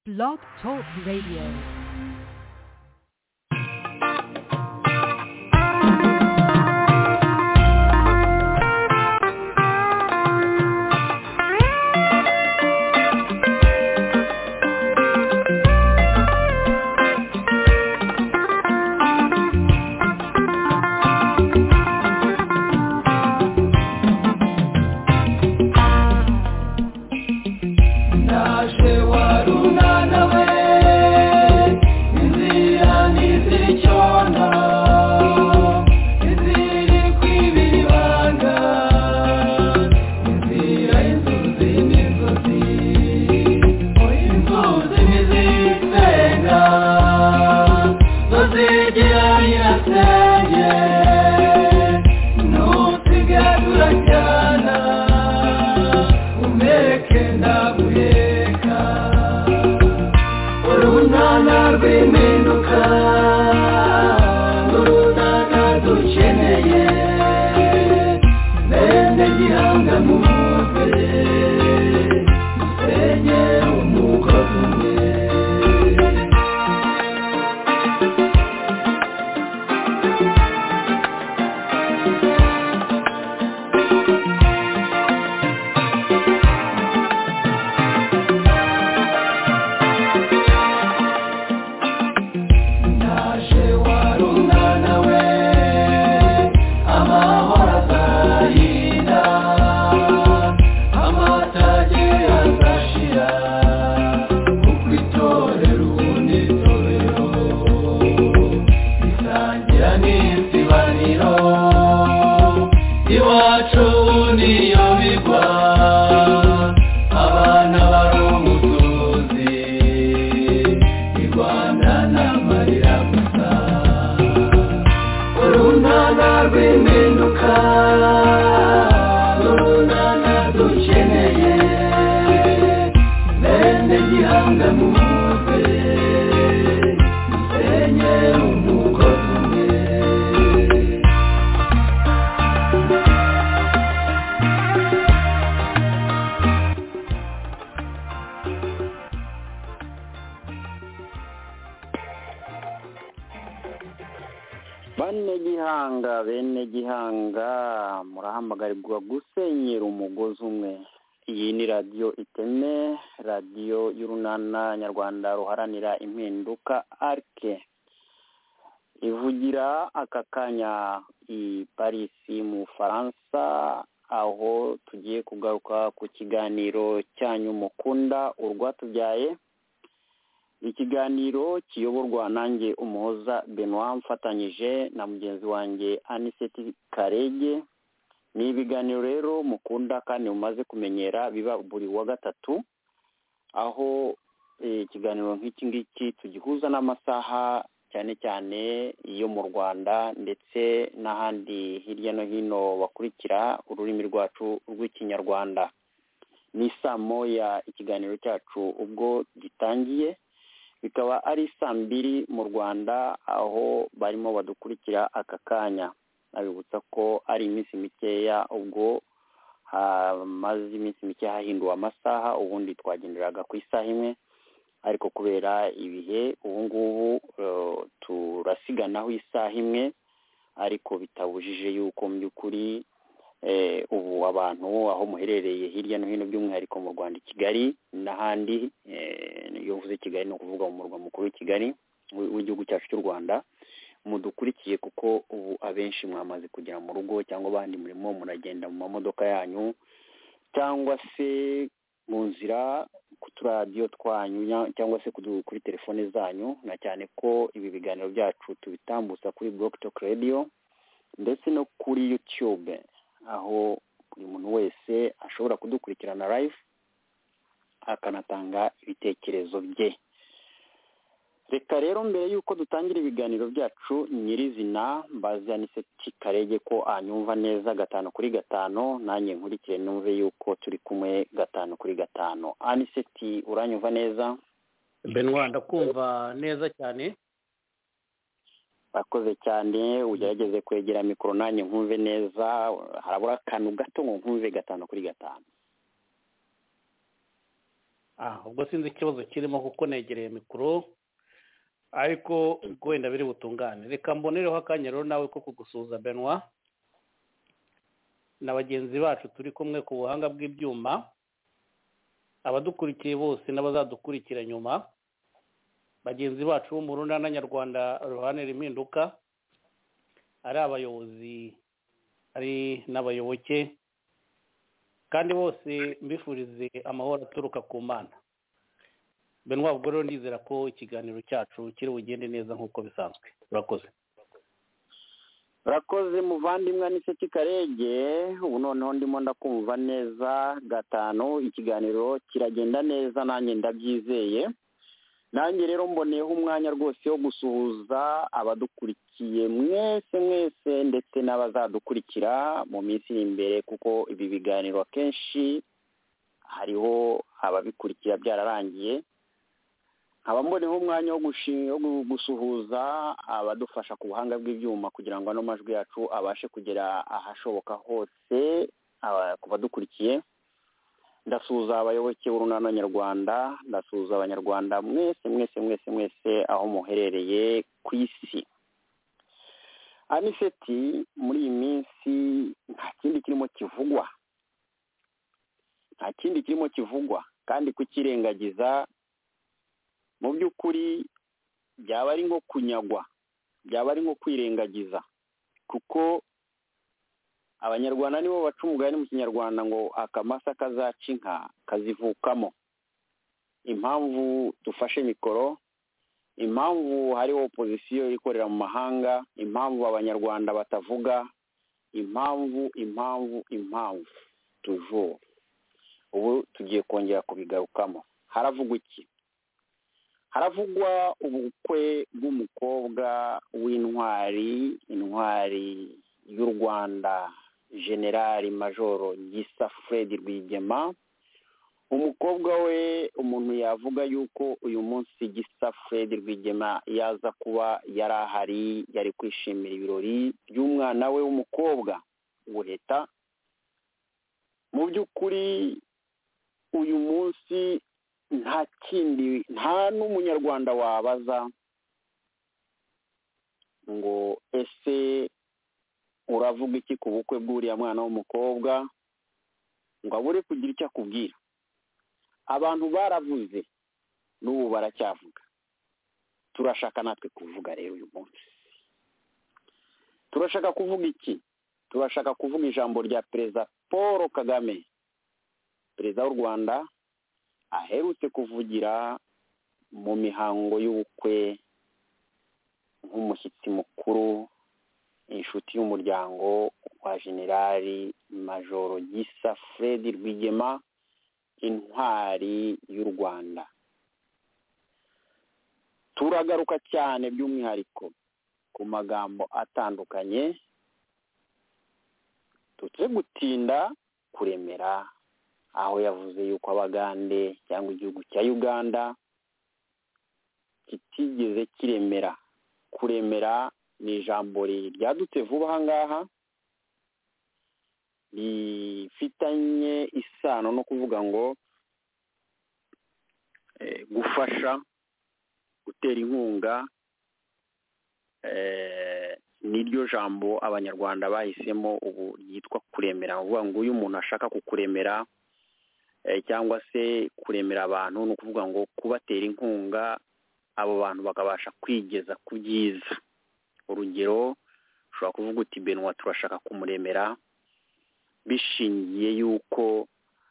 Blog Talk Radio. bene gihanga murahamagarirwa gusenyera umugozi umwe. Iyi ni radiyo iteme, radiyo y'urunana nyarwanda ruharanira impinduka arike, ivugira aka kanya i Paris mu Faransa, aho tugiye kugaruka ku kiganiro cyanyu mukunda urwatubyaye, ikiganiro kiyoborwa nanjye Umuhoza Benoit mfatanyije na mugenzi wanjye Aniseti Karege. Ni ibiganiro rero mukunda kandi mumaze kumenyera, biba buri wa gatatu, aho ikiganiro nk'iki ngiki tugihuza n'amasaha cyane cyane yo mu Rwanda ndetse n'ahandi hirya no hino bakurikira ururimi rwacu rw'ikinyarwanda. Ni saa moya ikiganiro cyacu ubwo gitangiye, bikaba ari saa 2 mu Rwanda aho barimo badukurikira aka kanya. Nabibutsa ko ari iminsi mikeya, ubwo hamaze iminsi mike hahinduwe amasaha, ubundi twagenderaga ku isaha imwe, ariko kubera ibihe ubu ngubu turasiganaho isaha imwe, ariko bitabujije yuko mu by'ukuri ubu abantu aho muherereye hirya no hino, by'umwihariko mu Rwanda i Kigali n'ahandi, iyo mvuze Kigali ni ukuvuga mu murwa mukuru w'i Kigali w'igihugu cyacu cy'u Rwanda, mudukurikiye kuko ubu abenshi mwamaze kugera mu rugo, cyangwa abandi murimo muragenda mu mamodoka yanyu, cyangwa se mu nzira ku turadiyo twanyu, cyangwa se kuri telefone zanyu, na cyane ko ibi biganiro byacu tubitambutsa kuri Blog Talk Radio ndetse no kuri YouTube, aho buri muntu wese ashobora kudukurikirana live akanatanga ibitekerezo bye. Reka rero mbere yuko dutangira ibiganiro byacu nyirizina, mbaze Aniseti Karege ko anyumva neza 5/5, nanjye nkurikire numve yuko turi kumwe 5/5. Aniseti, uranyumva neza? Benoit, ndakumva neza cyane. Bakoze cyane, ugerageze kwegera mikoro nanjye nkumve neza, harabura akantu gato ngo nkumve 5/5. ubwo sinzi ikibazo kirimo kuko negereye mikoro ariko wenda biri butungane. Reka mbonereho akanya rero nawe ko kugusuhuza Benoit na bagenzi bacu turi kumwe ku buhanga bw'ibyuma, abadukurikiye bose n'abazadukurikira nyuma, bagenzi bacu bo mu runana nyarwanda ruharanira impinduka, ari abayobozi ari n'abayoboke, kandi bose mbifurize amahoro aturuka ku Mana. Benoit, ubwo rero ndizera ko ikiganiro cyacu kiri bugende neza nk'uko bisanzwe. Urakoze muvandimwe Aniseti Karege. Ubu noneho ndimo ndakumva neza gatanu, ikiganiro kiragenda neza, nanjye ndabyizeye. Nanjye rero mboneyeho umwanya rwose wo gusuhuza abadukurikiye mwese ndetse n'abazadukurikira mu minsi iri imbere, kuko ibi biganiro akenshi hariho ababikurikira byararangiye. Nkaba mboneyeho umwanya wo gusuhuza abadufasha ku buhanga bw'ibyuma kugira ngo ano majwi yacu abashe kugera ahashoboka hose ku badukurikiye. Ndasuhuza abayoboke b'urunana nyarwanda, ndasuhuza abanyarwanda mwese aho muherereye ku isi. Aniseti, muri iyi minsi nta kindi kirimo kivugwa kandi kukirengagiza mu by'ukuri byaba ari nko kunyagwa, byaba ari nko kwirengagiza, kuko abanyarwanda nibo baca umugani mu kinyarwanda ngo akamasa kazaca inka kazivukamo. Impamvu dufashe mikoro, impamvu hariho opozisiyo ikorera mu mahanga, impamvu abanyarwanda batavuga, impamvu tujuru. Ubu tugiye kongera kubigarukamo. Haravugwa iki? Haravugwa ubukwe bw'umukobwa w'intwari y'u Rwanda, Generali Majoro Gisa Fred Rwigema. Umukobwa we, umuntu yavuga yuko uyu munsi Gisa Fred Rwigema yaza kuba yari ahari, yari kwishimira ibirori by'umwana we w'umukobwa Buheta. Mu by'ukuri uyu munsi nta n'umunyarwanda wabaza ngo ese uravuga iki ku bukwe bw'uriya mwana w'umukobwa, ngo abure kugira icyo akubwira. Abantu baravuze, n'ubu baracyavuga. Turashaka natwe kuvuga rero uyu munsi. Turashaka kuvuga iki? Turashaka kuvuga ijambo rya Perezida Paul Kagame, Perezida w'u Rwanda, aherutse kuvugira mu mihango y'ubukwe nk'umushyitsi mukuru, inshuti y'umuryango wa Generali Majoro Gisa Fred Rwigema, intwari y'u Rwanda. Turagaruka cyane by'umwihariko ku magambo atandukanye, tutse gutinda kuremera, aho yavuze yuko Abagande cyangwa igihugu cya Uganda kitigeze kiremera. Kuremera ni ijambo ryadutse vuba aha ngaha, rifitanye isano no kuvuga ngo gufasha, gutera inkunga. Niryo jambo abanyarwanda bahisemo ubu ryitwa kuremera. Uvuga ngo uyu muntu ashaka kukuremera cyangwa se kuremera abantu, ni ukuvuga ngo kubatera inkunga, abo bantu bakabasha kwigeza ku byiza. Urugero, ushobora kuvuga uti Benoit turashaka kumuremera bishingiye yuko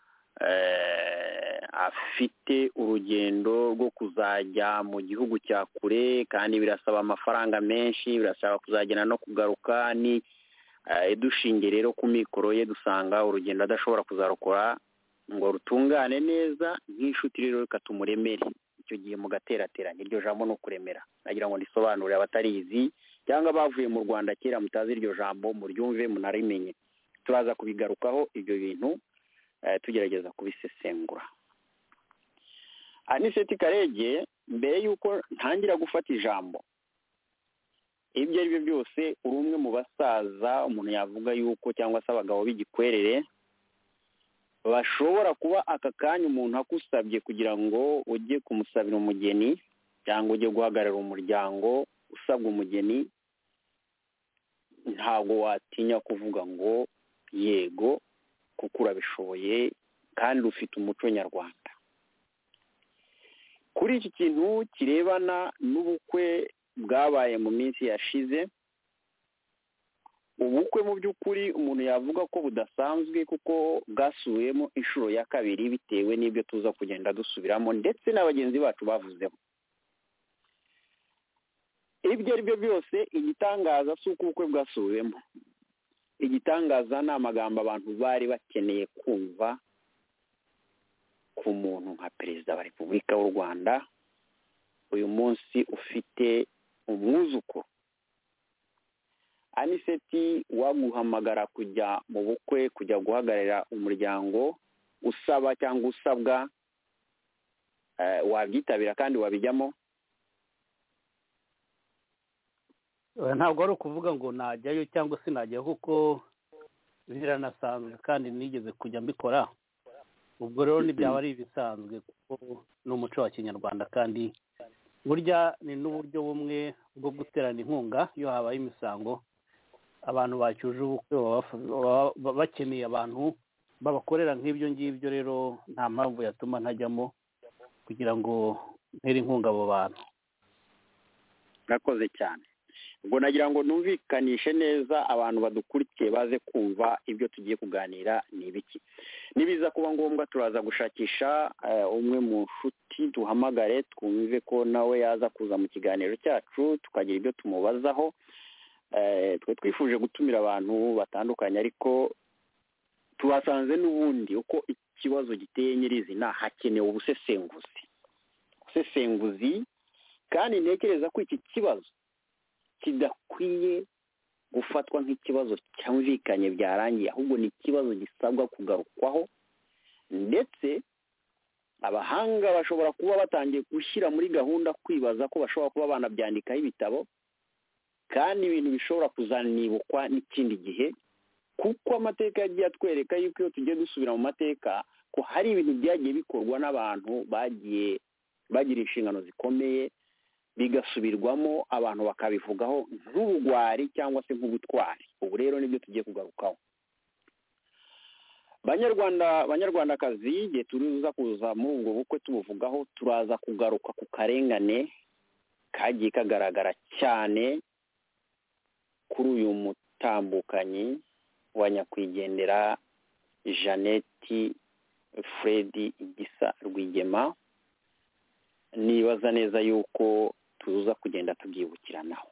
afite urugendo rwo kuzajya mu gihugu cya kure, kandi birasaba amafaranga menshi, birasaba kuzagenda no kugaruka. Ni dushingiye rero ku mikoro ye, dusanga urugendo adashobora kuzarukora ngo rutungane neza. Nk'inshuti rero reka tumuremere. Icyo gihe mugaterateranya, iryo jambo no kuremera. Nagira ngo ndisobanurire abatarizi cyangwa bavuye mu Rwanda kera mutazi iryo jambo, muryumve munarimenye. Turaza kubigarukaho ibyo bintu tugerageza kubisesengura. Aniseti Karege, mbere yuko ntangira gufata ijambo, ibyo ari byo byose uri umwe mu basaza umuntu yavuga yuko, cyangwa se abagabo b'igikwerere, bashobora kuba aka kanya umuntu akusabye kugira ngo ujye kumusabira umugeni cyangwa ujye guhagarara umuryango usabwa umugeni, ntabwo watinya kuvuga ngo yego kuko urabishoboye kandi ufite umuco nyarwanda. Kuri iki kintu kirebana n'ubukwe bwabaye mu minsi yashize, ubukwe mu by'ukuri umuntu yavuga ko budasanzwe kuko bwasubiwemo inshuro ya kabiri bitewe n'ibyo tuza kugenda dusubiramo ndetse n'abagenzi bacu bavuzeho. Ibyo ari byo byose igitangaza si uko ubukwe bwasubiwemo, igitangaza ni amagambo abantu bari bakeneye kumva ku muntu nka perezida wa repubulika y'u Rwanda uyu munsi ufite umwuzukuru. Aniseti waguhamagara kujya mu bukwe, kujya guhagararira umuryango usaba cyangwa usabwa, wabyitabira kandi wabijyamo? ntabwo ari ukuvuga ngo najyayo cyangwa se najyayo kuko biranasanzwe kandi nigeze kujya mbikora. Ubwo rero ntibyaba ari ibisanzwe kuko ni umuco wa kinyarwanda kandi burya ni n'uburyo bumwe bwo guterana inkunga. Iyo habaye imisango abantu bacyuje ubukwe baba bakeneye abantu babakorera nk'ibyo ngibyo, rero nta mpamvu yatuma ntajyamo kugira ngo ntere inkunga abo bantu. Murakoze cyane. Ubwo nagira ngo numvikanishe neza abantu badukurikiye baze kumva ibyo tugiye kuganira ni ibiki. Nibiza kuba ngombwa turaza gushakisha umwe mu nshuti duhamagare twumve ko nawe yaza kuza mu kiganiro cyacu tukagira ibyo tumubazaho. Twe twifuje gutumira abantu batandukanye ariko tubasanze n'ubundi uko ikibazo giteye nyirizina hakenewe ubusesenguzi kandi ntekereza ko iki kibazo kidakwiye gufatwa nk'ikibazo cyumvikanye byarangiye, ahubwo ni ikibazo gisabwa kugarukwaho, ndetse abahanga bashobora kuba batangiye gushyira muri gahunda kwibaza ko bashobora kuba banabyandikaho ibitabo kandi ibintu bishobora kuzanibukwa n'ikindi gihe, kuko amateka yagiye atwereka yuko iyo tugiye dusubira mu mateka ko hari ibintu byagiye bikorwa n'abantu bagiye bagira inshingano zikomeye bigasubirwamo, abantu bakabivugaho nk'ubugwari cyangwa se nk'ubutwari. Ubu rero nibyo tugiye kugarukaho. Banyarwandakazi, igihe turuza kuza muri ubwo bukwe tubuvugaho, turaza kugaruka ku karengane kagiye kagaragara cyane kuri uyu mutambukanyi wa nyakwigendera Jeannette Fred Gisa Rwigema. Nibaza neza yuko tuza kugenda tubyibukiranaho.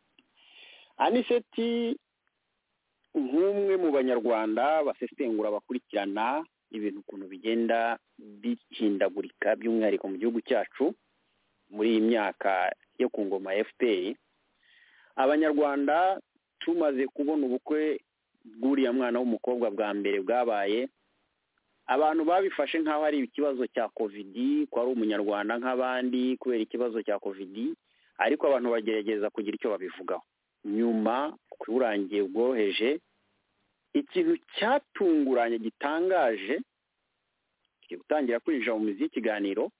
Aniseti nk'umwe mu banyarwanda basesengura bakurikirana ibintu ukuntu bigenda bihindagurika by'umwihariko mu gihugu cyacu muri iyi myaka yo ku ngoma ya FPR, abanyarwanda tumaze kubona ubukwe bw'uriya mwana w'umukobwa bwa mbere bwabaye, abantu babifashe nk'aho ari ikibazo cya covid, ko ari umunyarwanda nk'abandi kubera ikibazo cya covid, ariko abantu bagerageza kugira icyo babivugaho. Nyuma kurangiye bwoheje ikintu cyatunguranye gitangaje gutangira kwinjira mu mizi y'ikiganiro,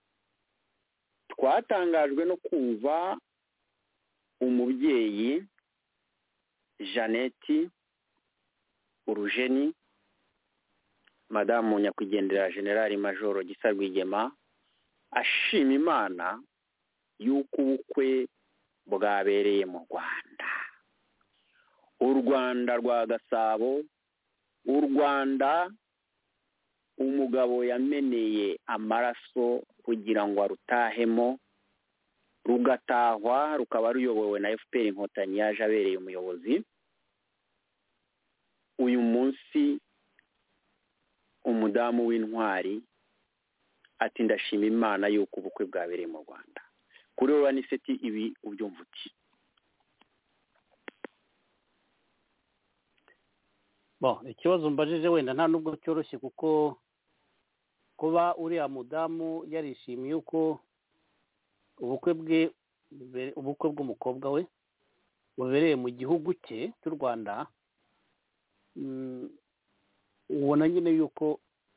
twatangajwe no kumva umubyeyi Jeannette Urujeni, madamu nyakwigendera General Major Gisa Rwigema, ashima Imana yuko ubukwe bwabereye mu Rwanda, u Rwanda rwa Gasabo, u Rwanda umugabo yameneye amaraso kugira ngo arutahemo, rugatahwa rukaba ruyobowe na FPR Inkotanyi yaje abereye umuyobozi. Uyu munsi umudamu w'intwari ati ndashima Imana yuko ubukwe bwabereye mu Rwanda. Kuri wowe Aniseti ibi ubyumva uti? Ikibazo mbajije wenda nta nubwo cyoroshye, kuko kuba uriya mudamu yarishimiye uko ubukwe bw'umukobwa we bubereye mu gihugu cye cy'u Rwanda, ubona nyine yuko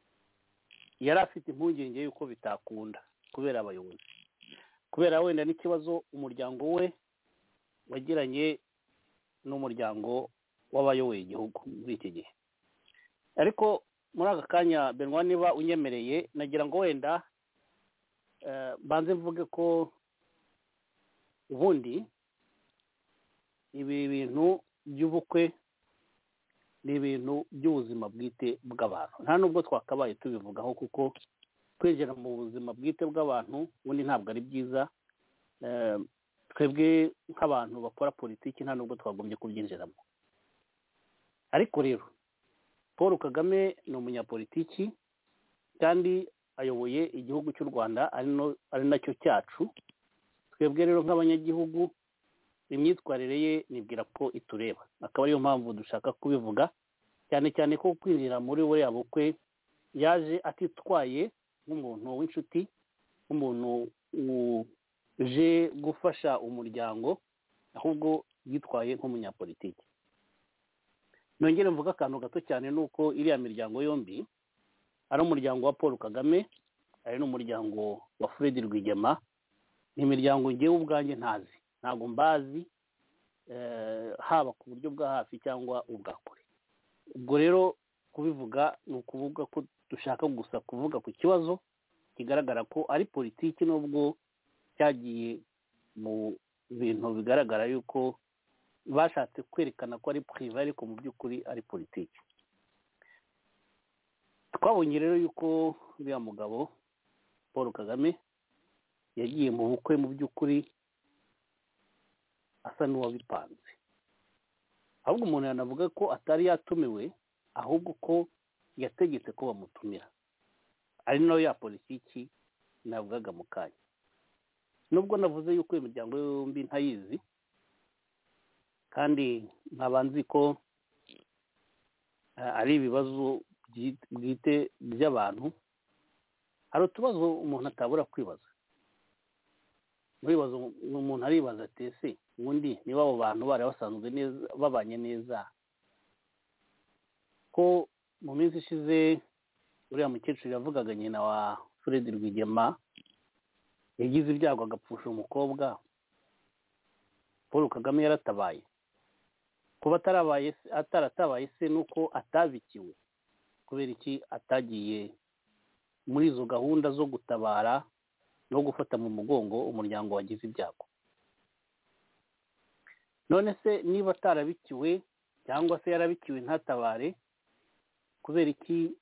yari afite impungenge y'uko bitakunda kubera abayobozi, kubera wenda n'ikibazo umuryango we wagiranye n'umuryango w'abayoboye igihugu muri iki gihe. Ariko muri aka kanya Benoit, niba unyemereye, nagira ngo wenda banze mvuge ko ubundi ibi bintu by'ubukwe ni ibintu by'ubuzima bwite bw'abantu, nta nubwo twakabaye tubivugaho, kuko kwinjira mu buzima bwite bw'abantu ubundi ntabwo ari byiza. Twebwe nk'abantu bakora politiki nta nubwo twagombye kubyinjiramo. Ariko rero Paul Kagame ni umunyapolitiki kandi ayoboye igihugu cy'u Rwanda, ari nacyo cyacu. Twebwe rero nk'abanyagihugu imyitwarire ye nibwira ko itureba, akaba ariyo mpamvu dushaka kubivuga, cyane cyane ko kwinjira muri buriya bukwe yaje atitwaye nk'umuntu w'inshuti, nk'umuntu uje gufasha umuryango, ahubwo yitwaye nk'umunyapolitiki. Nongere mvuga akantu gato cyane, nuko iriya miryango yombi ari umuryango wa Paul Kagame, ari n'umuryango wa Fred Rwigema. Ni imiryango ngewe ubwanjye ntazi, ntabwo mbazi, haba ku buryo bwa hafi cyangwa ubwa kure. Ubwo rero kubivuga ni ukuvuga ko dushaka gusa kuvuga ku kibazo kigaragara ko ari politiki, nubwo cyagiye mu bintu bigaragara yuko bashatse kwerekana ko ari privé, ariko mu by'ukuri ari politiki. Twabonye rero yuko uriya mugabo Paul Kagame yagiye mu bukwe mu by'ukuri asa n'uwabipanze, ahubwo umuntu yanavuga ko atari yatumiwe, ahubwo ko yategetse ko bamutumira, ari nayo ya politiki navugaga mu kanya. Nubwo navuze yuko imiryango yombi ntayizi, kandi nkaba nzi ko ari ibibazo bwite by'abantu, hari utubazo umuntu atabura kwibaza. Umuntu aribaza ati ese ubundi niba abo bantu bari basanzwe neza, babanye neza, ko mu minsi ishize uriya mukecuru yavugaga nyina wa Fred Rwigema yagize ibyago agapfusha umukobwa, Paul Kagame yaratabaye. Kuba ataratabaye se nuko atabikiwe, kubera iki atagiye muri izo gahunda zo gutabara no gufata mu mugongo umuryango wagize ibyago? None se niba atarabikiwe cyangwa se yarabikiwe ntatabare, kubera iki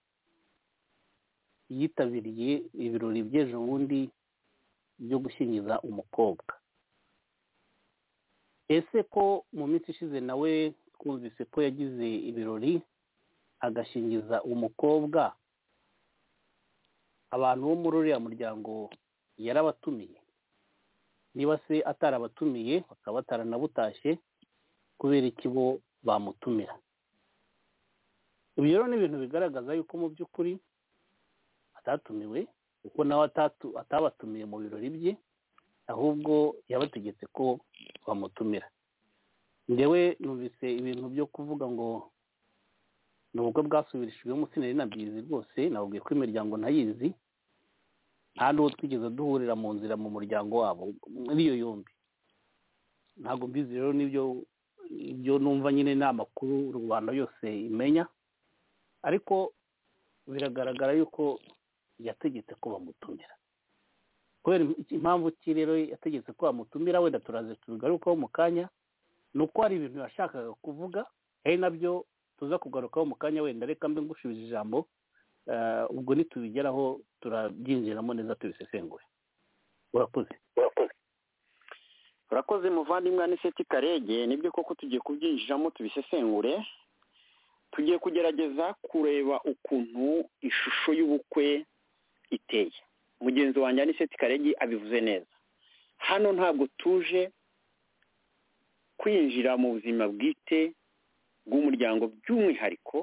yitabiriye ibirori by'ejo bundi byo gushyingiza umukobwa? Ese ko mu minsi ishize nawe twumvise ko yagize ibirori agashyingiza umukobwa, abantu bo muri uriya muryango yarabatumiye? Niba se atarabatumiye bakaba bataranabutashye, kubera iki bo bamutumira? Ibyo rero ni ibintu bigaragaza yuko mu by'ukuri atatumiwe, kuko nawe atabatumiye mu birori bye, ahubwo yabategetse ko bamutumira. Ndewe numvise ibintu byo kuvuga ngo ni ubukwe bwasubirishijwemo, sinari nabyizi rwose. Nababwiye ko imiryango ntayizi, nta n'uwo twigeze duhurira mu nzira mu muryango wabo muri iyo yombi, ntabwo mbizi. Rero ibyo numva nyine ni amakuru rubanda yose imenya, ariko biragaragara yuko yategetse ko bamutumira. Kubera impamvu ki rero yategetse ko bamutumira, wenda turaze tubigarukaho mu kanya. Ni uko hari ibintu yashakaga kuvuga, ari nabyo tuza kugarukaho mu kanya. Wenda reka mbe ngushubije ijambo, ubwo nitubigeraho turabyinjiramo neza tubisesengure. Urakoze. Urakoze muvandimwe Aniseti Karege. Nibyo koko tugiye kubyinjiramo tubisesengure. Tugiye kugerageza kureba ukuntu ishusho y'ubukwe iteye. Mugenzi wanjye Aniseti Karege abivuze neza. Hano ntabwo tuje kwinjira mu buzima bwite bw'umuryango, by'umwihariko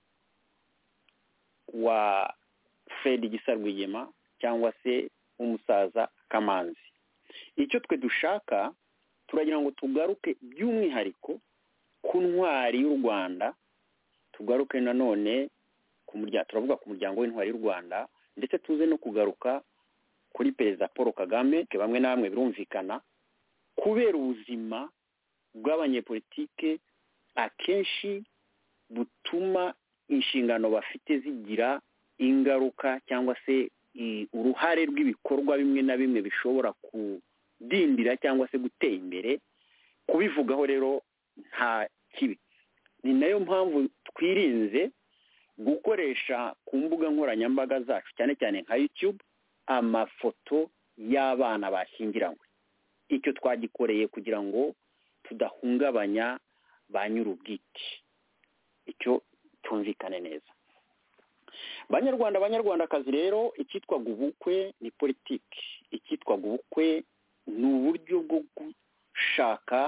wa Fred Gisa Rwigema cyangwa se umusaza Kamanzi. Icyo twe dushaka, turagira ngo tugaruke by'umwihariko ku ntwari y'u Rwanda, tugaruke nanone turavuga ku muryango w'intwari y'u Rwanda, ndetse tuze no kugaruka kuri perezida Paul Kagame ke bamwe namwe birumvikana kubera ubuzima bw'abanyepolitike akenshi butuma inshingano bafite zigira ingaruka cyangwa se uruhare rw'ibikorwa bimwe na bimwe bishobora kudindira cyangwa se gutera imbere. Kubivugaho rero nta kibi, ni nayo mpamvu twirinze gukoresha ku mbuga nkoranyambaga zacu cyane cyane nka YouTube amafoto y'abana bashyingiranywe. Icyo twagikoreye kugira ngo tudahungabanya ba nyir'ubwite, icyo tumvikane neza. Banyarwandakazi rero, icyitwaga ubukwe ni politiki, icyitwaga ubukwe ni uburyo bwo gushaka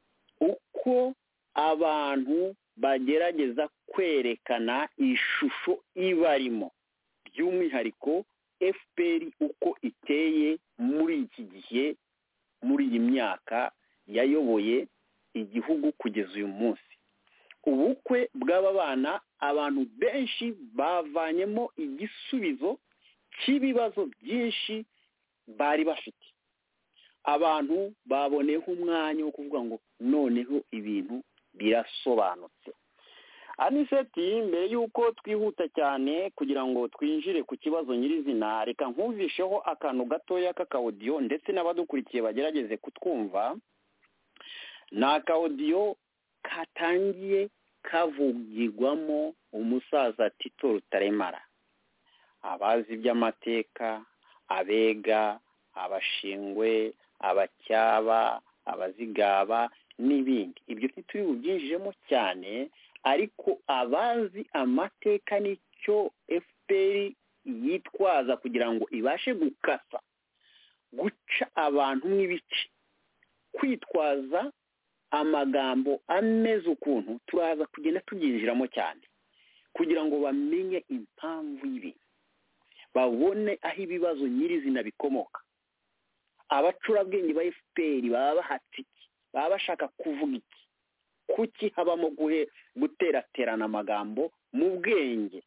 uko abantu bagerageza kwerekana ishusho ibarimo, by'umwihariko FPR uko iteye muri iki gihe, muri iyi myaka yayoboye igihugu kugeza uyu munsi. Ubukwe bw'aba bana abantu benshi bavanyemo igisubizo cy'ibibazo byinshi bari bafite. Abantu baboneyeho umwanya wo kuvuga ngo noneho ibintu birasobanutse. Aniseti, mbere y'uko twihuta cyane kugira ngo twinjire ku kibazo nyirizina, reka nkumvisheho akantu gatoya k'akawodiyo ndetse n'abadukurikiye bagerageze kutwumva. Ni akawodiyo katangiye kavugirwamo umusaza Tito Rutaremara. Abazi iby'amateka, abega, abashingwe, abacyaba, abazigaba n'ibindi, ibyo ntituri bubyinjiremo cyane, ariko abazi amateka nicyo FPR yitwaza kugira ngo ibashe gukasa, guca abantu nk'ibice, kwitwaza amagambo ameze ukuntu, turaza kugenda tubyinjiramo cyane kugira ngo bamenye impamvu y'ibintu, babone aho ibibazo nyirizina bikomoka. Abacurabwenge ba FPR baba bahatse iki, baba bashaka kuvuga iki, kuki habamo guteraterana amagambo mu bwenge.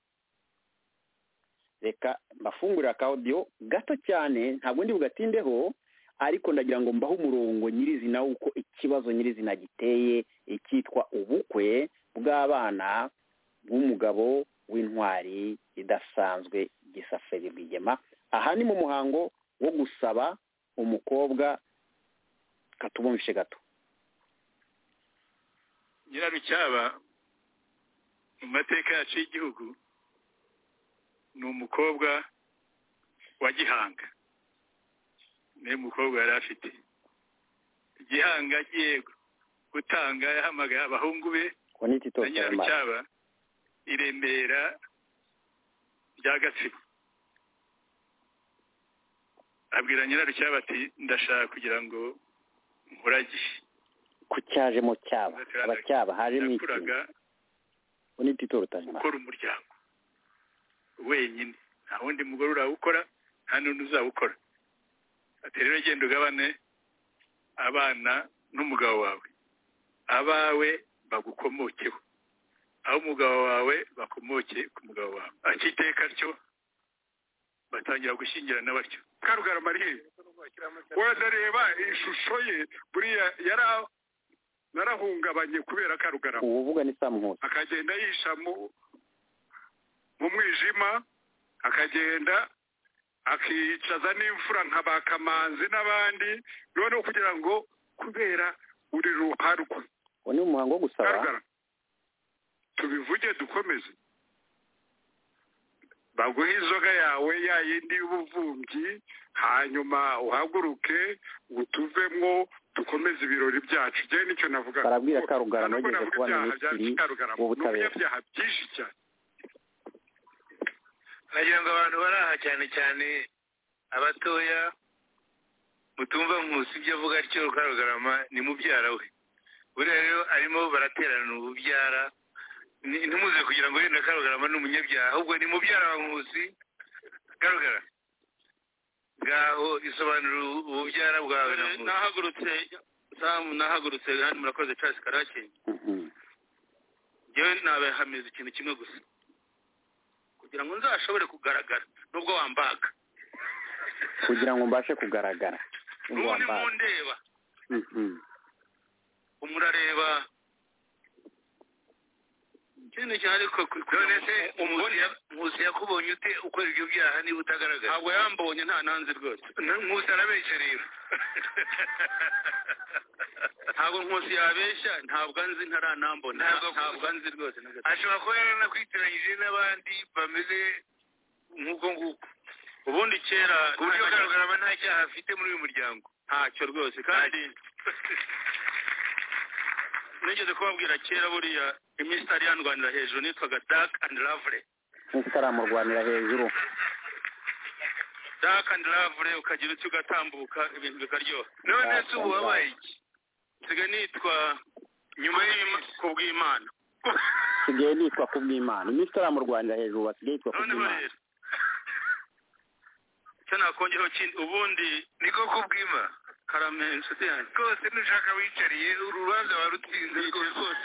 Reka mbafungurira akawodiyo gato cyane, ntabwo ndi bugatindeho, ariko ndagira ngo mbaho umurongo nyirizina uko ikibazo nyirizina giteye, icyitwa ubukwe bw'abana b'umugabo w'intwari idasanzwe Gisaferi Rwigema. Aha ni mu muhango wo gusaba umukobwa. Katubumvishe gato. Nyirarucyaba mu mateka yacu y'igihugu ni umukobwa wa Gihanga. Ni umukobwa yari afite Gihanga agiye gutanga, yahamagaye abahungu be na Nyirarucyaba i Remera rya Gatsibo. Abwira Nyirarucyaba ati ndashaka kugira ngo nkuragishe. Ku cyajemo cyaba, abacyaba hajemo iki? Ni Tito Rutaremara ukora umuryango wenyine, nta wundi mugore urawukora, nta n'undi uzawukora. Ati rero genda ugabane abana n'umugabo wawe, abawe bagukomokeho, aho umugabo wawe bakomoke ku mugabo wawe. Akiteka cyo batangira gushyingirana batyo. Karugarama ari wadareba ishusho ye, buriya narahungabanye kubera Karugarama. Uvuga ni Samuhuza. Akagenda yisha mu mwijima, akagenda akicaza n'imfura nka Bakamanzi n'abandi, noneho kugira ngo kubera uri ruharwa. Uwo ni umuhango wo gusaba. Tubivuge dukomeze. Baguha inzoga yawe ya yindi y'ubuvumbyi, hanyuma uhaguruke utuvemo dukomeze ibirori byacu. Je nicyo navuga. Barabwira Karugarama ageze kuba minisitiri w'ubutabera. Ibyaha byinshi cyane. Nagira ngo abantu baraha cyane cyane abatoya mutumva Nkusi ibyo avuga atyo. Karugarama ni mubyara we. Buriya rero arimo baraterana ububyara. Ntimuze kugira ngo yenda Karugarama ni umunyabyaha, ahubwo ni mubyara wa Nkusi. Karugarama ngaho isobanura ububyara bwawe na Nkusi. Nahagurutse hano murakoze Charles Karake. Jewe nabahamiza ikintu kimwe gusa, kugira ngo nzashobore kugaragara nubwo wambaga kugira ngo mbashe kugaragara ubundi mundeba umurareba cyane cyane ko none se Nkusi yakubonye ute ukora ibyo byaha niba utagaragara ntabwo yambonye nta nanze rwose Nkusi arabeshya rero ntabwo Nkusi yabeshya ntabwo anzi ntaranambona ntabwo anzi rwose ashobora kuba yaranakwitiranyije n'abandi bameze nk'uko nguko ubundi kera ku buryo Karugarama nta cyaha afite muri uyu muryango ntacyo rwose kandi nigeze kubabwira kera buriya imisitari yandwanira hejuru nitwaga Dark and Lovely itaramurwanira hejuru Dark and Lovely ukagira icyo ugatambuka ibintu bikaryoha none se ubu wabaye iki siga nitwa nyuma kubw'Imana sigaye nitwa kubw'Imana imisitari amurwanira hejuru basigaye yitwa kubw'Imana cyana kongeho kindi ubundi niko kubw'Imana karame inshuti yanjye rwose nushaka wicariye urubanza warutsinze rwose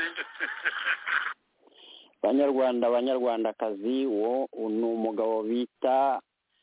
banyarwandakazi uwo ni umugabo bita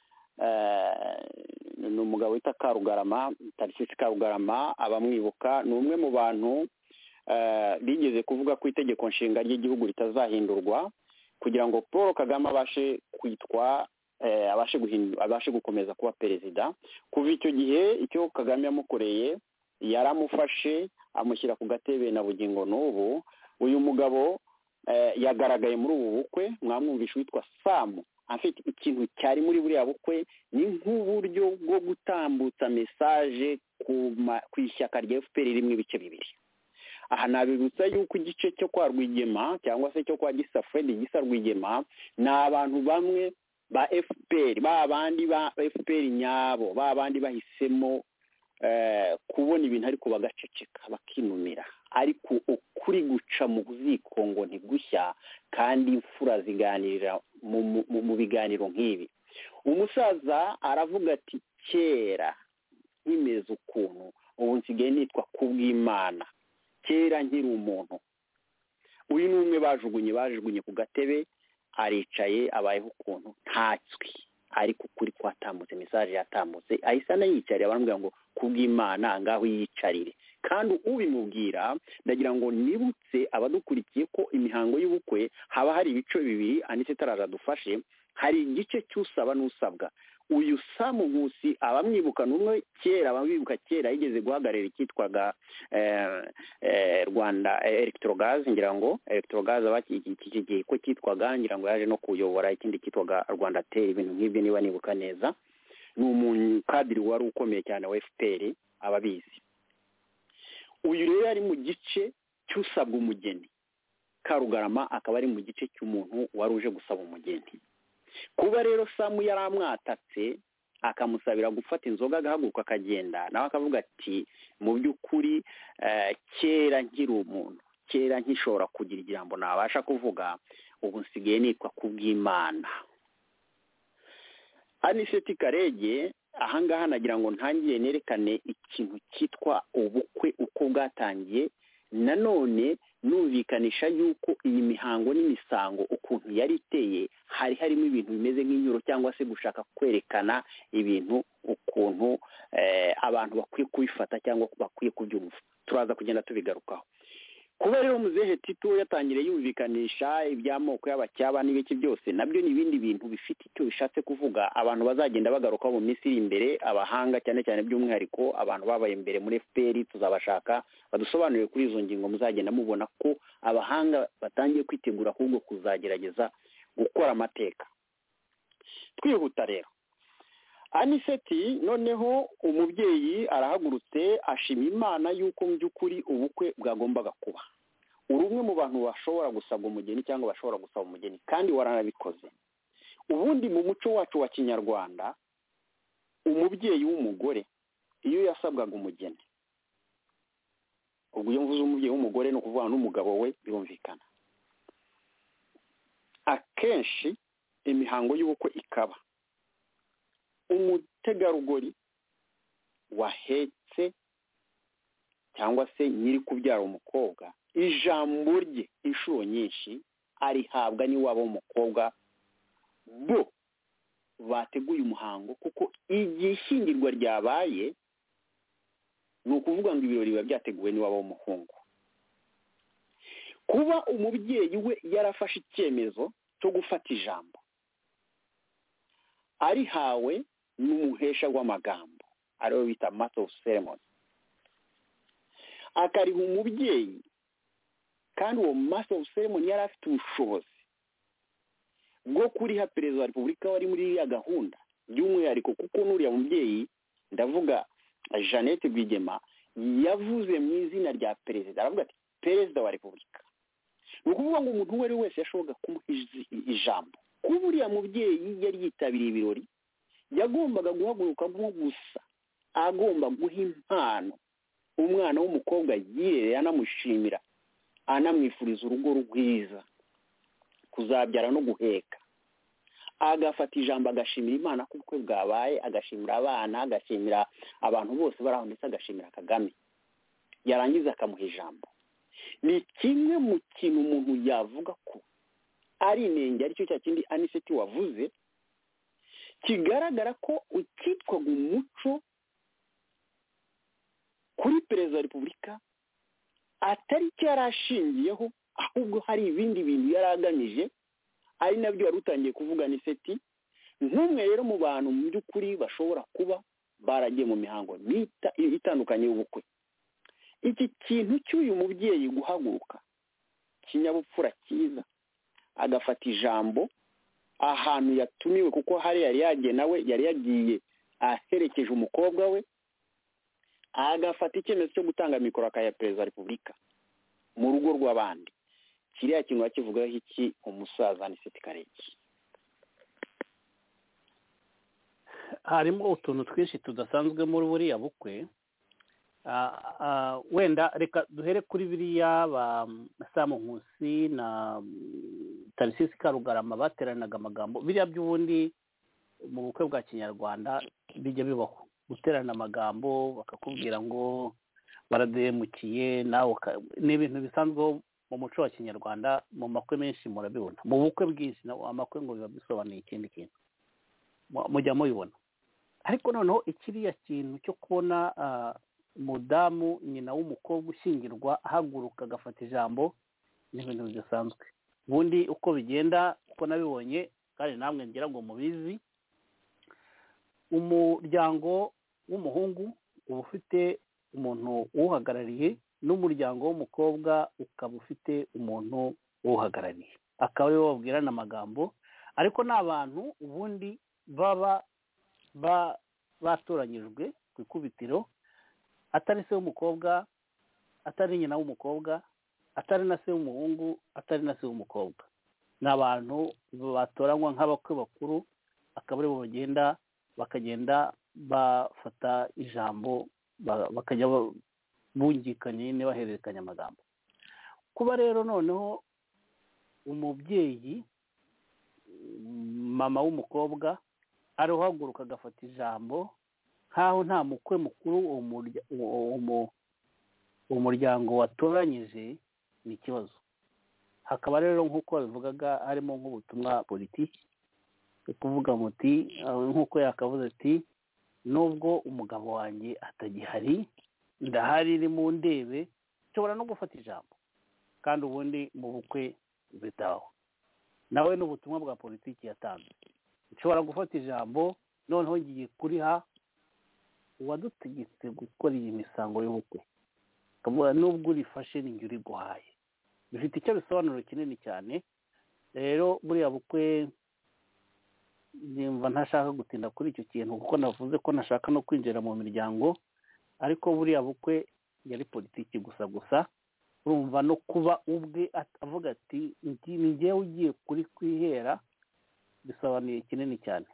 Karugarama Tarisisi Karugarama abamwibuka ni umwe mu bantu bigeze kuvuga ko itegeko nshinga ry'igihugu ritazahindurwa kugira ngo Paul Kagame abashe kwitwa abashe gukomeza kuba perezida. Kuva icyo gihe icyo Kagame yamukoreye yaramufashe amushyira ku gatebe na bugingo n'ubu uyu mugabo yagaragaye muri ubu bukwe mwamwumvisha witwa Sam afite ikintu cyari muri buriya bukwe ni nk'uburyo bwo gutambutsa message ku ishyaka rya FPR rimwe ibice bibiri. Aha nabibutsa yuko igice cyo kwa Rwigema cyangwa se cyo kwa Gisa Fred Gisa Rwigema ni abantu bamwe ba FPR babandi ba FPR nyabo babandi bahisemo kubona ibintu ariko bagaceceka bakinumira ariko ukuri guca mu ziko ngo ntigushya kandi imfura ziganirira mu biganiro nk'ibi. Umusaza aravuga ati kera nkimeze ukuntu ubu nsigaye nitwa kubw'Imana kera nkiri umuntu. Uyu ni umwe bajugunye ku gatebe aricaye abayeho ukuntu ntatswi ariko kuri kwatambutse message yatambutse ahisa nayicarira baramubwira ngo kubw'Imana ngaho yicarire kandi ubimubwira ndagira ngo nibutse abadukurikiye ko imihango y'ubukwe haba hari ibice bibiri anise taraza dufashe hari igice cy'usaba n'usabwa. Uyu Samu Nkusi abamwibuka numwe kera ababibuka kera yigeze guhagarira ikitwaga Rwanda Electrogaz ngira ngo Electrogaz abakigiye ko kitwaga ngira ngo yaje no kuyobora ikindi kitwaga Rwanda Tel ibintu nk'ibyo niba nibuka neza. Ni umuntu kadiri wari ukomeye cyane wa FPR ababizi. Uyu rero ari mu gice cy'usabwa umugeni Karugarama akaba ari mu gice cy'umuntu wari uje gusaba umugeni. Kuba rero Samu yaramwatatse akamusabira gufata inzoga agahaguruka akagenda nawe akavuga ati mu by'ukuri kera nkiri umuntu kera nkishobora kugira ijambo nabasha kuvuga ubu nsigaye nitwa kubw'Imana. Aniseti Karege ahangaha nagira ngo ntangiye nerekane ikintu cyitwa ubukwe uko bwatangiye nanone numvikanisha yuko iyi mihango n'imisango ukuntu yari iteye hari harimo ibintu bimeze nk'inyuro cyangwa se gushaka kwerekana ibintu ukuntu abantu bakwiye kubifata cyangwa bakwiye kubyumva. Turaza kugenda tubigarukaho. Kuba rero muzehe Tito yatangiriye yumvikanisha iby'amoko y'abacyaba n'ibiki byose nabyo ni ibindi bintu bifite icyo bishatse kuvuga abantu bazagenda bagaruka mu minsi iri imbere abahanga cyane cyane by'umwihariko abantu babaye imbere muri FPR tuzabashaka badusobanurire kuri izo ngingo muzagenda mubona ko abahanga batangiye kwitegura ahubwo kuzagerageza gukora amateka. Twihuta rero Aniseti noneho umubyeyi arahagurutse ashima Imana yuko mu by'ukuri ubukwe bwagombaga kuba. Urumwe mu bantu bashobora gusaba umugeni cyangwa bashobora gusaba umugeni kandi waranabikoze. Ubundi mu muco wacu wa Kinyarwanda umubyeyi w'umugore iyo yasabwaga umugeni ubwo iyo mvuze umubyeyi w'umugore no kuvuga n'umugabo we birumvikana. Akenshi imihango y'ubukwe ikaba umutegarugori wahetse cyangwa se nyiri kubyara umukobwa ijambo rye inshuro nyinshi arihabwa n'iwabo w'umukobwa bo bateguye umuhango kuko igihe ishyingirwa ryabaye ni ukuvuga ngo ibirori biba byateguwe n'iwabo w'umuhungu. Kuba umubyeyi we yarafashe icyemezo cyo gufata ijambo arihawe n'umuhesha w'amagambo ariwe bita master of ceremony, akariha umubyeyi, kandi uwo master of ceremony yari afite ubushobozi bwo kuriha perezida wa repubulika wari muri iriya gahunda by'umwihariko, kuko n'uriya mubyeyi ndavuga Jeannette Rwigema yavuze mu izina rya perezida, aravuga ati perezida wa repubulika. Ni ukuvuga ngo umuntu uwo ari wese yashoboraga kumuha ijambo. Kuba uriya mubyeyi yari yitabiriye ibirori yagombaga guhaguruka gusa agomba guha impano umwana w'umukobwa yirereye, anamushimira, anamwifuriza urugo rwiza, kuzabyara no guheka. Agafata ijambo agashimira Imana ko ubukwe bwabaye, agashimira abana, agashimira abantu bose bari aho, ndetse agashimira Kagame. Yarangiza akamuha ijambo. Ni kimwe mu kintu umuntu yavuga ko ari inenge, aricyo cya kindi Aniseti wavuze, kigaragara ko ukitwaga umuco kuri perezida wa repubulika atari cyo yari ashingiyeho, ahubwo hari ibindi bintu yari agamije, ari nabyo wari utangiye kuvuga Aniseti. Nk'umwe rero mu bantu mu by'ukuri bashobora kuba baragiye mu mihango itandukanye y'ubukwe. Iki kintu cy'uyu mubyeyi guhaguruka kinyabupfura cyiza agafata ijambo ahantu yatumiwe, kuko hari yari yagiye nawe yari yagiye aherekeje umukobwa we, agafata icyemezo cyo gutanga mikoro akaya perezida wa repubulika mu rugo rw'abandi. Kiriya kintu bakivugaho iki umusaza Aniseti Karege? harimo utuntu twinshi tudasanzwe muri buriya bukwe. Wenda reka duhere kuri biriya ba Samu Nkusi na Tarisisi Karugarama bateranaga amagambo. Biriya by'ubundi mu bukwe bwa kinyarwanda bijya bibaho, guterana amagambo, bakakubwira ngo barademukiye nawe. Ni ibintu bisanzwe mu muco wa kinyarwanda, mu makwe menshi murabibona. Mu bukwe bwinshi amakwe ngo biba bisobanuye ikindi kintu, mujya mubibona. Ariko noneho ikiriya kintu cyo kubona umudamu nyina w'umukobwa ushyingirwa ahaguruka agafata ijambo, ni ibintu bidasanzwe. Ubundi uko bigenda, uko nabibonye kandi namwe ngira ngo mubizi, umuryango w'umuhungu uba ufite umuntu uwuhagarariye, n'umuryango w'umukobwa ukaba ufite umuntu uwuhagarariye, akaba ariwe babwirana amagambo. Ariko ni abantu ubundi baba batoranyijwe ku ikubitiro, atari se w'umukobwa, atari nyina w'umukobwa, atari na se w'umuhungu, atari na se w'umukobwa. Ni abantu batoranywa nk'abakwe bakuru, akaba aribo bakagenda bafata ijambo, bakajya bungikanye bahererekanya amagambo. Kuba rero noneho umubyeyi mama w'umukobwa ari uhaguruka agafata ijambo nk'aho nta mukwe mukuru umuryango watoranyije, ni ikibazo. Hakaba rero nk'uko babivugaga harimo nk'ubutumwa politiki, kuvuga muti nk'uko yakavuze ati nubwo umugabo wanjye atagihari ndahari iri mu ndebe, nshobora no gufata ijambo. Kandi ubundi mu bukwe bitaho nawe n'ubutumwa bwa politiki yatanze, nshobora gufata ijambo, noneho ngiye kuriha uwadutegetse gukora iyi misango y'ubukwe, kavuga nubwo urifashe ninjye uriguhaye. Bifite icyo bisobanuro kinini cyane. Rero buriya bukwe nimba ntashaka gutinda kuri icyo kintu, kuko navuze ko nashaka no kwinjira mu miryango, ariko buriya bukwe yari politiki gusa. Urumva no kuba ubwe avuga ati ni njyewe ugiye kuri kwihera, bisobanuye kinini cyane.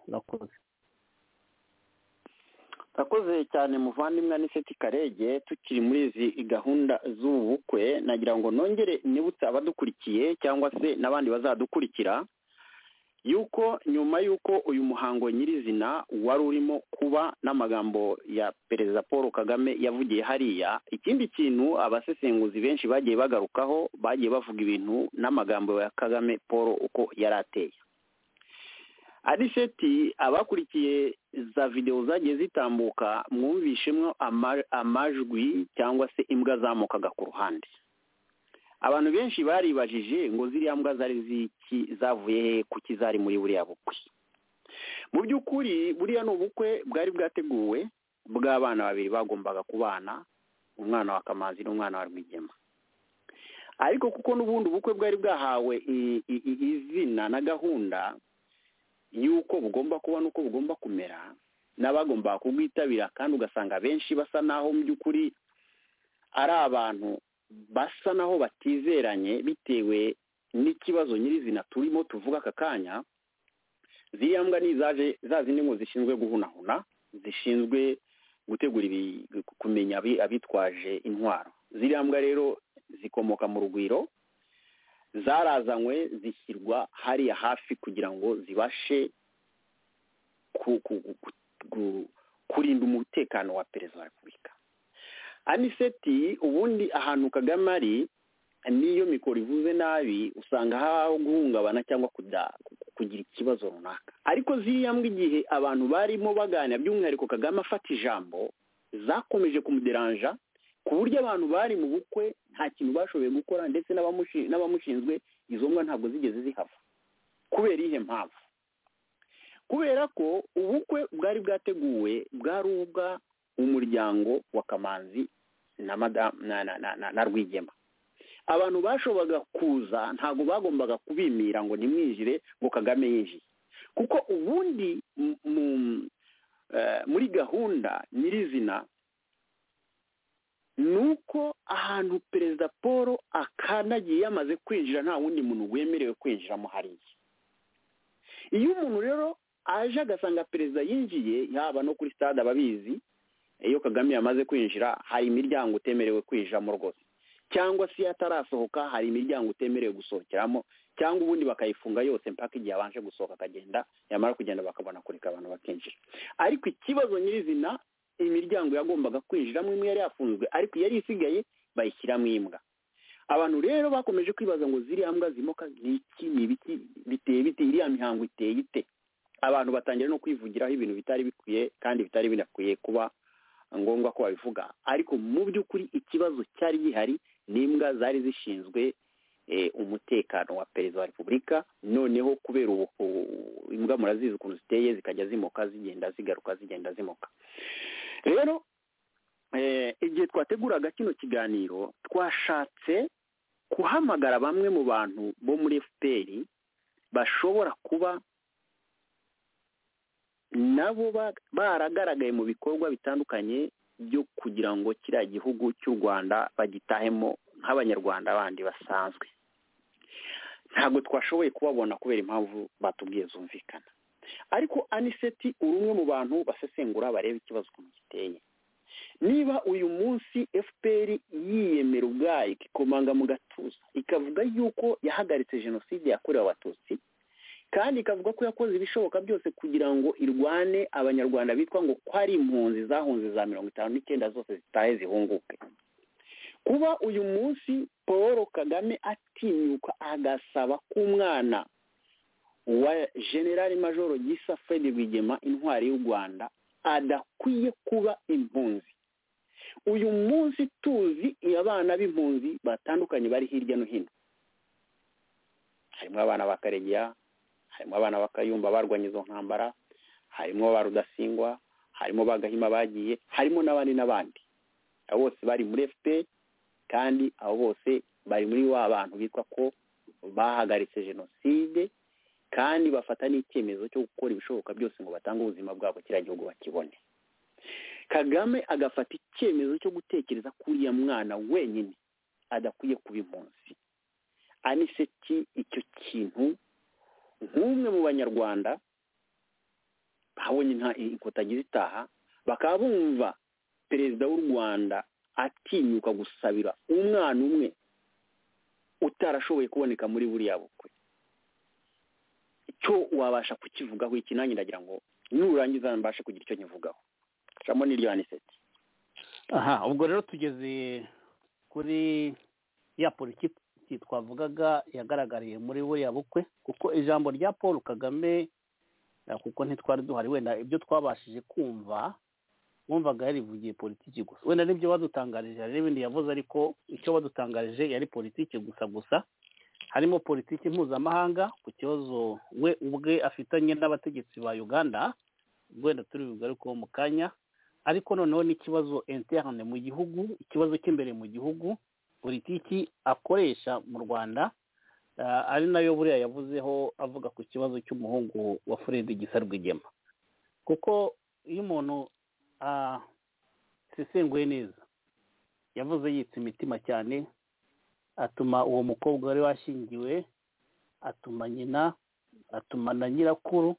Urakoze cyane muvandimwe Aniseti Karege. Tukiri muri izi gahunda z'ubu bukwe, nagira ngo nongere nibutse abadukurikiye cyangwa se n'abandi bazadukurikira yuko nyuma y'uko uyu muhango nyirizina wari urimo kuba n'amagambo ya perezida Paul Kagame yavugiye hariya, ikindi kintu abasesenguzi benshi bagiye bagarukaho, bagiye bavuga ibintu n'amagambo ya Kagame Paul uko yari ateye. aniseti abakurikiye za videwo zagiye zitambuka mwumvishemo amajwi cyangwa se imbwa zamukaga ku ruhande. Abantu benshi baribajije ngo ziriya mbwa zari ziki, zavuye he, kuki zari muri buriya bukwe. Mu by'ukuri buriya ni ubukwe bwari bwateguwe bw'abana babiri bagombaga kubana, umwana wa Kamanzi n'umwana wa Rwigema. Ariko kuko n'ubundi ubukwe bwari bwahawe izina na gahunda y'uko bugomba kuba n'uko bugomba kumera, n'abagomba kubwitabira, kandi ugasanga benshi basa naho mu by'ukuri ari abantu basa naho batizeranye bitewe n'ikibazo nyirizina turimo tuvuga aka kanya. Ziriya mbwa ni za zindi ngo zishinzwe guhunahuna, zishinzwe gutegura kumenya abitwaje intwaro. Ziriya mbwa rero zikomoka mu Rugwiro, zarazanywe zishyirwa hariya hafi kugira ngo zibashe kurinda umutekano wa Perezida wa Repubulika. Aniseti, ubundi ahantu Kagame ari, niyo mikoro ivuze nabi usanga haho guhungabana cyangwa kugira ikibazo runaka. Ariko ziriya mbwa igihe abantu barimo baganira, by'umwihariko Kagame afata ijambo, zakomeje kumuderanja ku buryo abantu bari mu bukwe nta kintu bashoboye gukora, ndetse n'abamushinzwe izo mbwa ntabwo zigeze zihava. Kubera ihe mpamvu? Kubera ko ubukwe bwari bwateguwe bwari ubwa umuryango wa Kamanzi na Rwigema. Abantu bashoboraga kuza ntabwo bagombaga kubimira ngo nimwijire ngo Kagame yinjiye, kuko ubundi muri gahunda nyirizina nuko ahantu Perezida Paul akanagiye yamaze kwinjira nta wundi muntu wemerewe kwinjiramo hariya. Iyo umuntu rero aje agasanga Perezida yinjiye, yaba no kuri stade ababizi, iyo Kagame yamaze kwinjira hari imiryango utemerewe kwinjiramo rwose, cyangwa se atarasohoka hari imiryango utemerewe gusohokeramo, cyangwa ubundi bakayifunga yose mpaka igihe abanje gusohoka akagenda, yamara kugenda bakabona kureka abantu bakinjira. Ariko ikibazo nyirizina, imiryango yagombaga kwinjiramo imwe yari yafunzwe, ariko yari isigaye bayishyiramo imbwa. Abantu rero bakomeje kwibaza ngo ziriya mbwa zimoka n'iki, n'ibiki, biteye bite, iriya mihango iteye ite. Abantu batangira no kwivugiraho ibintu bitari bikwiye kandi bitari binakwiye kuba ngombwa ko babivuga. Ariko mu by'ukuri ikibazo cyari gihari, n'imbwa zari zishinzwe umutekano wa Perezida wa Repubulika. Noneho kubera imbwa murazizi ukuntu ziteye, zikajya zimoka zigenda zigaruka, zigenda zimoka. Rero igihe twateguraga kino kiganiro twashatse kuhamagara bamwe mu bantu bo muri FPR bashobora kuba nabo baragaragaye mu bikorwa bitandukanye byo kugira ngo kiriya gihugu cy'u Rwanda bagitahemo nk'abanyarwanda bandi basanzwe. Ntabwo twashoboye kubabona kubera impamvu batubwiye zumvikana. Ariko Aniseti uri umwe mu bantu basesengura bareba ikibazo ukuntu giteye. Niba uyu munsi FPR yiyemera ubwayo ikomanga mu gatuza ikavuga yuko yahagaritse jenoside yakorewe Abatutsi, kandi ikavuga ko yakoze ibishoboka byose kugira ngo irwane abanyarwanda bitwa ngo ko ari impunzi zahunze za 59 zose zitahe zihunguke, kuba uyu munsi Paul Kagame atinyuka agasaba k'umwana wa General Major Gisa Fred Rwigema, intwari y'u Rwanda, adakwiye kuba impunzi. Uyu munsi tuzi abana b'impunzi batandukanye bari hirya no hino. Harimo abana ba Karegeya, harimo abana ba Kayumba barwanye izo ntambara, harimo ba Rudasingwa, harimo bagahima bagiye, harimo n'abandi. Abo bose bari muri FPR, kandi abo bose bari muri wa bantu bitwa ko bahagaritse jenoside, kandi bafata n'icyemezo cyo gukora ibishoboka byose ngo batange ubuzima bwabo kiriya gihugu bakibone. Kagame agafata icyemezo cyo gutekereza kuriya mwana wenyine adakwiye kuba impunzi. Aniseti, icyo kintu nk'umwe mu banyarwanda babonye nta inkotanyi zitaha, bakaba bumva Perezida w'u Rwanda atinyuka gusabira umwana umwe utarashoboye kuboneka muri buriya bukwe, icyo wabasha kukivugaho iki? Nanjye ndagira ngo nurangiza mbashe kugira icyo nkivugaho. Shamo n'iryo Aniseti. Ubwo rero tugeze kuri ya politiki twavugaga yagaragariye muri buriya bukwe, kuko ijambo rya Paul Kagame kuko ntitwari duhari, wenda ibyo twabashije kumva wumvaga yarivugiye politiki gusa, wenda n'ibyo badutangarije hari n'ibindi yavuze, ariko icyo badutangarije yari politiki gusa harimo politiki mpuzamahanga ku kibazo we ubwe afitanye n'abategetsi ba Uganda, wenda turi bugaruke mu kanya, ariko noneho n'ikibazo interne mu gihugu, ikibazo cy'imbere mu gihugu, politiki akoresha mu Rwanda, ari nayo buriya yavuzeho avuga ku kibazo cy'umuhungu wa Fred Gisa Rwigema. Kuko iyo umuntu sesenguye neza yavuze yitse imitima cyane, atuma uwo mukobwa wari washyingiwe, atuma nyina, atuma na nyirakuru,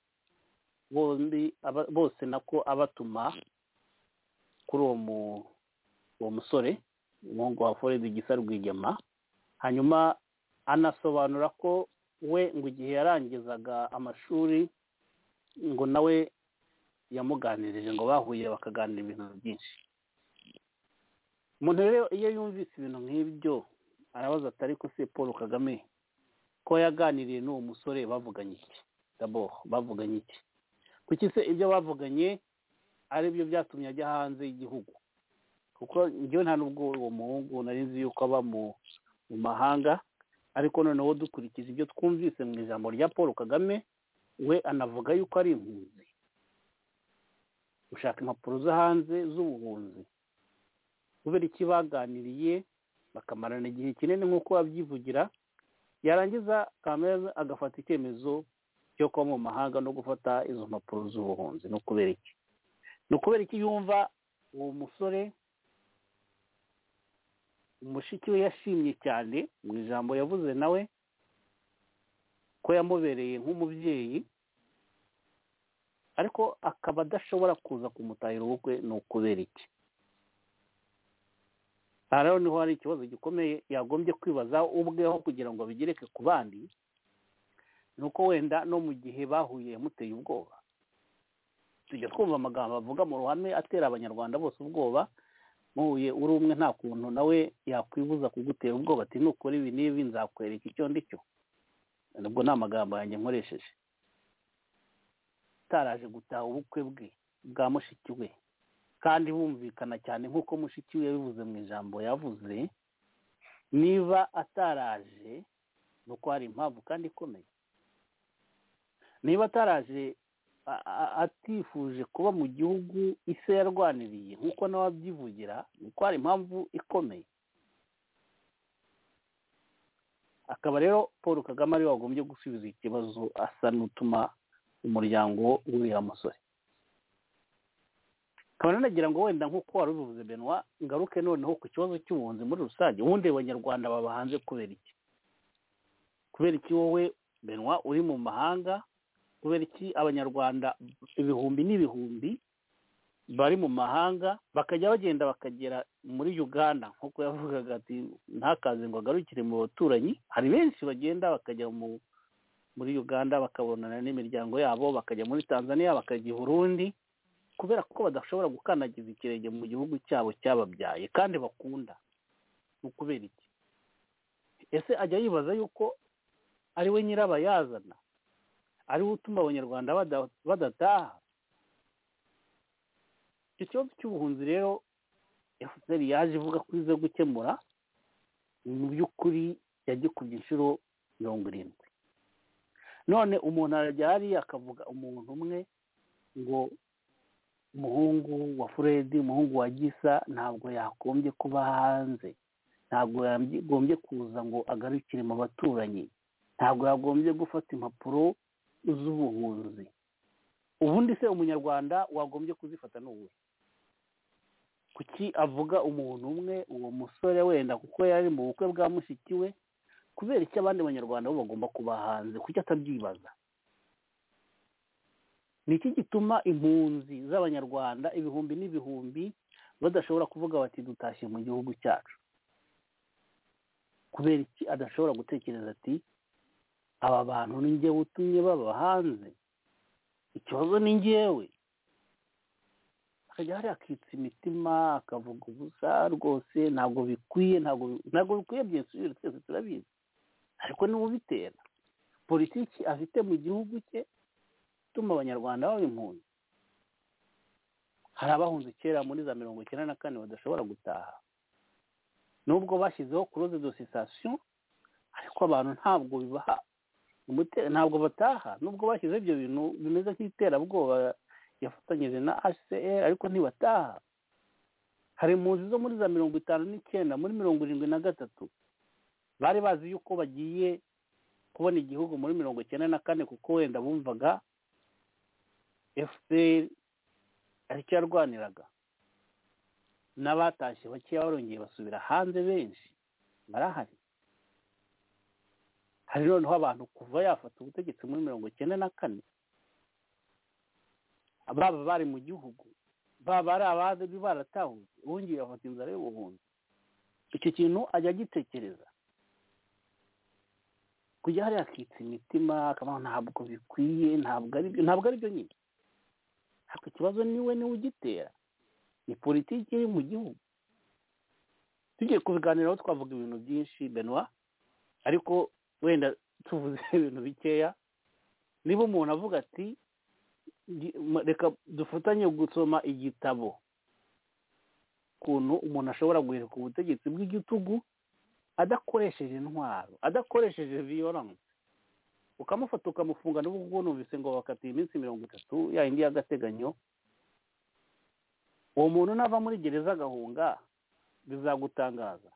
bose nako abatuma kuri uwo musore umuhungu wa Fred Gisa Rwigema. Hanyuma anasobanura ko we ngo igihe yarangizaga amashuri ngo nawe yamuganirije, ngo bahuye bakaganira ibintu byinshi. Umuntu rero iyo yumvise ibintu nk'ibyo arabaza ati ariko se Paul Kagame ko yaganiriye n'uwo musore bavuganye iki? D'abord bavuganye iki? Kuki se ibyo bavuganye ari byo byatumye ajya hanze y'igihugu? Kuko njyewe nta nubwo uwo muhungu nari nzi yuko aba mu mahanga, ariko noneho dukurikije ibyo twumvise mu ijambo rya Paul Kagame, we anavuga yuko ari impunzi, gushaka impapuro zo hanze z'ubuhunzi. Kubera iki baganiriye bakamarana igihe kinini nk'uko babyivugira, yarangiza kameza agafata icyemezo cyo kuba mu mahanga no gufata izo mpapuro z'ubuhunzi. No kubera iki? No kubera iki yumva uwo musore umushiki we yashimye cyane mu ijambo yavuze nawe ko yamubereye nk'umubyeyi, ariko akaba adashobora kuza kumutahira ubukwe? Ni ukubera iki? Aha rero niho hari ikibazo gikomeye yagombye kwibaza ubweho kugira ngo abigereke ku bandi. Ni uko wenda no mu gihe bahuye yamuteye ubwoba. Tujya twumva amagambo avuga mu ruhame atera abanyarwanda bose ubwoba, muhuye uri umwe nta kuntu nawe yakwibuza kugutera ubwoba ati nukora ibi n'ibi nzakwereka icyo ndicyo. Nubwo nta magambo yanjye nkoresheje. Taraje gutaha ubukwe bwe bwa mushiki we, kandi bumvikana cyane nk'uko mushiki we yabivuze mu ijambo yavuze. Niba ataraje nuko hari impamvu kandi ikomeye. Niba ataraje atifuje kuba mu gihugu ise yarwaniriye nk'uko nawe abyivugira, nuko hari impamvu ikomeye. Akaba rero Paul Kagame ariwe wagombye gusubiza ikibazo, asa n'utuma umuryango w'uriya musore. Kabona nagira ngo wenda nk'uko wari ubivuze Benoit, ngaruke noneho ku kibazo cy'ubuhunzi muri rusange. Ubundi abanyarwanda baba hanze kubera iki? Kubera iki wowe Benoit uri mu mahanga? Kubera iki abanyarwanda ibihumbi n'ibihumbi bari mu mahanga bakajya bagenda bakagera muri Uganda, nk'uko yavugaga ati ntakaze ngo agarukire mu baturanyi? Hari benshi bagenda bakajya muri Uganda bakabonana n'imiryango yabo, bakajya muri Tanzania, bakajya i Burundi, kubera ko badashobora gukanagiza ikirenge mu gihugu cyabo cyababyaye kandi bakunda. Ni ukubera iki? Ese ajya yibaza yuko ari we nyirabayazana, ari we utuma abanyarwanda badataha? Icyo kibazo cy'ubuhunzi rero FPR yaje ivuga ko ize gukemura, mu by'ukuri yagikubye inshuro 70. None umuntu arajya hariya akavuga umuntu umwe ngo umuhungu wa Fred, umuhungu wa Gisa ntabwo yagombye kuba hanze, ntabwo yagombye kuza ngo agarukire mu baturanyi, ntabwo yagombye gufata impapuro z'ubuhunzi. Ubundi se umunyarwanda wagombye kuzifata n'ubuhe? Kuki avuga umuntu umwe, uwo musore wenda kuko yari mu bukwe bwa mushiki we? Kubera iki abandi banyarwanda bo bagomba kuba hanze? Kuki atabyibaza? Ni iki gituma impunzi z'abanyarwanda ibihumbi n'ibihumbi badashobora kuvuga bati dutashye mu gihugu cyacu? Kubera iki adashobora gutekereza ati aba bantu ni njye utumye baba hanze, ikibazo ni njyewe? Akajya hari akitsa imitima akavuga ubusa rwose. Ntabwo bikwiye, ntabwo bikwiye, byinshi twese turabizi, ariko niwe ubitera. Politiki afite mu gihugu cye ituma abanyarwanda baba impunzi. Hari abahunze kera muri za 1994 badashobora gutaha, nubwo bashyizeho clause de cessation, ariko abantu ntabwo bibaha ntabwo bataha, nubwo bashyize ibyo bintu bimeze nk'iterabwoba yafatanyije na HCR, ariko ntibataha. Hari impunzi zo muri za 59 muri 73 bari bazi yuko bagiye kubona igihugu muri 94 kuko wenda bumvaga FPR aricyo yarwaniraga. N'abatashye bakeya barongeye basubira hanze, benshi barahari. Hari noneho abantu kuva yafata ubutegetsi muri 94 baba bari mu gihugu, baba ari abazi baratahuze, bongeye bafata inzara y'ubuhunzi. Icyo kintu ajya agitekereza, kujya hari akitsa imitima akaba ntabwo bikwiye, ntabwo ari byo nyine. Ariko ikibazo niwe ugitera, ni politiki iri mu gihugu. Tugiye kubiganiraho twavuga ibintu byinshi Benoit, ariko wenda tuvuze ibintu bikeya. Niba umuntu avuga ati reka dufatanye gusoma igitabo kuntu umuntu ashobora guhirika ubutegetsi bw'igitugu adakoresheje intwaro, adakoresheje violence, ukamufata ukamufunga, n'ubwo numvise ngo bakatiye iminsi 30 ya indi y'agateganyo, uwo muntu nava muri gereza agahunga bizagutangaza.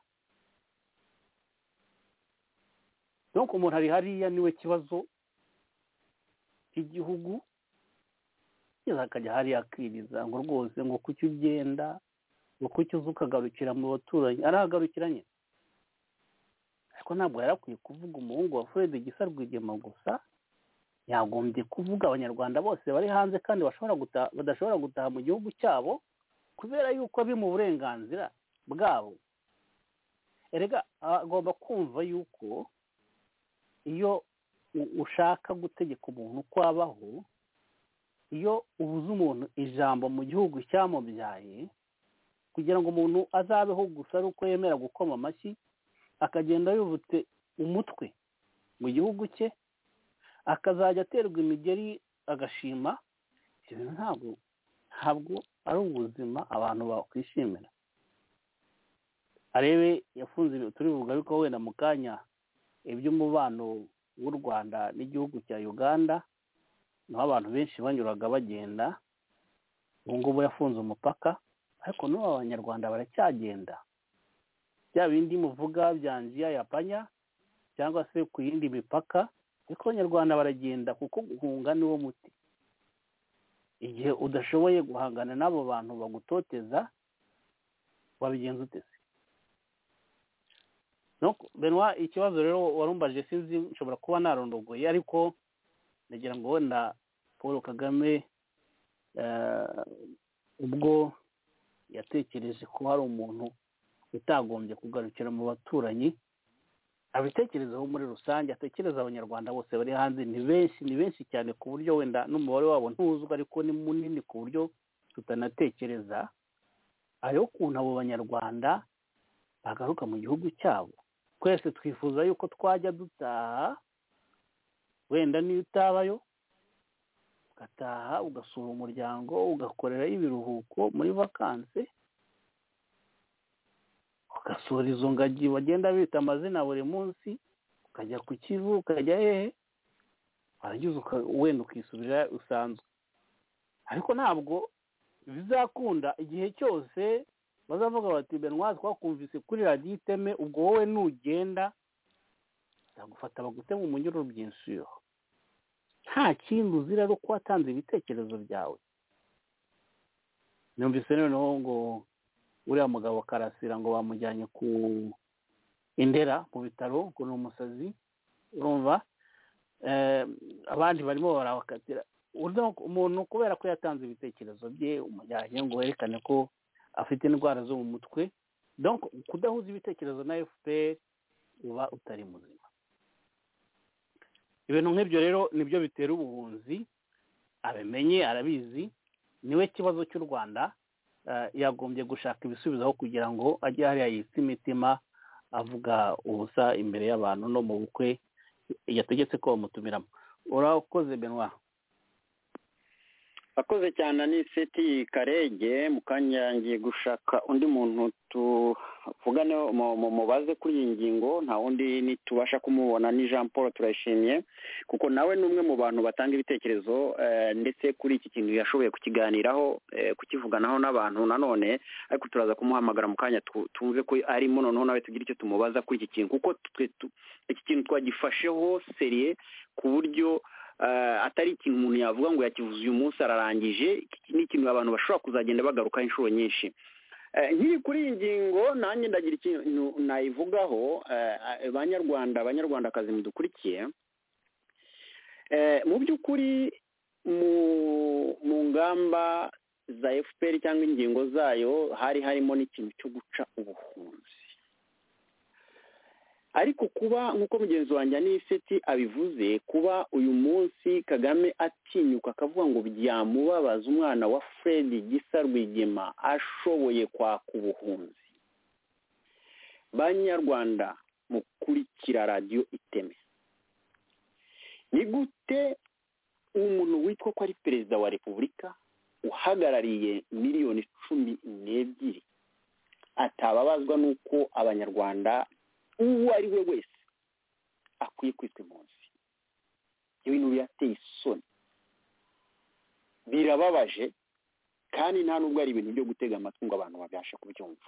Donc umuntu ari hariya niwe kibazo cy'igihugu, akajya hariya akiriza ngo rwose ngo kuki ugenda, ngo kuki uza ukagarukira mu baturanyi. Arahagarukiranye, ariko ntabwo yarakwiye kuvuga umuhungu wa Fred Gisa Rwigema gusa, yagombye kuvuga abanyarwanda bose bari hanze kandi badashobora gutaha mu gihugu cyabo kubera yuko ari mu burenganzira bwabo. Erega agomba kumva yuko iyo ushaka gutegeka umuntu uko abaho, iyo ubuze umuntu ijambo mu gihugu cyamubyaye, kugira ngo umuntu azabeho gusa ari uko yemera gukoma amashyi, akagenda yubutse umutwe mu gihugu cye, akazajya aterwa imigeri agashima, ibyo bintu ntabwo ari ubuzima abantu bakwishimira. Arebe yafunze turivuga ariko wenda mu kanya iby'umubano w'u Rwanda n'igihugu cya Uganda, niho abantu benshi banyuraga bagenda. Ubu ngubu yafunze umupaka, ariko n'ubu abanyarwanda baracyagenda. Bya bindi muvuga bya nziya ya panya cyangwa se ku yindi mipaka, ariko abanyarwanda baragenda kuko guhunga niwo muti. Igihe udashoboye guhangana n'abo bantu bagutoteza, wabigenza utese. Benoit, ikibazo rero warumbaje sinzi nshobora kuba narondogoye, ariko nagira ngo wenda Paul Kagame ubwo yatekereje ko hari umuntu utagombye kugarukira mu baturanyi, abitekerezaho muri rusange, atekereza abanyarwanda bose bari hanze. Ni benshi cyane ku buryo wenda n'umubare wabo ntuzwi, ariko ni munini ku buryo tutanatekereza ayo kuntu abo banyarwanda bagaruka mu gihugu cyabo. Twese twifuza yuko twajya dutaha, wenda niyo utabayo ugataha ugasura umuryango, ugakorerayo ibiruhuko muri vakanse, ugasura izo ngagi bagenda bita amazina buri munsi, ukajya ku Kivu, ukajya hehe, warangiza wenda ukisubira usanzwe. Ariko ntabwo bizakunda igihe cyose bazavuga bati Benoit twakumvise kuri radiyo Iteme, ubwo wowe nugenda bazagufata bagute mu munyururu byinshi. Nta kindi uzira ari uko watanze ibitekerezo byawe. Numvise noneho ngo uriya mugabo Karasira ngo bamujyanye ku Indera mu bitaro, ngo ni umusazi. Urumva abandi barimo barabakatira. Umuntu kubera ko yatanze ibitekerezo bye umujyanye ngo werekane ko afite indwara zo mu mutwe. Donc kudahuza ibitekerezo na FPR uba utari muzima. Ibintu nk'ibyo rero nibyo bitera ubuhunzi, abimenye, arabizi. Niwe kibazo cy'u Rwanda, yagombye gushaka ibisubizaho kugira ngo ajye hariya yitse imitima avuga ubusa imbere y'abantu no mu bukwe yategetse ko bamutumiramo. Urakoze Benoit. akoze cyane ni seti karege mukanyangiye gushaka undi muntu tuvugane mubaze kuri iyi ngingo nta wundi nitubasha kumubona ni Jean Paul turayishimiye kuko nawe ni umwe mu bantu batanga ibitekerezo ndetse kuri iki kintu yashoboye kukiganiraho kukivuganaho n'abantu nanone ariko turaza kumuhamagara mu kanya tumve ko arimo noneho nawe tugira icyo tumubaza kuri iki kintu kuko iki kintu twagifasheho serie ku buryo atari ikintu umuntu yavuga ngo yakivuze uyu munsi ararangije ni ikintu abantu bashobora kuzagenda bagaruka inshuro nyinshi nkiri kuri iyi ngingo nanjye ndagira ikintu nayivugaho abanyarwandakazi mudukurikiye mu by'ukuri mu ngamba za FPR cyangwa ingingo zayo harimo n'ikintu cyo guca ubuhunzi ariko kuba nk'uko mugenzi wanjye Aniseti abivuze kuba uyu munsi Kagame atinyuka akavuga ngo byamubabaza umwana wa Fred Gisa Rwigema ashoboye kwaka ubuhunzi banyarwanda mukurikira radiyo Iteme ni gute umuntu witwa ko ari perezida wa repubulika uhagarariye miliyoni 12 atababazwa n'uko abanyarwanda uwo ari we wese akwiye kwitwa impunzi ibintu birateye isoni birababaje kandi nta nubwo ari ibintu byo gutega amatwi ngo abantu babashe kubyumva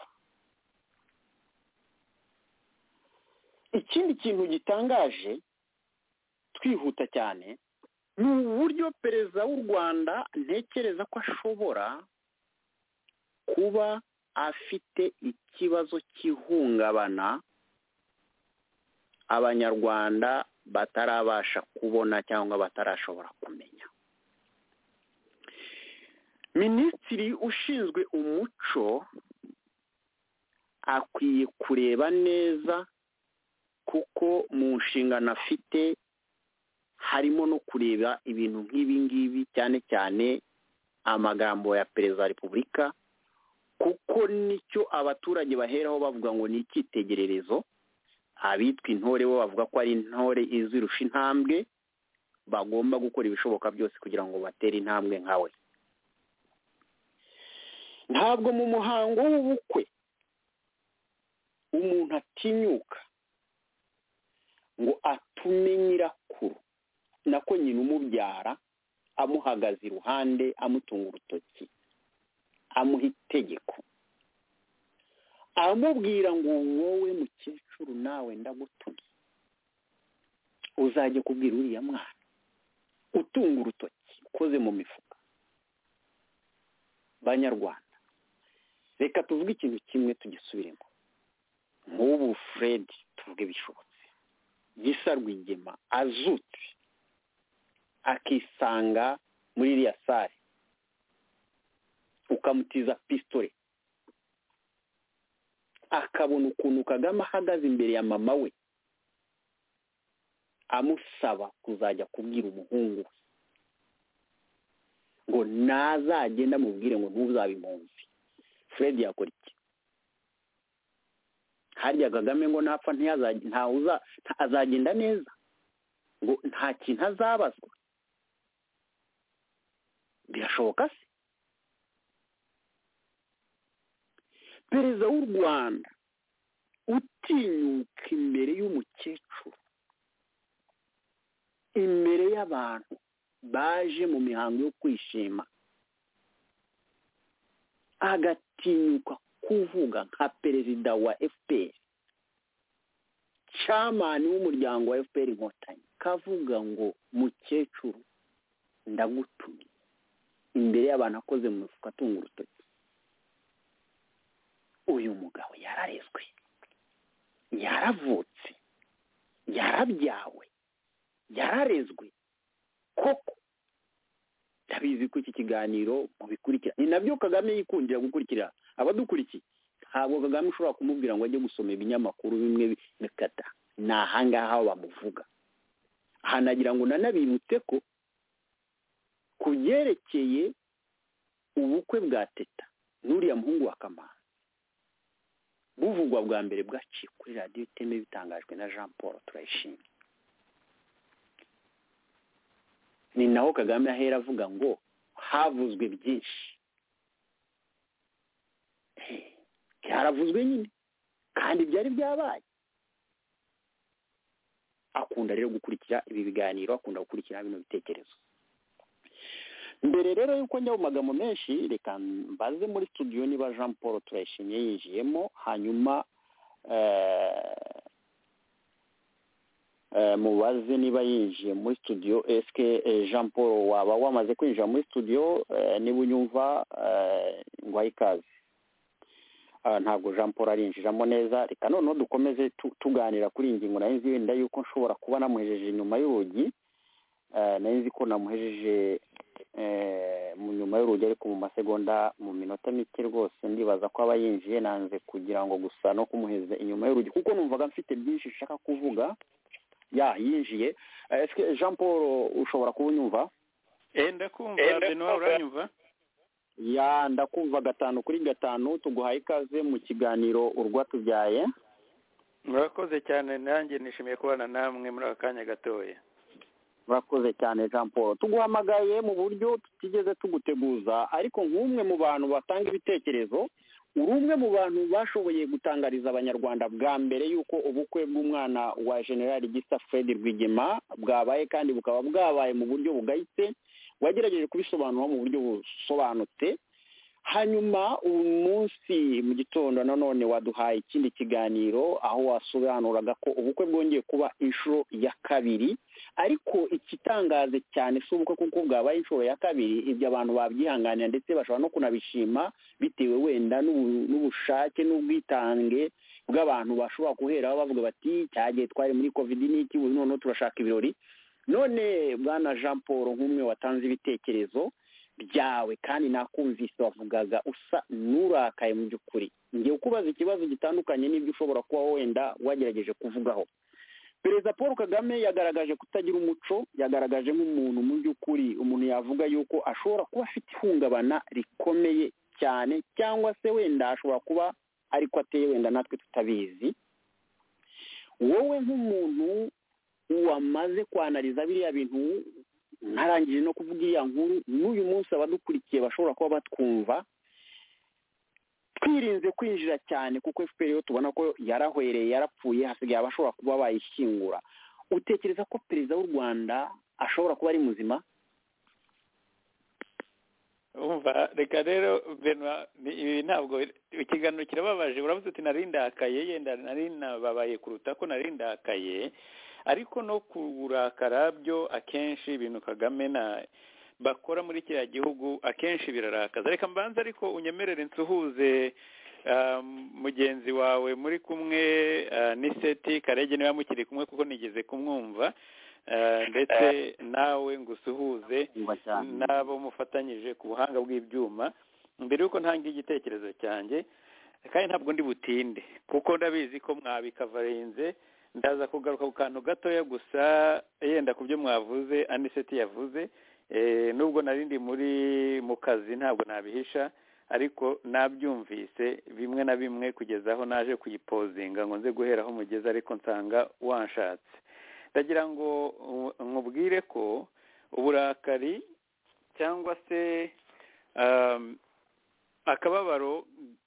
ikindi kintu gitangaje twihuta cyane ni uburyo perezida w'u Rwanda ntekereza ko ashobora kuba afite ikibazo cy'ihungabana abanyarwanda batarabasha kubona cyangwa batarashobora kumenya minisitiri ushinzwe umuco akwiye kureba neza kuko mu nshingano afite harimo no kureba ibintu nk'ibi ngibi cyane cyane amagambo ya perezida wa repubulika kuko nicyo abaturage baheraho bavuga ngo ni icyitegererezo abitwa intore bo bavuga ko ari intore izirusha intambwe bagomba gukora ibishoboka byose kugira ngo batere intambwe nkawe ntabwo mu muhango w'ubukwe umuntu atinyuka ngo atume nyirakuru nako nyina umubyara amuhagaze iruhande amutunga urutoki amuha itegeko amubwira ngo wowe mukecuru nawe ndagutumye uzajya kubwira uriya mwana utunga urutoki ukoze mu mifuka banyarwanda reka tuvuge ikintu kimwe tugisubiremo nk'ubu Fred tuvuge bishobotse Gisa Rwigema azutse akisanga muri iriya sare ukamutiza pistole akabona ukuntu Kagame ahagaze imbere ya mama we amusaba kuzajya kubwira umuhungu we ngo nazagenda amubwire ngo ntuzabe impunzi Fred yakora iki harya Kagame ngo napfa azagenda neza ngo nta kintu azabazwa birashoboka se perezida w'u Rwanda utinyuka imbere y'umukecuru imbere y'abantu baje mu mihango yo kwishima agatinyuka kuvuga nka perezida wa FPR chairman w'umuryango wa FPR Inkotanyi kavuga ngo mukecuru ndagutumye imbere y'abantu akoze mu mufuka atunga urutoki uyu mugabo yararezwe yaravutse yarabyawe yararezwe koko ndabizi ko iki kiganiro mu bikurikira ni nabyo Kagame yikundira gukurikira abadukurikiye ntabwo Kagame ushobora kumubwira ngo ajye gusoma ibinyamakuru bimwe bikata ni ahangaha bamuvuga hanagira ngo nanabibutse ko kubyerekeye ubukwe bwa Teta n'uriya muhungu wa Kamara buvugwa bwa mbere bwaciye kuri radiyo Iteme bitangajwe na Jean Paul turayishimye ni naho Kagame ahera avuga ngo havuzwe byinshi, byaravuzwe nyine kandi byari byabaye. Akunda rero gukurikira ibi biganiro, akunda gukurikira bino bitekerezo. Mbere rero yuko njya mu magambo menshi, reka mbaze muri studio niba Jean Paul Turayishimye yinjiyemo, hanyuma mubaze niba yinjiye muri studio. Eske Jean Paul waba wamaze kwinjira muri studio? Niba unyumva ngwaye ikaze. Ntabwo Jean Paul arinjiramo neza. Reka noneho dukomeze tuganira kuri iyi ngingo. Nari nzi wenda yuko nshobora kuba namuhejeje inyuma y'urugi, nari nzi ko namuhejeje mu nyuma y'urugi, ariko mu masegonda, mu minota mike rwose ndibaza ko aba yinjiye. Nanze kugira ngo gusa no kumuheza inyuma y'urugi kuko numvaga mfite byinshi nshaka kuvuga. Yinjiye. Eske Jean Paul ushobora kuba unyumva? Ndakumva. Benoit, uranyumva? Ndakumva 5 kuri 5. Tuguhaye ikaze mu kiganiro Urwatubyaye. Murakoze cyane, nanjye nishimiye kubana namwe muri aka kanya gatoya. Murakoze cyane Jean Paul. Tuguhamagaye mu buryo tutigeze tuguteguza, ariko nk'umwe mu bantu batanga ibitekerezo, uri umwe mu bantu bashoboye gutangariza abanyarwanda bwa mbere yuko ubukwe bw'umwana wa General Gisa Fred Rwigema bwabaye, kandi bukaba bwabaye mu buryo bugayitse. Wagerageje kubisobanura mu buryo busobanutse. Hanyuma uyu munsi mu gitondo nanone waduhaye ikindi kiganiro aho wasobanuraga ko ubukwe bwongeye kuba inshuro ya kabiri, ariko ikitangaje cyane si ubukwe kuko bwabaye inshuro ya kabiri. Ibyo abantu babyihanganira ndetse bashobora no kunabishima bitewe wenda n'ubushake n'ubwitange bw'abantu bashobora guheraho bavuga bati cyagiye twari muri covid n'iki, ubu noneho turashaka ibirori. None bwana Jean Paul, nk'umwe watanze ibitekerezo byawe kandi nakumvise wavugaga usa n'urakaye mu by'ukuri, ngiye kubaza ikibazo gitandukanye n'ibyo ushobora kuba wenda wagerageje kuvugaho. Perezida Paul Kagame yagaragaje kutagira umuco, yagaragaje nk'umuntu mu by'ukuri umuntu yavuga yuko ashobora kuba afite ihungabana rikomeye cyane, cyangwa se wenda ashobora kuba ariko ateye wenda natwe tutabizi. Wowe nk'umuntu wamaze kwanariza biriya bintu, ntarangije no kuvuga iriya nkuru, n'uyu munsi abadukurikiye bashobora kuba batwumva, twirinze kwinjira cyane kuko FPR yo tubona ko yarahwereye, yarapfuye, hasigaye abashobora kuba bayishyingura. Utekereza ko perezida w'u Rwanda ashobora kuba ari muzima? Umva, reka rero Benoit, ibi ntabwo ikiganiro kirababaje. Uravuze uti narindakaye, yenda narinababaye kuruta ko narindakaye, ariko no kurakara byo akenshi ibintu Kagame bakora muri kiriya gihugu akenshi birarakaza. Reka mbanza ariko unyemerere nsuhuze mugenzi wawe muri kumwe Niseti Karege, niba mukiri kumwe kuko nigeze kumwumva, ndetse nawe ngusuhuze nabo mufatanyije ku buhanga bw'ibyuma. Mbere yuko ntanga igitekerezo cyanjye, kandi ntabwo ndi butinde kuko ndabizi ko mwabikavarenze, ndaza kugaruka ku kantu gatoya gusa yenda ku byo mwavuze Aniseti yavuze. Nubwo narindi mu kazi ntabwo nabihisha, ariko nabyumvise bimwe na bimwe kugeza aho naje kuyipozinga ngo nze guheraho mugeze, ariko nsanga wanshatse. Ndagira ngo nkubwire ko uburakari cyangwa se akababaro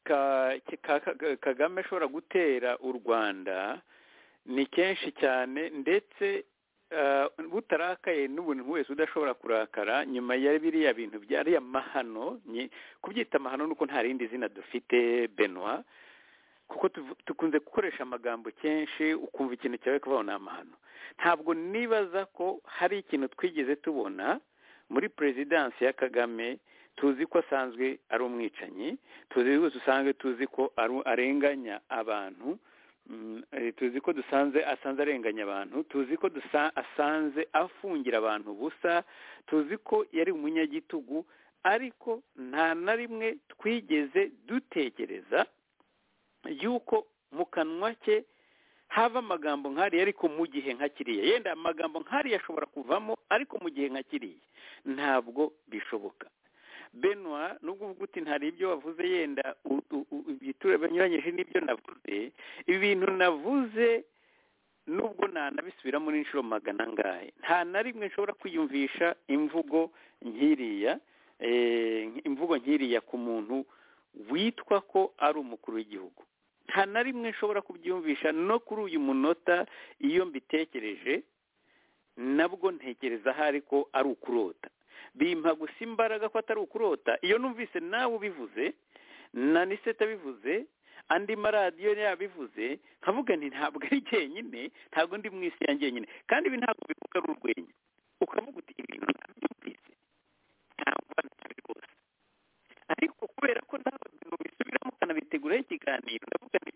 Kagame ashobora gutera u Rwanda ni kenshi cyane, ndetse butarakaye n'ubuntu wese udashobora kurakara nyuma ya biriya bintu byari amahano. Kubyita amahano nuko nta rindi zina dufite Benoit, kuko tukunze gukoresha amagambo kenshi ukumva ikintu cyawe kubaho ni amahano. Ntabwo nibaza ko hari ikintu twigeze tubona muri perezidansi ya Kagame. Tuzi ko asanzwe ari umwicanyi, tuzi ko arenganya abantu, tuzi ko asanze arenganya abantu, tuzi ko asanze afungira abantu ubusa, tuzi ko yari umunyagitugu, ariko nta na rimwe twigeze dutekereza yuko mu kanwa ke hava amagambo nk'ariya, ariko mu gihe nka kiriya. Yenda amagambo nk'ariya ashobora kuvamo, ariko mu gihe nka kiriya ntabwo bishoboka. Benoit, nubwo uvuga uti ntari ibyo wavuze yenda ibiture banyuranyije n'ibyo navuze, ibintu navuze nubwo nanabisubira muri inshuro magana ngahe, nta na rimwe nshobora kwiyumvisha imvugo nk'iriya. imvugo nkiriya ku muntu witwa ko ari umukuru w'igihugu. nta na rimwe nshobora kubyumvisha no kuri uyu munota. Iyo mbitekereje nabwo ntekereza ahari ko ari ukurota. Bimpa gusa imbaraga ko atari ukurota iyo numvise nawe ubivuze, na Niseta bivuze, andi maradiyo yabivuze, nkavuga nti ntabwo ari jyenyine, ntabwo ndi mu isi yanjye nyine. Kandi ibi ntabwo bivuga ari urwenya, ukavuga uti ibintu nabyumvise ntabwo ntabi rwose, ariko kubera ko nawe bisubiramo ukanabiteguraho ikiganiro, ndavuga nti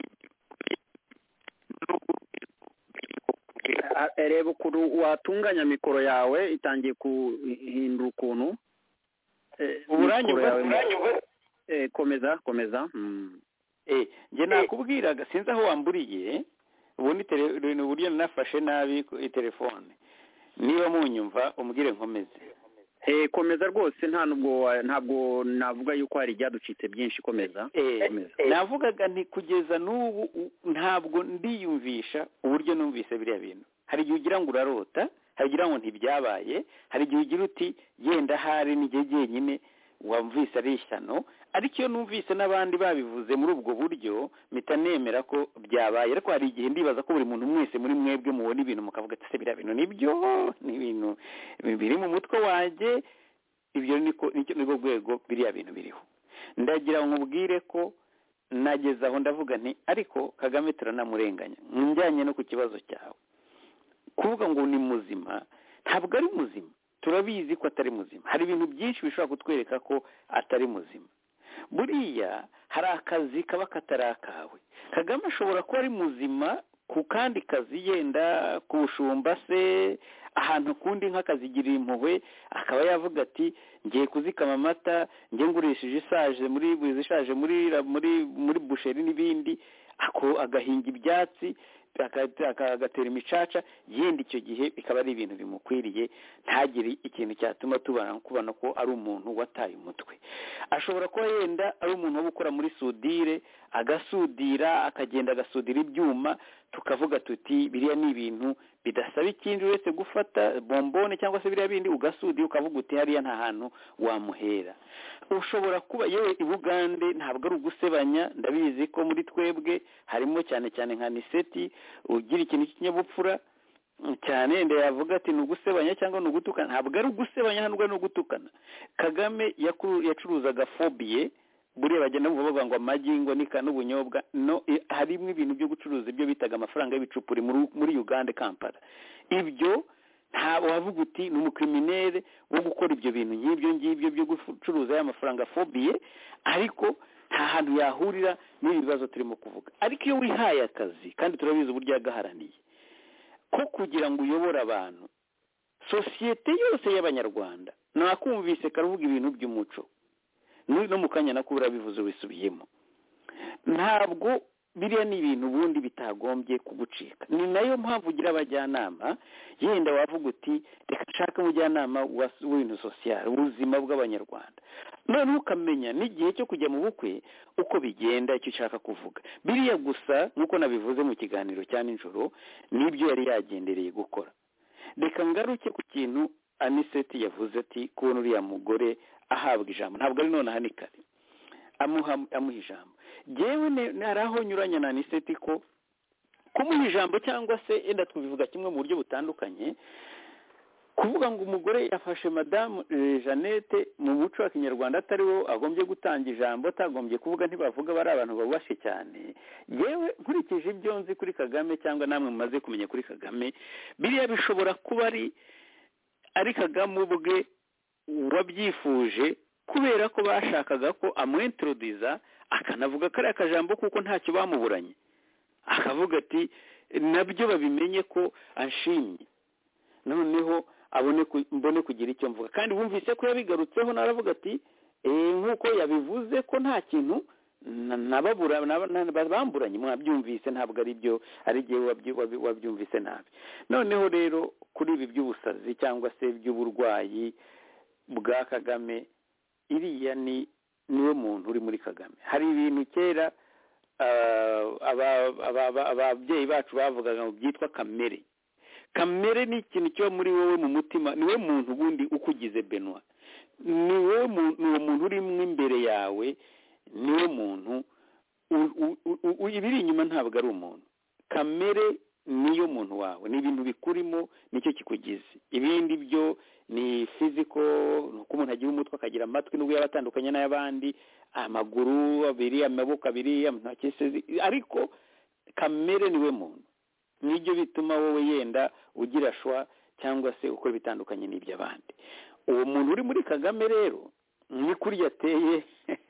reba ukuntu watunganya mikoro yawe itangiye guhindura ukuntu. uranyumva. Komeza. Njye nakubwiraga sinzi aho wamburiye, ubundi uburyo nafashe nabi telefone. Niba munyumva umbwire nkomeze. Komeza rwose, ntabwo navuga yuko hari ibyaducitse byinshi. Komeza. Navugaga nti kugeza n'ubu ntabwo ndiyumvisha uburyo numvise biriya bintu. Hari igihe ugira ngo urarota, hari igihe ngo ntibyabaye, hari igihe ugira uti yenda hari n'igihe jyenyine wumvise ari ishyano, ariko iyo numvise n'abandi babivuze muri ubwo buryo mpita nemera ko byabaye. Ariko hari igihe ndibaza ko buri muntu mwese muri mwebwe mubona ibintu mukavuga ati se biriya bintu nibyo, ni ibintu biri mu mutwe wanjye, ibyo niko rwego biriya bintu biriho. Ndagira ngo nkubwire ko nageze aho ndavuga nti ariko Kagame turanamurenganya njyanye no ku kibazo cyawe. Kuvuga ngo ni muzima, ntabwo ari muzima. Turabizi ko atari muzima. Hari ibintu byinshi bishobora kutwereka ko atari muzima. Buriya hari akazi kaba katari akawe. Kagame ashobora kuba ari muzima ku kandi kazi, yenda ku bushumba se, ahantu kundi nk'akazigirira impuhwe, akaba yavuga ati ngiye kuzikama amata, ngiye ngurishije ishaje muri busheri n'ibindi, agahinga ibyatsi, agatera imicaca, yenda icyo gihe bikaba ari ibintu bimukwiriye, ntagire ikintu cyatuma kubona ko ari umuntu wataye umutwe. Ashobora kuba yenda ari umuntu wo gukora muri sudire, agasudira, akagenda agasudira ibyuma, tukavuga tuti biriya ni ibintu bidasaba ikindi uretse gufata bombone cyangwa se biriya bindi ugasudira, ukavuga uti hariya nta hantu wamuhera. Ushobora kuba yewe i Bugande, ntabwo ari ugusebanya, ndabizi ko muri twebwe harimo cyane cyane nka Niseti ugira ikintu cy'ikinyabupfura cyane, nde yavuga ati ni ugusebanya cyangwa ni ugutukana. Ntabwo ari ugusebanya, ntabwo ari ugutukana. Kagame yacuruzaga fobiye, buriya bagenda bavuga ngo amagi ngo nika n'ubunyobwa, no, harimo ibintu byo gucuruza ibyo bitaga amafaranga y'ibicupuri muri Uganda, Kampala. Ibyo ntabwo wavuga uti ni umukriminere wo gukora ibyo bintu nk'ibyo ngibyo byo gucuruza y'amafaranga fobiye, ariko nta hantu yahurira n'ibi bibazo turimo kuvuga. Ariko iyo wihaye akazi, kandi turabizi uburyo yagaharaniye ko kugira ngo uyobore abantu, sosiyete yose y'Abanyarwanda, nakumvise karavuga ibintu by'umuco, no mu kanya nako urabivuze wisubiyemo. Ntabwo biriya ni ibintu ubundi bitagombye kugucika. Ni nayo mpamvu ugira abajyanama, yenda wavuga uti reka nshaka umujyanama w'ibintu sosiyal, ubuzima bw'Abanyarwanda. None ukamenya n'igihe cyo kujya mu bukwe uko bigenda, icyo ushaka kuvuga. Biriya gusa nk'uko nabivuze mu kiganiro cya nijoro, nibyo yari yagendereye gukora. Reka ngaruke ku kintu Aniseti yavuze ati kubona uriya mugore ahabwa ijambo, ntabwo ari none hani kare amuha ijambo. Jewe naraho nyuranya na Aniseti ko kumuha ijambo cyangwa se enda tubivuga kimwe mu buryo butandukanye. Kuvuga ngo umugore yafashe Madamu Jeannette mu muco wa Kinyarwanda atari wo agombye gutanga ijambo, atagombye kuvuga, ntibavuga bari abantu babashe cyane. Yewe nkurikije ibyo nzi kuri Kagame cyangwa namwe mumaze kumenya kuri Kagame, biriya bishobora kuba ari Kagame ubwe wabyifuje, kubera ko bashakaga ko amwintroduza, akanavuga kariya akajambo kuko ntacyo bamuburanye, akavuga ati nabyo babimenye ko anshimye, noneho mbone kugira icyo mvuga. Kandi bumvise ko yabigarutseho, naravuga ati nk'uko yabivuze ko nta kintu bamburanye, mwabyumvise, ntabwo ari byo, ari igihe wabyumvise nabi. Noneho rero kuri ibi by'ubusazi cyangwa se by'uburwayi bwa Kagame, iriya niwe muntu uri muri Kagame. Hari ibintu kera ababyeyi bacu bavugaga ngo byitwa kamere. Kamere ni ikintu cyo muri wowe mu mutima, niwe muntu ubundi ukugize Benoit. uwo muntu uri imbere yawe niwo muntu ibiri inyuma ntabwo ari umuntu. Kamere niyo muntu wawe, ni ibintu bikurimo, nicyo kikugize. Ibindi byo ni physical, nuko umuntu agira umutwe akagira amatwi n'ubwo yaba atandukanye n'ay'abandi, amaguru abiri, amaboko abiri, intoki se, ariko kamere niwe muntu. Nibyo bituma wowe yenda ugira shwa cyangwa se ukora bitandukanye n'iby'abandi. Uwo muntu uri muri Kagame rero ni kuri yateye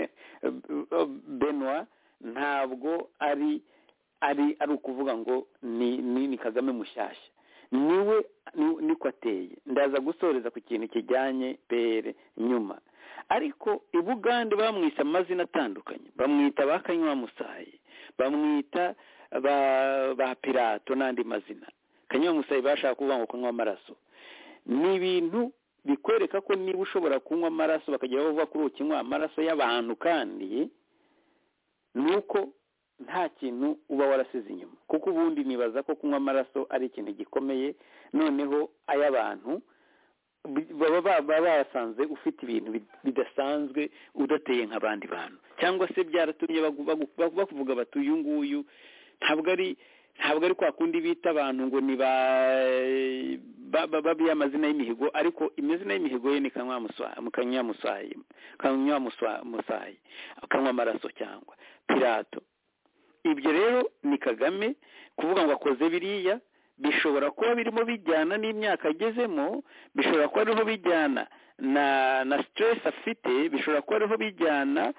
Benoit, ntabwo ari ukuvuga ngo ni Kagame mushyashya, niwe niko ateye. Ndaza gusoreza ku kintu kijyanye pere nyuma. Ariko i Bugande bamwise amazina atandukanye, bamwita ba Kanywamusayi, bamwita ba Pirato n'andi mazina. Kanywamusayi bashaka kuvuga ngo kunywa amaraso. Ni ibintu bikwereka ko niba ushobora kunywa amaraso bakajya bavuga kuri ukinywa amaraso y'abantu, kandi nuko nta kintu uba warasize inyuma, kuko ubundi nibaza ko kunywa amaraso ari ikintu gikomeye. Noneho ay'abantu baba basanze ufite ibintu bidasanzwe, udateye nk'abandi bantu, cyangwa se byaratumye bakuvuga bati uyu nguyu ntabwo ari kwa kundi bita abantu ngo ni babiye amazina y'imihigo, ariko imizina y'imihigo ye ni Kanywamusayi, akanywa amaraso cyangwa Pirato. Ibyo rero ni Kagame. Kuvuga ngo akoze biriya bishobora kuba birimo bijyana n'imyaka agezemo, bishobora kuba ariho bijyana na stress afite, bishobora kuba ariho bijyana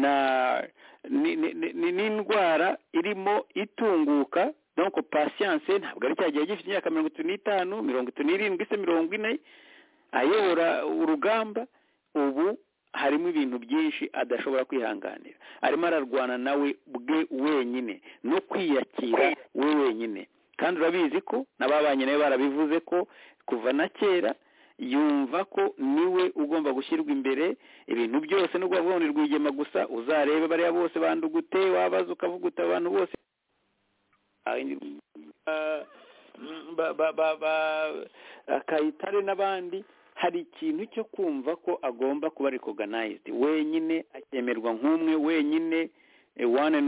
n'indwara irimo itunguka. Donc patience ntabwo ari cyagiye gifite imyaka 35, 37, 40 ayobora urugamba. Ubu harimo ibintu byinshi adashobora kwihanganira, arimo ararwana nawe bwe wenyine no kwiyakira we wenyine. Kandi urabizi ko n'ababanye nawe barabivuze ko kuva na kera yumva ko niwe ugomba gushyirwa imbere. Ibintu byose nubwo bavuga ngo Rwigema gusa, uzarebe bariya bose bandugute, wabaza ukavuga uti abantu bose Kayitare n'abandi, hari ikintu cyo kumva ko agomba kuba recognized wenyine, akemerwa nk'umwe wenyine, one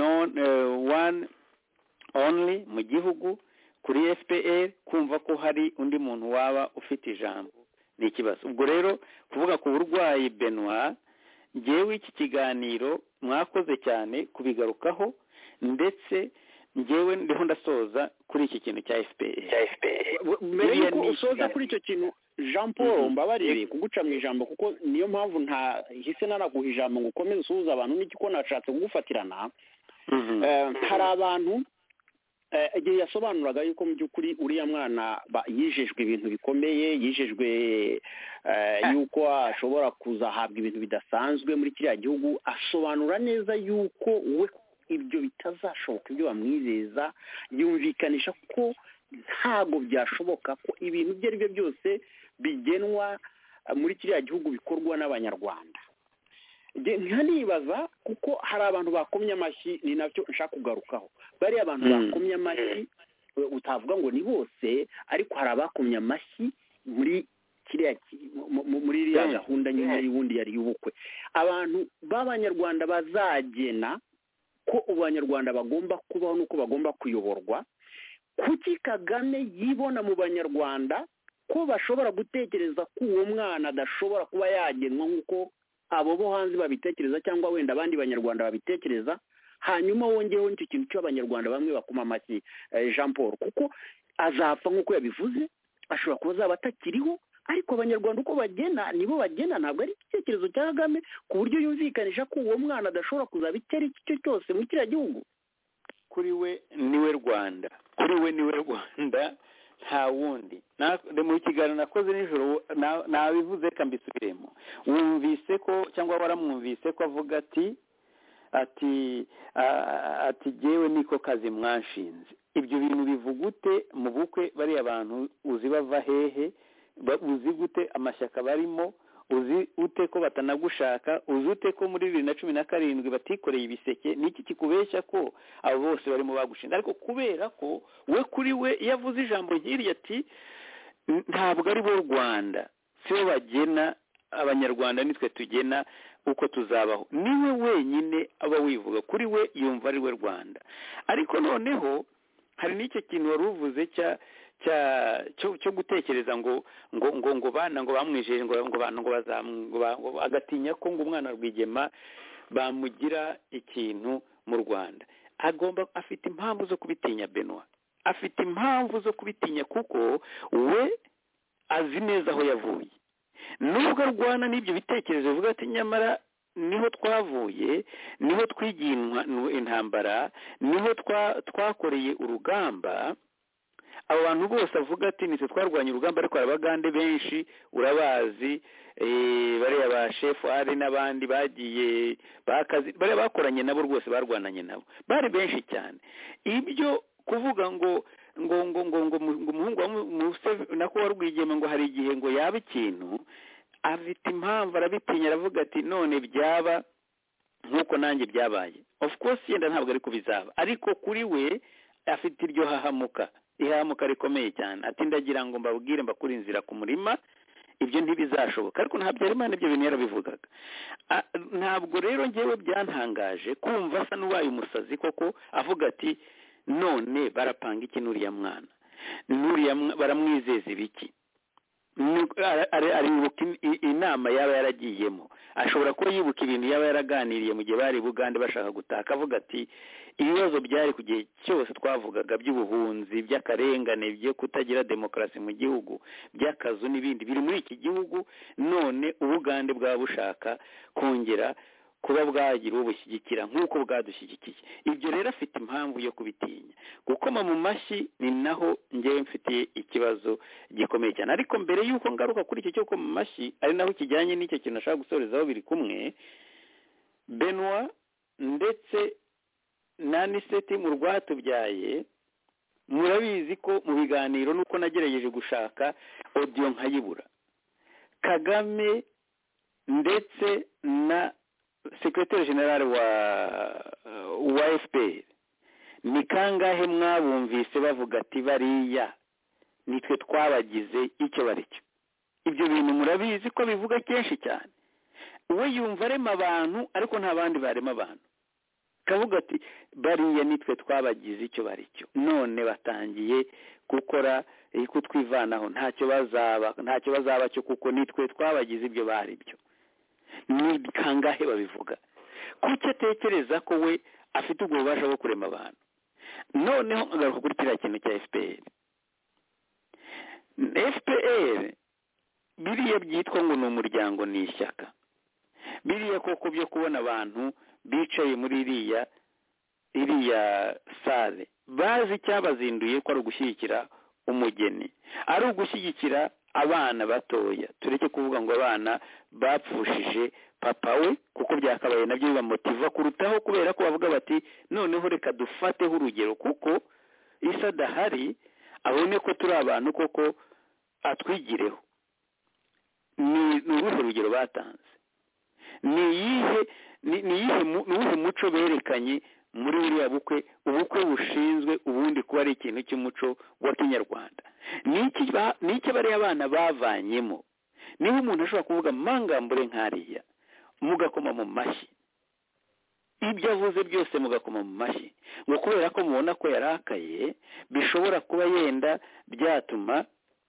only mu gihugu. Kuri FPR kumva ko hari undi muntu waba ufite ijambo ni ikibazo. Ubwo rero kuvuga ku burwayi Benoit, njyewe iki kiganiro mwakoze cyane kubigarukaho, ndetse njyewe ndiho ndasoza kuri iki kintu cya FPR. Mbere yuko usoza kuri icyo kintu Jean Paul, mbabarire kuguca mu ijambo, kuko niyo mpamvu ntahise nanaguha ijambo ngo ukomeze usuhuza abantu, n'igiko nashatse kugufatirana. Hari abantu igihe yasobanuraga yuko mu by'ukuri uriya mwana yijejwe ibintu bikomeye, yijejwe yuko ashobora kuzahabwa ibintu bidasanzwe muri kiriya gihugu, asobanura neza yuko we ibyo bitazashoboka, ibyo bamwizeza, yumvikanisha ko ntago byashoboka ko ibintu ibyo ari byo byose bigenwa muri kiriya gihugu bikorwa n'Abanyarwanda. Nkanibaza kuko hari abantu bakomye amashyi, ni nabyo nshaka kugarukaho. Bari abantu bakomye amashyi, utavuga ngo ni bose, ariko hari abakomye amashyi muri kiriya muri iriya gahunda nyine y'ubundi yari y'ubukwe. Abantu b'Abanyarwanda bazagena ko Abanyarwanda bagomba kubaho n'uko bagomba kuyoborwa. Kuki Kagame yibona mu Banyarwanda ko bashobora gutekereza ko uwo mwana adashobora kuba yagenwa nk'uko abo bo hanze babitekereza, cyangwa wenda abandi Banyarwanda babitekereza, hanyuma wongeyeho n'icyo kintu cy'Abanyarwanda bamwe bakoma amashyi Jean Paul, kuko azapfa nk'uko yabivuze, ashobora kuba azaba atakiriho, ariko Abanyarwanda uko bagena nibo bagena, ntabwo ari igitekerezo cya Kagame ku buryo yumvikanisha ko uwo mwana adashobora kuzaba icyo ari cyo cyose muri kiriya gihugu. Kuri we niwe Rwanda, kuri we niwe Rwanda, nta wundi. Mu kiganiro nakoze nijoro nabivuze kambisubiremo, wumvise ko cyangwa waramwumvise ko avuga ati jewe niko kazi mwanshinze. Ibyo bintu bivuga ute mu bukwe? Bariya abantu uzi bava hehe? Uzi gute amashyaka barimo? Uzi ute ko batanagushaka? Uzi ute ko muri 2017 batikoreye ibiseke? Niki kikubeshya ko abo bose barimo bagushinga? Ariko kubera ko we kuri we yavuze ijambo nk'iri ati ntabwo ari bo Rwanda, sibo bagena abanyarwanda nitwe tugena uko tuzabaho. Niwe wenyine aba wivuga, kuri we yumva ari we Rwanda. Ariko noneho hari n'icyo kintu wari uvuze cyo gutekereza ngo bana ngo bamwijeje ngo bantu ngo agatinya ko ngo umwana Rwigema bamugira ikintu mu Rwanda. Afite impamvu zo kubitinya Benoit, afite impamvu zo kubitinya kuko we azi neza aho yavuye. Nubwo arwana n'ibyo bitekerezo bivuga ati nyamara niho twavuye, niho twigiye intambara, niho twakoreye urugamba. Abo bantu bose avuga ati nitwe twarwanya urugamba, ariko abagande benshi urabazi, bariya ba chef ari n'abandi bagiye bakazi bari bakoranye nabo rwose, barwananye nabo, bari benshi cyane. Ibyo kuvuga ngo umuhungu wa nako Rwigema ngo hari igihe ngo yaba ikintu, afite impamvu, arabitinya, aravuga ati none byaba nk'uko nanjye byabaye. Of course yenda ntabwo ari kubizaba, ariko kuri we afite iryo ihahamuka rikomeye cyane. Ati ndagira ngo mbabwire mbakuri inzira ku murima, ibyo ntibizashoboka. Ariko nta Habyarimana ibyo bintu yarabivugaga. Ntabwo rero ngewe byantangaje kumva asa n'ubaye umusazi koko, avuga ati none barapanga iki n'uriya mwana, baramwizeza ibiki, aribuka inama yaba yaragiyemo, ashobora kuba yibuka ibintu yaba yaraganiriye mu gihe bari Bugande bashaka gutaka, avuga ati ibibazo byari ku gihe cyose twavugaga by'ubuhunzi, by'akarengane, byo kutagira demokarasi mu gihugu, by'akazu n'ibindi biri muri iki gihugu, none Ubugande bwaba bushaka kongera kuba bwagira ubushyigikira nk'uko bwadushyigikiye. Ibyo rero afite impamvu yo kubitinya. Gukoma mu mashyi ni naho ngewe mfitiye ikibazo gikomeye cyane. Ariko mbere y'uko ngaruka kuri icyo cyo gukoma mu mashyi, ari naho kijyanye n'icyo kintu nashaka gusorezaho biri kumwe, Benoit ndetse na Aniseti mu rwatubyaye, murabizi ko mu biganiro nuko nagerageje gushaka audio nkayibura, Kagame ndetse na Secretary General wa FPR ni kangahe mwabumvise bavuga ati bariya nitwe twabagize icyo baricyo? Ibyo bintu murabizi ko bivuga kenshi cyane. We yumva arema abantu, ariko nta bandi barema abantu. Kavuga ati bariya nitwe twabagize icyo baricyo, none batangiye gukora kutwivanaho, ntacyo bazaba cyo kuko nitwe twabagize ibyo bari byo. Ni kangahe babivuga? Kuki atekereza ko we afite ubwo bubasha bwo kurema abantu? Noneho agaruka kuri kiriya kintu cya FPR. FPR biriya byitwa ngo ni umuryango, ni ishyaka. Biriya koko byo kubona abantu bicaye muri iriya sale bazi icyabazinduye ko ari ugushyigikira umugeni, ari ugushyigikira abana batoya. Tureke kuvuga ngo abana bapfushije papa we, kuko byakabaye nabyo bibamotiva kurutaho, kubera ko bavuga bati noneho reka dufateho urugero, kuko Isa adahari abone ko turi abantu koko atwigireho. Ni uruhe rugero batanze? Ni uwuhe muco berekanye muri uriya ubukwe bushinzwe ubundi kuba ari ikintu cy'umuco wa Kinyarwanda? Ni iki bariya abana bavanyemo? Niba umuntu ashobora kuvuga mangambure nkariya mugakoma mu mashyi, ibyo avuze byose mugakoma mu mashyi, ngo kubera ko mubona ko yarakaye, bishobora kuba yenda byatuma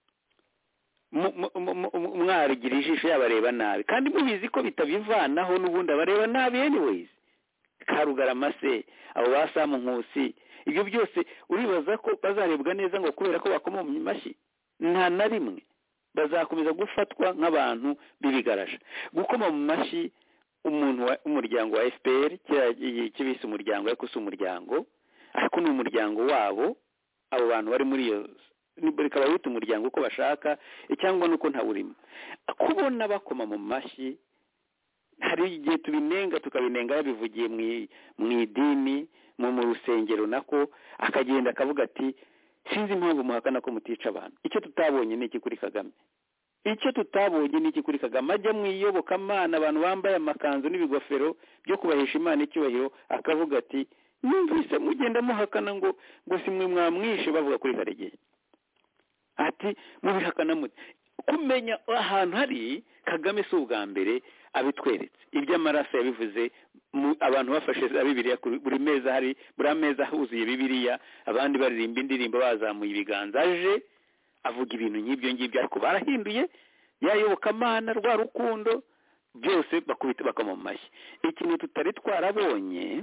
mwarigira ijisho yabareba nabi, kandi mubizi ko bitabivanaho n'ubundi abareba nabi anyways. Karugarama se, abo basamu Nkusi, ibyo byose uribaza ko bazarebwa neza ngo kubera ko bakoma mu mashyi? Nta na rimwe. Bazakomeza gufatwa nk'abantu bibigarasha. Gukoma mu mashyi umuntu umuryango wa FPR kibise umuryango, ariko si umuryango, ariko ni umuryango wabo. Abo bantu bari muri iyo bikaba bita umuryango uko bashaka, cyangwa nuko ntawurimo. Kubona bakoma mu mashyi, hari igihe tubinenga, tukabinenga yabivugiye mu idini, mu rusengero nako, akagenda akavuga ati sinzi impamvu muhakana ko mutica abantu. Icyo tutabonye ni iki kuri Kagame? Icyo tutabonye ni iki kuri Kagame? Ajya mu iyobokamana, abantu bambaye amakanzu n'ibigofero byo kubahesha Imana icyubahiro, akavuga ati numvise mugenda muhakana ngo simwe mwamwishe, bavuga kuri Karegeya. Ati mubihakana mute? kumenya ahantu hari Kagame si ubwa mbere abitweretse. Iby'amaraso yabivuze abantu bafashe Bibiliya buri meza hari buri ameza huzuye Bibiliya, abandi baririmba indirimbo bazamuye ibiganza, aje avuga ibintu nk'ibyo ngibyo, ariko barahinduye yayobokamana rwa rukundo byose bakubita bakoma mu mashyi. Ikintu tutari twarabonye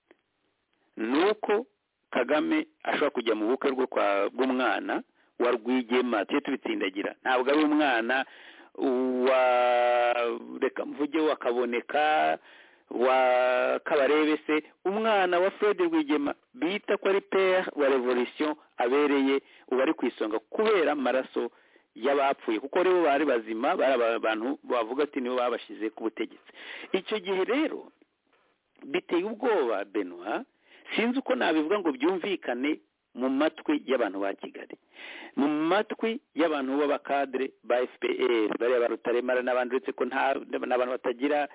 nuko Kagame ashobora kujya mu bukwe bw'umwana wa Rwigema, tubitsindagira. Ntabwo ari umwana wa reka mvuge wakaboneka wa Kabarebe se, umwana wa Fred Rwigema bita ko ari père wa revolution abereye ubu ari ku isonga kubera amaraso y'abapfuye, kuko rero bari bazima, bari abantu bavuga ati nibo babashize ku butegetsi. Icyo gihe rero biteye ubwoba Benoit, sinzi uko nabivuga ngo byumvikane mu matwi y'abantu ba Kigali, mu matwi y'abantu b'abakadre ba FPR bari abarutaremara n'abandi, uretse ko n'abantu batagira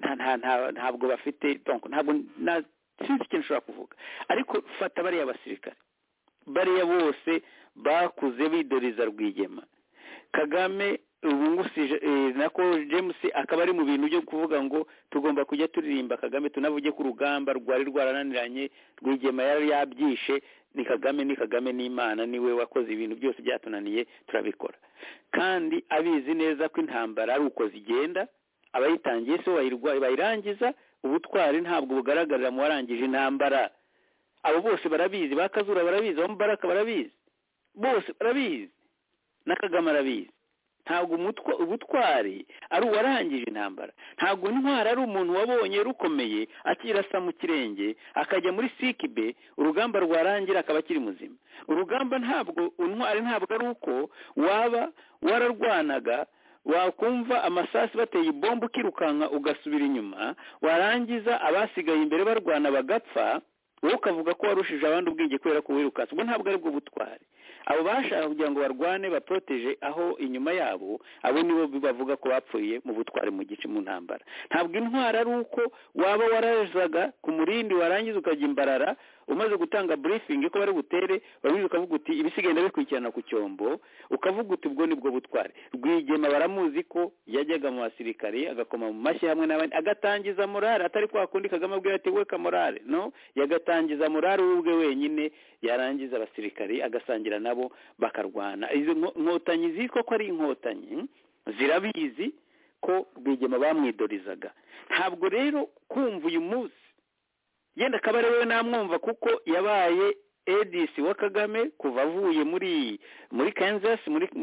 ntabwo bafite, donc ntabwo sinzi ikintu ushobora kuvuga. Ariko fata bariya abasirikare bariya bose bakuze bidoriza Rwigema, Kagame ubu nako James akaba ari mu bintu byo kuvuga ngo tugomba kujya turirimba Kagame, tunavuge ku rugamba rwari rwarananiranye, Rwigema yari yabyishe, ni Kagame n'Imana niwe wakoze ibintu byose byatunaniye turabikora. Kandi abizi neza ko intambara ari uko zigenda, abayitangiye so bayirangiza, ubutwari ntabwo bugaragarira mu warangije intambara. Abo bose barabizi, bakazura barabizi, Mubaraka barabizi, bose barabizi, na Kagame arabizi. Ntabwo ubutwari ari uwarangije intambara, ntabwo intwara ari umuntu wabonye rukomeye akirasa mu kirenge akajya muri sikibe urugamba rwarangira akaba akiri muzima. Urugamba ntabwo intwari ntabwo ari uko waba wararwanaga wakumva amasasi bateye bombe ukirukanka ugasubira inyuma, warangiza abasigaye imbere barwana bagapfa, wowe ukavuga ko warushije abandi ubwenge kubera ko wirukase. Ubwo ntabwo ari bwo butwari. Abo bashaka kugira ngo barwane baproteje aho inyuma yabo, abo nibo bavuga ko bapfuye mu butwari mu gice mu ntambara. Ntabwo intwara ari uko waba warazaga ku murindi warangiza ukajya imbarara umaze gutanga briefing ko bari butere, babizi ukavuga uti ibisigaye ndabikurikirana ku cyombo, ukavuga uti ubwo nibwo butwari. Rwigema baramuzi ko yajyaga mu basirikare agakoma mu mashyi hamwe n'abandi agatangiza morale, atari kwa kundi Kagame abwira ati weka morale, no, yagatangiza morale ubwe wenyine, yarangiza abasirikare agasangira nabo bakarwana. Izo nkotanyi zitwa ko ari inkotanyi zirabizi ko Rwigema bamwidorizaga. Ntabwo rero kumva uyu munsi yenda Kabare we namwumva kuko yabaye ADC wa Kagame kuva avuye muri Kansas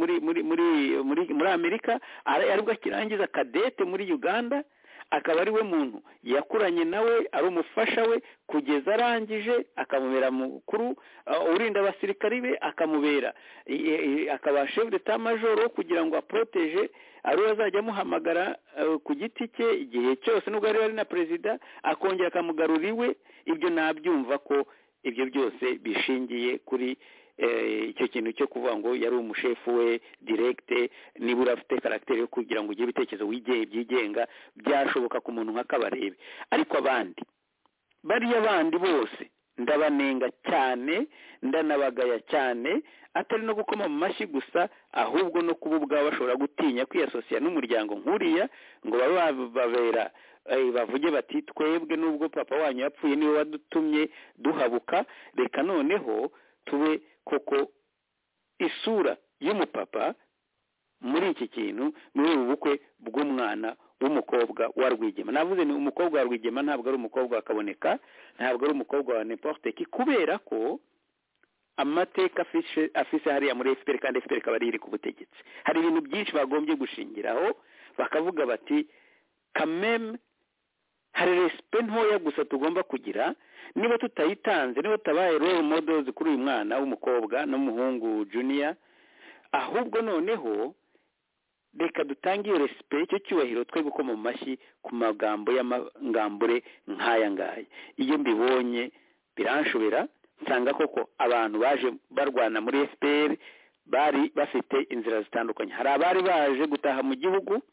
muri Amerika, aribwo akirangiza kadete muri Uganda, akaba ari we muntu yakuranye nawe, ari umufasha we kugeza arangije, akamubera mukuru urinda abasirikari be, akamubera akaba chef d'état major kugira ngo aproteje ari azajya amuhamagara ku giti cye igihe cyose nubwo ari na perezida, akongera akamugarura iwe. Ibyo nabyumva ko ibyo byose bishingiye kuri icyo kintu cyo kuvuga ngo yari umushefu we direct, nibura afite karaktere yo kugira ngo ugire ibitekerezo byigenga, byashoboka ku muntu nka Kabarebe. Ariko bariya bandi bose ndabanenga cyane, ndanabagaya cyane, atari no gukoma mu mashyi gusa, ahubwo no kuba ubwabo bashobora gutinya kwiyasosiya n'umuryango nkuriya ngo babera bavuge bati twebwe nubwo papa wanyu yapfuye niwe wadutumye duhabuka, reka noneho tube koko isura y'umupapa muri iki kintu, muri ubu bukwe bw'umwana w'umukobwa wa Rwigema. Navuze ni umukobwa wa Rwigema, ntabwo ari umukobwa akaboneka, ntabwo ari umukobwa wa n'importe qui, kubera ko amateka afise hariya muri FPR, kandi FPR ikaba iri ku butegetsi. Hari ibintu byinshi bagombye gushingiraho, bakavuga bati kameme hari respect ntoya gusa tugomba kugira, niba tutayitanze, niba tabaye role models kuri uyu mwana w'umukobwa n'umuhungu Junior, ahubwo noneho reka dutange iyo respect, icyo cyubahiro twe gukoma mu mashyi ku magambo y'amangambure nk'aya ngaya. Iyo mbibonye biranshobera, nsanga koko abantu baje barwana muri FPR bari bafite inzira zitandukanye. Hari abari baje gutaha mu gihugu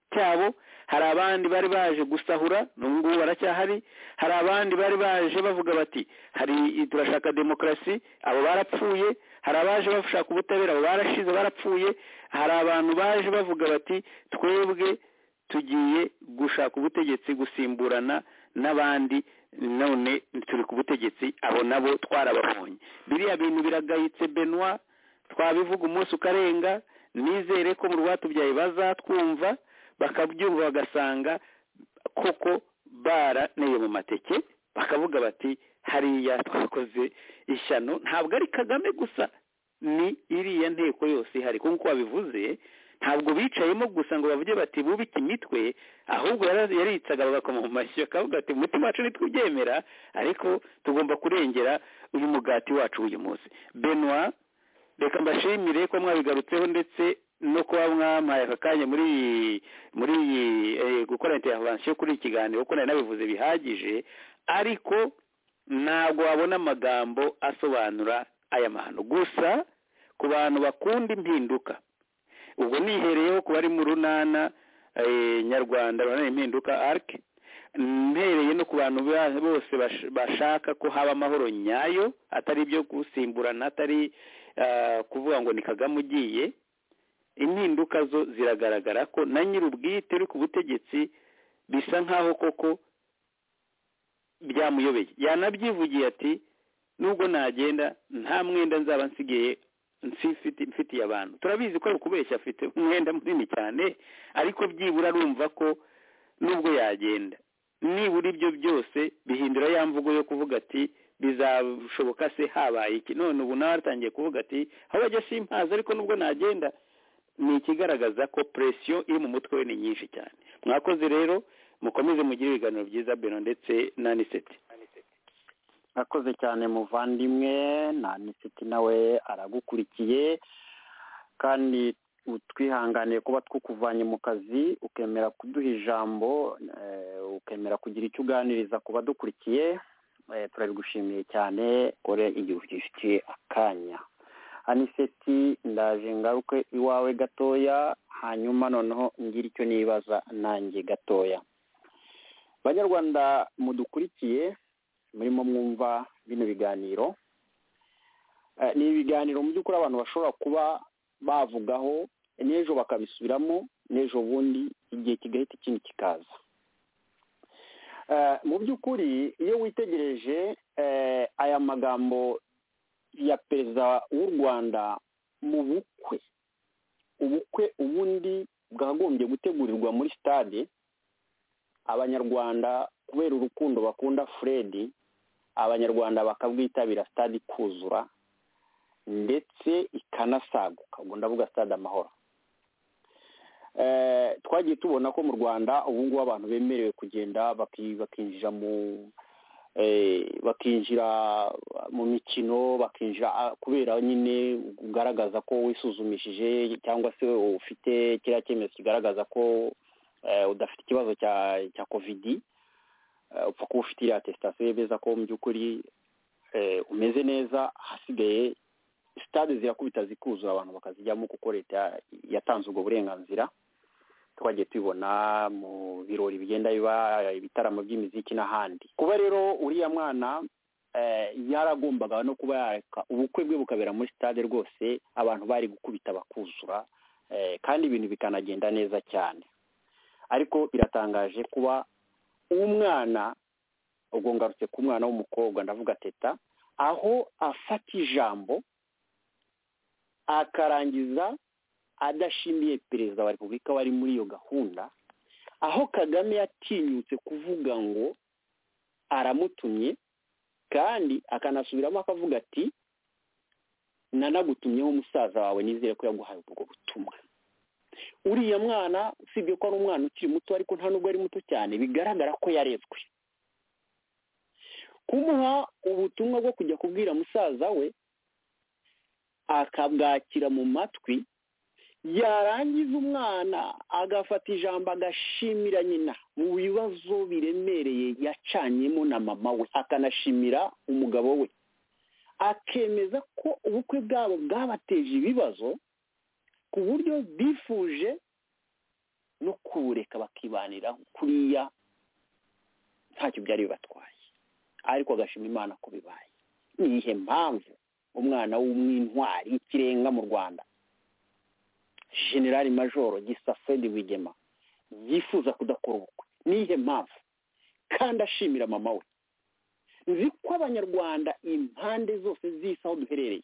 cyabo, hari abandi bari baje gusahura n'ubu baracyahari, hari abandi bari baje bavuga bati turashaka demokarasi, abo barapfuye, hari abaje bashaka ubutabera, abo barashize barapfuye, hari abantu baje bavuga bati twebwe tugiye gushaka ubutegetsi gusimburana n'abandi, none turi ku butegetsi, abo nabo twarababonye. Biriya bintu biragayitse Benoit, twabivuga umunsi ukarenga, nizere ko mu rwatubyaye bazatwumva bakabyumva bagasanga koko baraneye mu mateke, bakavuga bati hariya twakoze ishyano. Ntabwo ari Kagame gusa, ni iriya nteko yose ihari, kuko wabivuze ntabwo bicayemo gusa ngo bavuge bati bubike imitwe, ahubwo yaritsaga bagakoma mu mashyi akavuga ati umutima wacu ntitwubyemera, ariko tugomba kurengera uyu mugati wacu uyu munsi. Benoit, reka mbashimire ko mwabigarutseho ndetse no kuba mwampaye aka kanya muri gukora intervention kuri iki kiganiro, kuko nari nabivuze bihagije, ariko ntabwo wabona amagambo asobanura aya mahano. Gusa ku bantu bakunda impinduka, ubwo nihereyeho ku bari mu runana nyarwanda runana impinduka ARC, mpereye no ku bantu bose bashaka ko haba amahoro nyayo, atari ibyo gusimburana, atari kuvuga ngo ni Kagame ugiye. Impinduka zo ziragaragara ko na nyir'ubwite uri ku butegetsi bisa nkaho koko byamuyobeye. Yanabyivugiye ati nubwo nagenda nta mwenda nzaba nsigaye mfitiye abantu. Turabizi ko ari ukubeshya, afite umwenda munini cyane, ariko byibura arumva ko nubwo yagenda, nibura ibyo byose bihindura ya mvugo yo kuvuga ati bizashoboka se habaye iki. None ubu nawe atangiye kuvuga ati aho bajya simpaza, ariko nubwo nagenda. Ni ikigaragaza ko presiyo iri mu mutwe we ni nyinshi cyane. Mwakoze rero, mukomeze mugire ibiganiro byiza Beno ndetse na Aniseti. Mwakoze cyane muvandimwe, na Aniseti nawe aragukurikiye, kandi twihanganiye kuba twukuvanye mu kazi ukemera kuduha ijambo, ukemera kugira icyo uganiriza ku badukurikiye. Turabigushimiye cyane, kore igihe ufitiye akanya. Aniseti, ndaje ngaruke iwawe gatoya, hanyuma noneho ngira icyo nibaza nanjye gatoya. Banyarwanda mudukurikiye, murimo mwumva bino biganiro, ni ibiganiro mu by'ukuri abantu bashobora kuba bavugaho n'ejo bakabisubiramo, n'ejo bundi igihe kigahita ikindi kikaza. Mu by'ukuri iyo witegereje aya magambo ya perezida w'u Rwanda mu ubukwe ubundi bwagombye gutegurirwa muri stade, abanyarwanda kubera urukundo bakunda Fred, abanyarwanda bakabwitabira stade ikuzura ndetse ikanasaguka, ubwo ndavuga stade Amahoro. Twagiye tubona ko mu Rwanda ubu ngubu abantu bemerewe kugenda bakinjira mu mikino, bakinjira kubera nyine ugaragaza ko wisuzumishije cyangwa se ufite kiriya cyemezo kigaragaza ko udafite ikibazo cya covid, upfa kuba ufite iriya atesitasiyo yemeza ko mu by'ukuri umeze neza. Hasigaye stade zirakubita zikuzura abantu bakazijyamo kuko leta yatanze ubwo burenganzira. Twagiye tubibona mu birori bigenda biba, ibitaramo by'imiziki n'ahandi. Kuba rero uriya mwana yaragombaga no kuba yareka ubukwe bwe bukabera muri stade, rwose abantu bari gukubita bakuzura, kandi ibintu bikanagenda neza cyane. Ariko biratangaje kuba umwana, ubwo ngarutse ku mwana w'umukobwa, ndavuga Teta, aho afata ijambo akarangiza adashimiye perezida wa repubulika wari muri iyo gahunda, aho Kagame yatinyutse kuvuga ngo aramutumye, kandi akanasubiramo akavuga ati nanagutumyeho umusaza wawe, nizere ko yaguhaye ubwo butumwa. Uriya mwana usibye ko ari umwana ukiri muto, ariko nta nubwo ari muto cyane, bigaragara ko yarezwe. Kumuha ubutumwa bwo kujya kubwira musaza we, akabwakira mu matwi, yarangiza umwana agafata ijambo agashimira nyina mu bibazo biremereye yacanyemo na mama we, akanashimira umugabo we, akemeza ko ubukwe bwabo bwabateje ibibazo ku buryo bifuje no kureka bakibanira kuriya ntacyo byari bibatwaye, ariko agashima Imana ko bibaye. Nihe mpamvu umwana w'umwintwari y'ikirenga mu Rwanda General Major Gisa Fred Rwigema yifuza kudakora ubukwe? Nihe mpamvu? Kandi ashimira mama we. Nzi ko abanyarwanda impande zose z'isi aho duherereye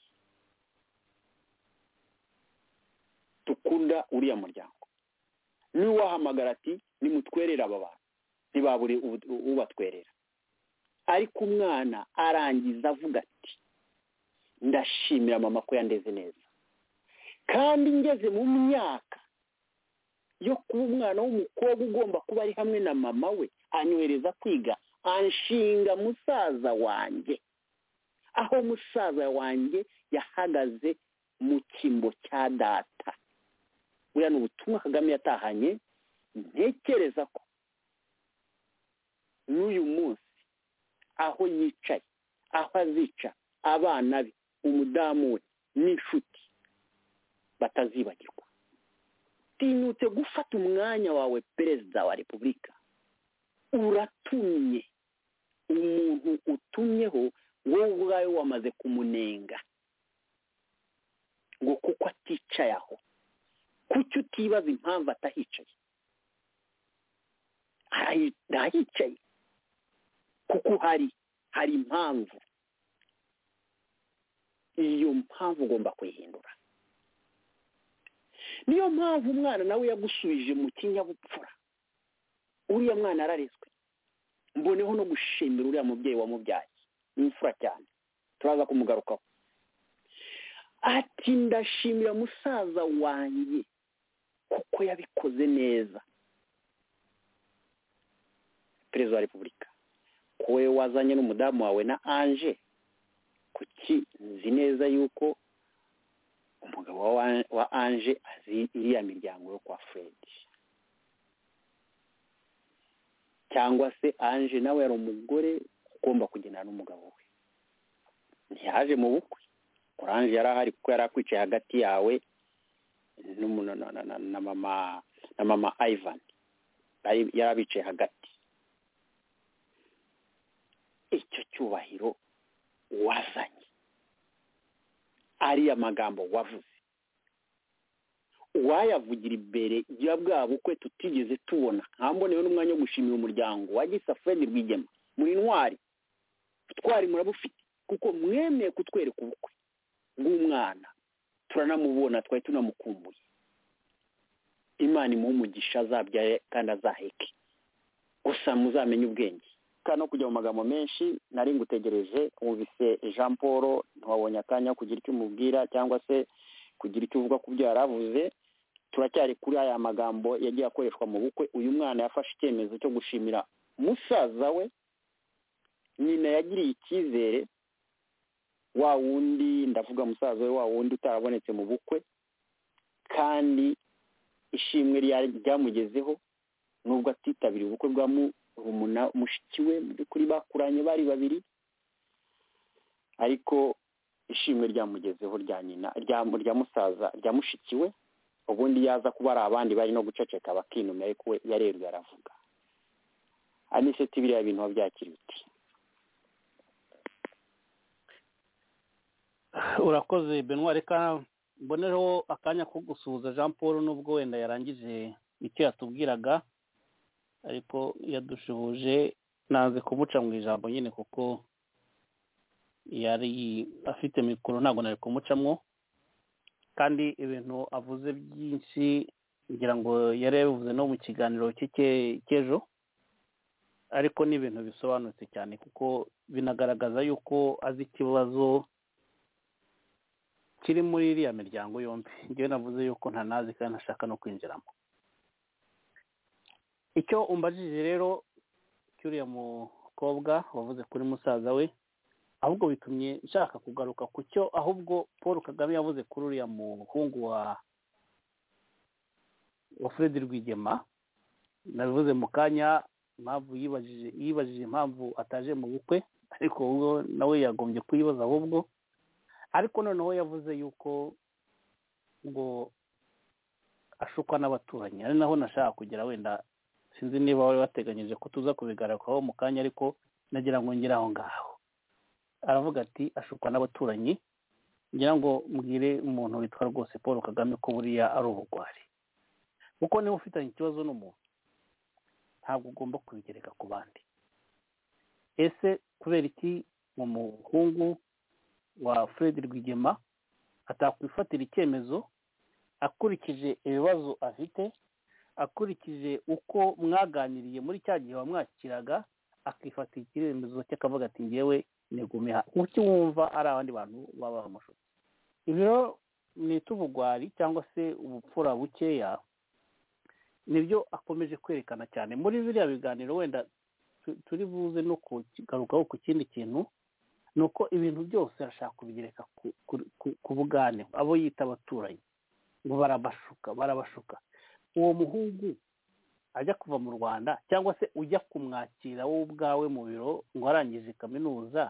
dukunda uriya muryango. Ni wahamagara ati nimutwerera aba bantu, ntibabure ubatwerera. Ariko umwana arangiza avuga ati ndashimira mama ko yandeze neza, kandi ngeze mu myaka yo kuba umwana w'umukobwa ugomba kuba ari hamwe na mama we, anyohereza kwiga, anshinga musaza wanjye, aho musaza wanjye yahagaze mu kimbo cya data. Buriya ni ubutumwa Kagame yatahanye. Ntekereza ko n'uyu munsi aho yicaye, aho azica abana be, umudamu we n'inshuti batazibagirwa. Tinyutse gufata umwanya wawe perezida wa repubulika, uratumye umuntu utumyeho wowe ubwawe wamaze kumunenga ngo kuko aticaye aho. Kuki utibaza impamvu atahicaye? Arahicaye kuko hari impamvu. Iyo mpamvu ugomba kuyihindura. Niyo mpamvu umwana nawe yagusubije mu kinyabupfura. Uriya mwana ararezwe. Mboneho no gushimira uriya mubyeyi wamubyaye, imfura cyane, turaza kumugarukaho. Ati ndashimira musaza wanjye kuko yabikoze neza. Perezida wa Repubulika, kowe wazanye n'umudamu wawe na Ange, kuki nzi neza yuko umugabo wa Ange azi iriya miryango yo kwa Fred, cyangwa se Ange nawe yari umugore ugomba kugendana n'umugabo we. Ntiyaje mu bukwe, Ange yari ahari kuko yari akwicaye hagati yawe na mama Ivan, yari abicaye hagati. Icyo cyubahiro wazanye, ariya magambo wavuze, wayavugira imbere ya bwa bukwe tutigeze tubona. Nkamboneho n'umwanya wo gushimira umuryango wa Gisa Fred Rwigema. Muri ntwari, twari murabufite kuko mwemeye kutwereka ubukwe bw'umwana, turanamubona, twari tunamukumbuye. Imana imuhe umugisha, azabyaye kandi azaheke. Gusa muzamenye ubwenge. Kano kujya mu magambo menshi, nari ngutegereje, wumvise Jean Paul, ntiwabonye akanya kugira icyo umubwira cyangwa se kugira icyo uvuga ku byo yaravuze. Turacyari kuri aya magambo yagiye akoreshwa mu bukwe. Uyu mwana yafashe icyemezo cyo gushimira musaza we, nyina yagiriye icyizere, wa wundi, ndavuga musaza we, wa wundi utarabonetse mu bukwe, kandi ishimwe ryamugezeho nubwo atitabiriye ubukwe bwa mushiki we. Mu by'ukuri bakuranye bari babiri, ariko ishimwe ryamugezeho rya nyina, rya musaza, rya mushiki we. Ubundi yaza kuba ari abandi bari no guceceka bakinumira, ariko we yareruye aravuga. Aniseti, biriya bintu wabyakiriye uti? Urakoze Benoit, reka mbonereho akanya ko gusuhuza Jean Paul, nubwo wenda yarangije icyo yatubwiraga, ariko yadushuhuje. Naze kumuca mu ijambo nyine kuko yari afite mikoro, ntabwo nari kumucamwo, kandi ibintu avuze byinshi ngira ngo yari yabivuze no mu kiganiro cy'ejo, ariko ni ibintu bisobanutse cyane kuko binagaragaza yuko azi ikibazo kiri muri iriya miryango yombi. Njyewe navuze yuko ntanazi kandi ntashaka no kwinjiramo. Icyo umbajije rero cy'uriya mukobwa wavuze kuri musaza we, ahubwo bitumye nshaka kugaruka ku cyo ahubwo Paul Kagame yavuze kuri uriya muhungu wa Fred Rwigema. Nabivuze mu kanya, impamvu yibajije impamvu ataje mu bukwe, ariko ubwo nawe yagombye kuyibaza ahubwo. Ariko noneho yavuze yuko ngo ashukwa n'abaturanyi. Ari naho nashaka kugera, wenda sinzi niba wari wateganyije ko tuza kubigarukaho mu kanya, ariko nagira ngo ngere aho ngaho. Aravuga ati ashukwa n'abaturanyi. Ngira ngo mbwire umuntu witwa rwose Paul Kagame ko buriya ari ubugwari, kuko niba ufitanye ikibazo n'umuntu ntabwo ugomba kubigereka ku bandi. Ese kubera iki mu muhungu wa Fred Rwigema atakwifatira icyemezo akurikije ibibazo afite, akurikije uko mwaganiriye muri cya gihe wamwakiraga, akifatira icyemezo cye akavuga ati ngewe nigumiha, uki wumva ari abandi bantu baba bamushuka? Ibi rero ni ubugwari cyangwa se ubupfura bukeya, nibyo akomeje kwerekana cyane muri biriya biganiro. Wenda turi buze no kugarukaho ku kindi kintu, ni uko ibintu byose arashaka kubigereka ku bugane, abo yita abaturanyi ngo barabashuka. Uwo muhungu ajya kuva mu Rwanda cyangwa se ujya kumwakira wowe ubwawe mu biro ngo arangije kaminuza,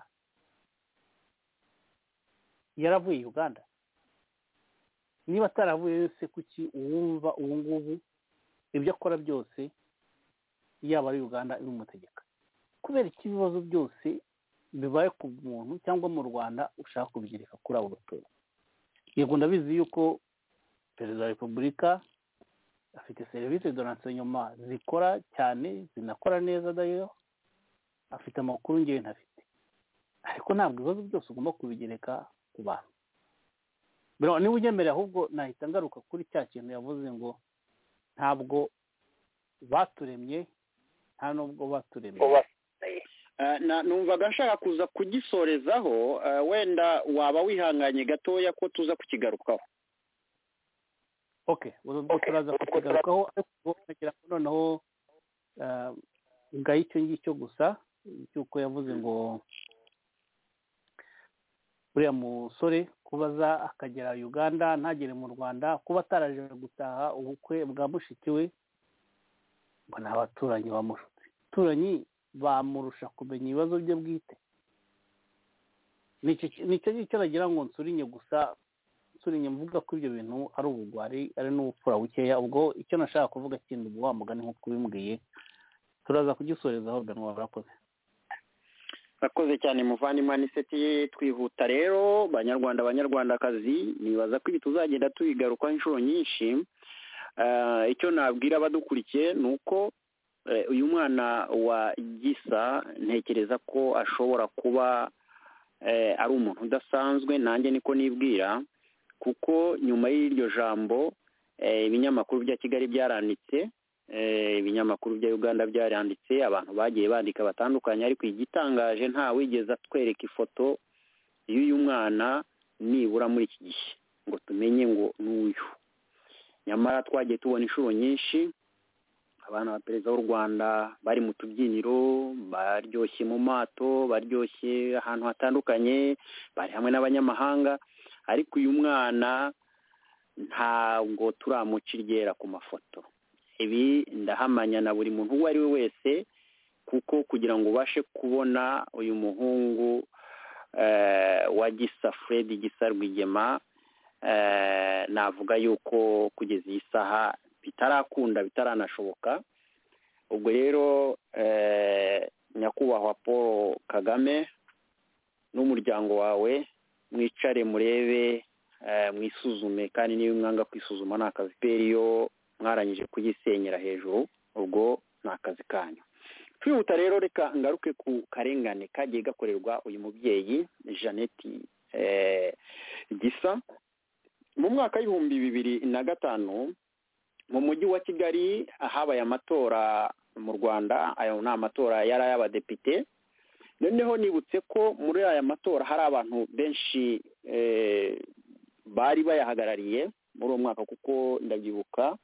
yaravuye Uganda? Niba ataravuye se kuki uwumva ubu ngubu ibyo akora byose yaba ari Uganda ibimutegeka? Kubera iki ibibazo byose bibaye ku muntu cyangwa mu Rwanda ushaka kubigereka kuri abo baturage? Yego ndabizi yuko perezida wa repubulika afite serivisi de renseignement zikora cyane, zinakora neza, dayo afite amakuru ngewe ntafite, ariko ntabwo ibibazo byose ugomba kubigereka ku bantu. Niba unyemera, ahubwo nahita ngaruka kuri cya kintu yavuze ngo ntabwo baturemye, nta nubwo baturemye. numvaga nshaka kuza kugisorezaho, wenda waba wihanganye gatoya ko tuza kukigarukaho. Okay, ubwo turaza kukigarukaho, ariko nagira ngo noneho ngaho icyo ngicyo gusa cy'uko yavuze ngo uriya musore kubaza akagera Uganda ntagere mu Rwanda, kuba ataraje gutaha ubukwe bwa mushiki we, ngo ni abaturanyi bamushutse. Abaturanyi bamurusha kumenya ibibazo bye bwite. Nicyo ngicyo nagira ngo nsurinye gusa, nsurinye mvuga ko ibyo bintu ari ubugwari, ari n'ubupfura bukeya. Ubwo icyo nashaka kuvuga kindi ubwo wamugani nk'uko ubimbwiye, turaza kugisorezaho. Benwa, barakoze. Akoze cyane muvandimwe Aniseti. Twihuta rero, banyarwandakazi, nibaza ko ibi tuzagenda tubigarukaho inshuro nyinshi. Icyo nabwira abadukurikiye ni uko uyu mwana wa Gisa ntekereza ko ashobora kuba ari umuntu udasanzwe, nanjye niko nibwira, kuko nyuma y'iryo jambo ibinyamakuru bya Kigali byaranditse, ibinyamakuru bya Uganda byaranditse, abantu bagiye bandika batandukanye, ariko igitangaje nta wigeze atwereka ifoto y'uyu mwana nibura muri iki gihe ngo tumenye ngo n'uyu. Nyamara twagiye tubona inshuro nyinshi abana ba perezida w'u Rwanda bari mu tubyiniro, baryoshye mu mato, baryoshye ahantu hatandukanye, bari hamwe n'abanyamahanga, ariko uyu mwana ntabwo turamuciryera ku mafoto. Ibi ndahamanya na buri muntu uwo ari we wese, kuko kugira ngo ubashe kubona uyu muhungu wa Gisa Fred Gisa Rwigema, navuga yuko kugeza iyi saha bitarakunda, bitaranashoboka. Ubwo rero nyakubahwa Paul Kagame n'umuryango wawe mwicare murebe, mwisuzume, kandi niba mwanga kwisuzuma ni akazi periyo mwarangije kugisenyera hejuru, ubwo ni akazi kanyu. Twihuta rero, reka ngaruke ku karengane kagiye gakorerwa uyu mubyeyi Jeannette Gisa. Mu mwaka w'2005 mu mujyi wa Kigali habaye amatora mu Rwanda. Ayo ni amatora yari ay'abadepite. Noneho nibutse ko muri aya matora hari abantu benshi bari bayahagarariye muri uwo mwaka, kuko ndabyibuka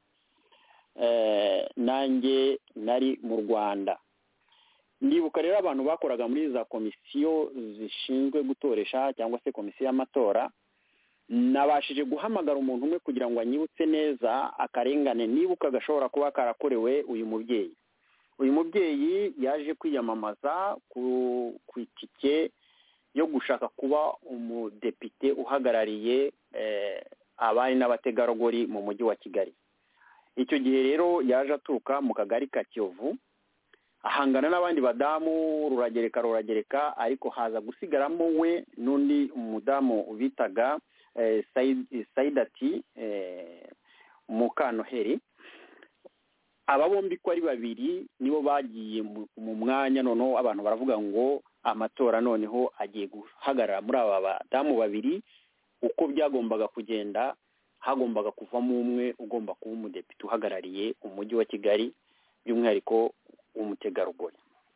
nanjye nari mu Rwanda. Ndibuka rero abantu bakoraga muri za komisiyo zishinzwe gutoresha cyangwa se komisiyo y'amatora. Nabashije guhamagara umuntu umwe kugira ngo anyibutse neza akarengane nibuka gashobora kuba karakorewe uyu mubyeyi. Uyu mubyeyi yaje kwiyamamaza ku itike yo gushaka kuba umudepite uhagarariye abari n'abategarugori mu mujyi wa Kigali. icyo gihe rero yaje aturuka mu kagari ka Kiyovu ahangana n'abandi badamu ruragereka ariko haza gusigaramo we n'undi umudamu bitaga Saidati Mukanoheri. Aba bombi ko ari babiri nibo bagiye mu mwanya, noneho abantu baravuga ngo amatora noneho agiye guhagarara muri aba badamu babiri. Uko byagombaga kugenda, hagombaga kuvamo umwe ugomba kuba umudepite uhagarariye umujyi wa Kigali, by'umwihariko umutegarugori.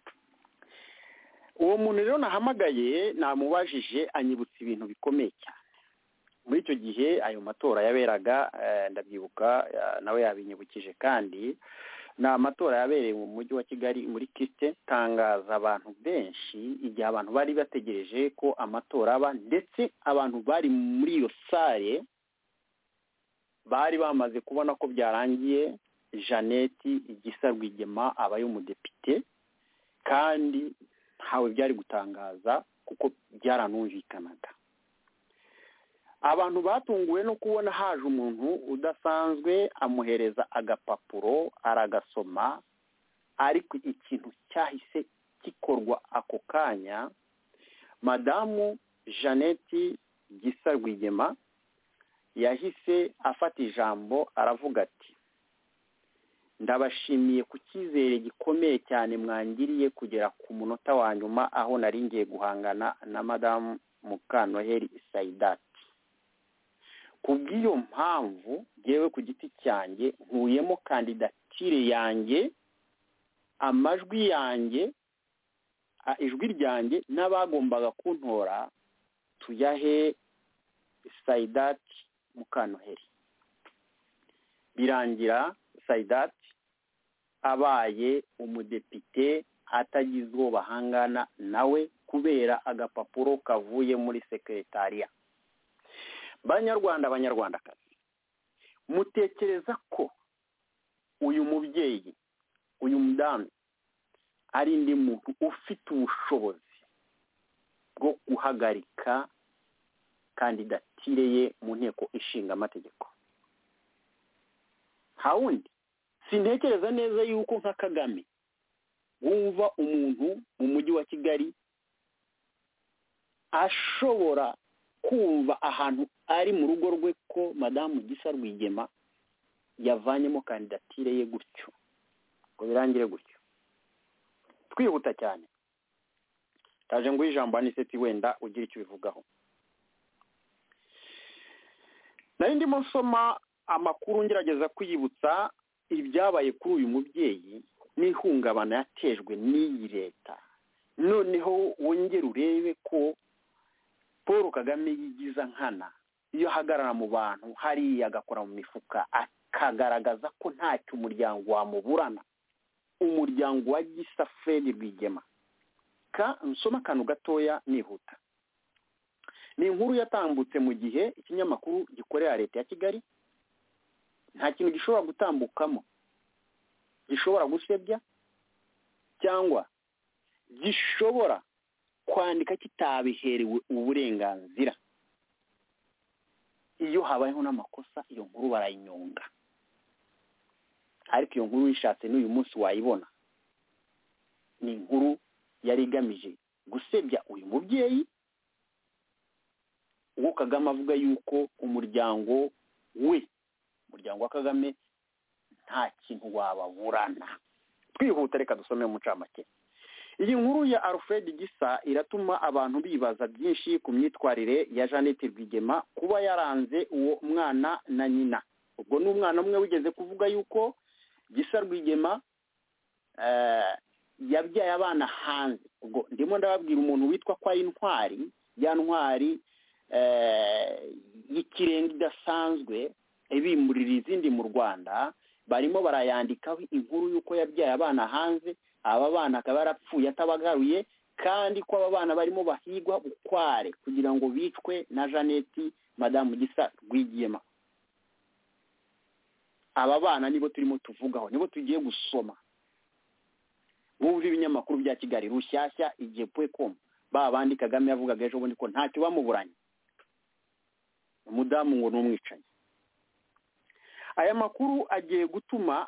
Uwo muntu rero nahamagaye namubajije anyibutsa ibintu bikomeye cyane. Muri icyo gihe ayo matora yaberaga, ndabyibuka nawe yabinyibukije, kandi ni amatora yabereye mu mujyi wa Kigali muri Kiste. Tangaza abantu benshi igihe abantu bari bategereje ko amatora aba, ndetse abantu bari muri iyo sare bari bamaze kubona ko byarangiye Jeannette Gisa Rwigema aba y'umudepite, kandi ntawe byari gutangaza kuko byaranumvikanaga. Abantu batunguwe no kubona haje umuntu udasanzwe, amuhereza agapapuro aragasoma, ariko ikintu cyahise gikorwa ako kanya. Madamu Jeannette Gisa Rwigema yahise afata ijambo aravuga ati, ndabashimiye ku cyizere gikomeye cyane mwangiriye kugera ku munota wa nyuma aho nari ngiye guhangana na Madamu Mukanoheri Saidati. Kubw'iyo mpamvu yewe ku giti cyanjye nkuyemo kandidatire yanjye, amajwi yanjye, ijwi ryanjye n'abagombaga kuntora tuyahe Saidati Mukanoheri. Birangira Saidati abaye umudepite atagize uwo bahangana nawe kubera agapapuro kavuye muri sekretariya. Banyarwandakazi, mutekereza ko uyu mubyeyi, uyu mudamu ari indi muntu ufite ubushobozi bwo guhagarika kandidatire ye mu nteko ishinga amategeko? Hawundi sintekereza neza yuko nka Kagame wumva umuntu mu mujyi wa Kigali ashobora kumva ahantu ari mu rugo rwe ko Madamu Gisa Rwigema yavanyemo kandidatire ye gutyo, ngo birangire gutyo. Twihuta cyane, taje ngo ijambo Aniseti wenda ugira icyo bivugaho. Nari ndimo nsoma amakuru ngerageza kwiyibutsa ibyabaye kuri uyu mubyeyi n'ihungabana yatejwe n'iyi leta. Noneho wongera urebe ko Paul Kagame yigiza nkana iyo ahagarara mu bantu hariya agakora mu mifuka akagaragaza ko ntacyo umuryango wamuburana, umuryango wa Gisa Fred Rwigema. Nsoma akantu gatoya nihuta. Ni inkuru yatambutse mu gihe ikinyamakuru gikorera leta ya Kigali. Nta kintu gishobora gutambukamo gishobora gusebya cyangwa gishobora kwandika kitabiherewe uburenganzira. Iyo habayeho n'amakosa iyo nkuru barayinyonga, ariko iyo nkuru yishatse n'uyu munsi wayibona. Ni inkuru yari igamije gusebya uyu mubyeyi, uwo Kagame avuga yuko umuryango we, umuryango wa Kagame, nta kintu wababurana. Twihuta reka dusome mu ncamake. Iyi nkuru ya Alfred Gisa iratuma abantu bibaza byinshi ku myitwarire ya Jeannette Rwigema kuba yaranze uwo mwana na nyina. Ubwo ni umwana umwe wigeze kuvuga yuko Gisa Rwigema yabyaye abana hanze. Ubwo ndimo ndababwira umuntu witwa kwa intwari, ya ntwari y'ikirenga idasanzwe ibimurira izindi mu Rwanda, barimo barayandikaho inkuru yuko yabyaye abana hanze, aba bana akaba yarapfuye atabagaruye, kandi ko aba bana barimo bahigwa bukware kugira ngo bicwe na Jeannette Madamu Gisa Rwigema. Aba bana nibo turimo tuvugaho, nibo tugiye gusoma. Bumva ibinyamakuru bya Kigali, Rushyashya, Igihe.com, babandi Kagame yavugaga ejo bundi ko ntacyo bamuburanye. Umudamu ngo n'umwicanyi. aya makuru agiye gutuma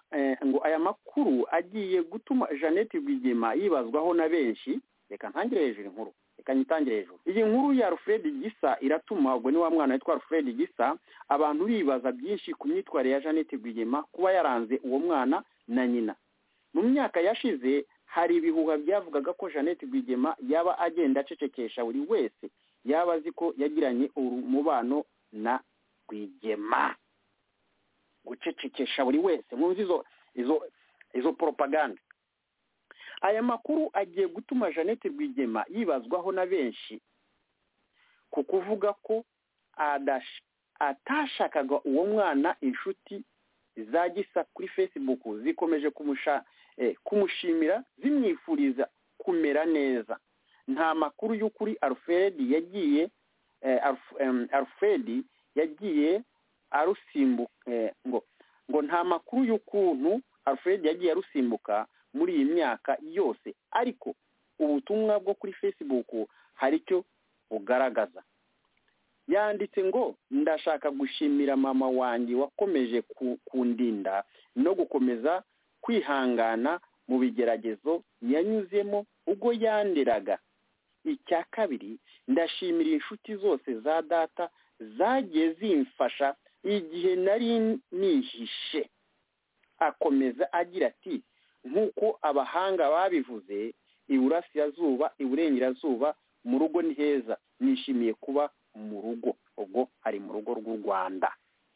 Jeannette Rwigema yibazwaho na benshi. Reka ntangire hejuru inkuru, reka nyitangire hejuru. Iyi nkuru ya Alfred Gisa iratuma, ubwo ni wa mwana witwa Alfred Gisa, abantu bibaza byinshi ku myitwarire ya Jeannette Rwigema kuba yaranze uwo mwana na nyina. Mu myaka yashize hari ibihuha byavugaga ko Jeannette Rwigema yaba agenda acecekesha buri wese yaba azi ko yagiranye umubano na Rwigema. Gucecekesha buri wese, mwumva izo propaganda. Aya makuru agiye gutuma Jeannette Rwigema yibazwaho na benshi ku kuvuga ko atashakaga uwo mwana. Inshuti za Gisa kuri Facebook zikomeje kumushimira zimwifuriza kumera neza. Nta makuru y'ukuri Alfred yagiye arusimbuka ngo nta makuru y'ukuntu Alfred yagiye arusimbuka muri iyi myaka yose, ariko ubutumwa bwo kuri Facebook hari icyo bugaragaza. Yanditse ngo ndashaka gushimira mama wanjye wakomeje kundinda no gukomeza kwihangana mu bigeragezo yanyuzemo ubwo yanderaga. Icya kabiri, ndashimira inshuti zose za data zagiye zimfasha igihe nari nihishe. Akomeza agira ati nk'uko abahanga babivuze, iburasirazuba iburengerazuba mu rugo ni heza. Nishimiye kuba mu rugo. Ubwo ari mu rugo rw'u Rwanda.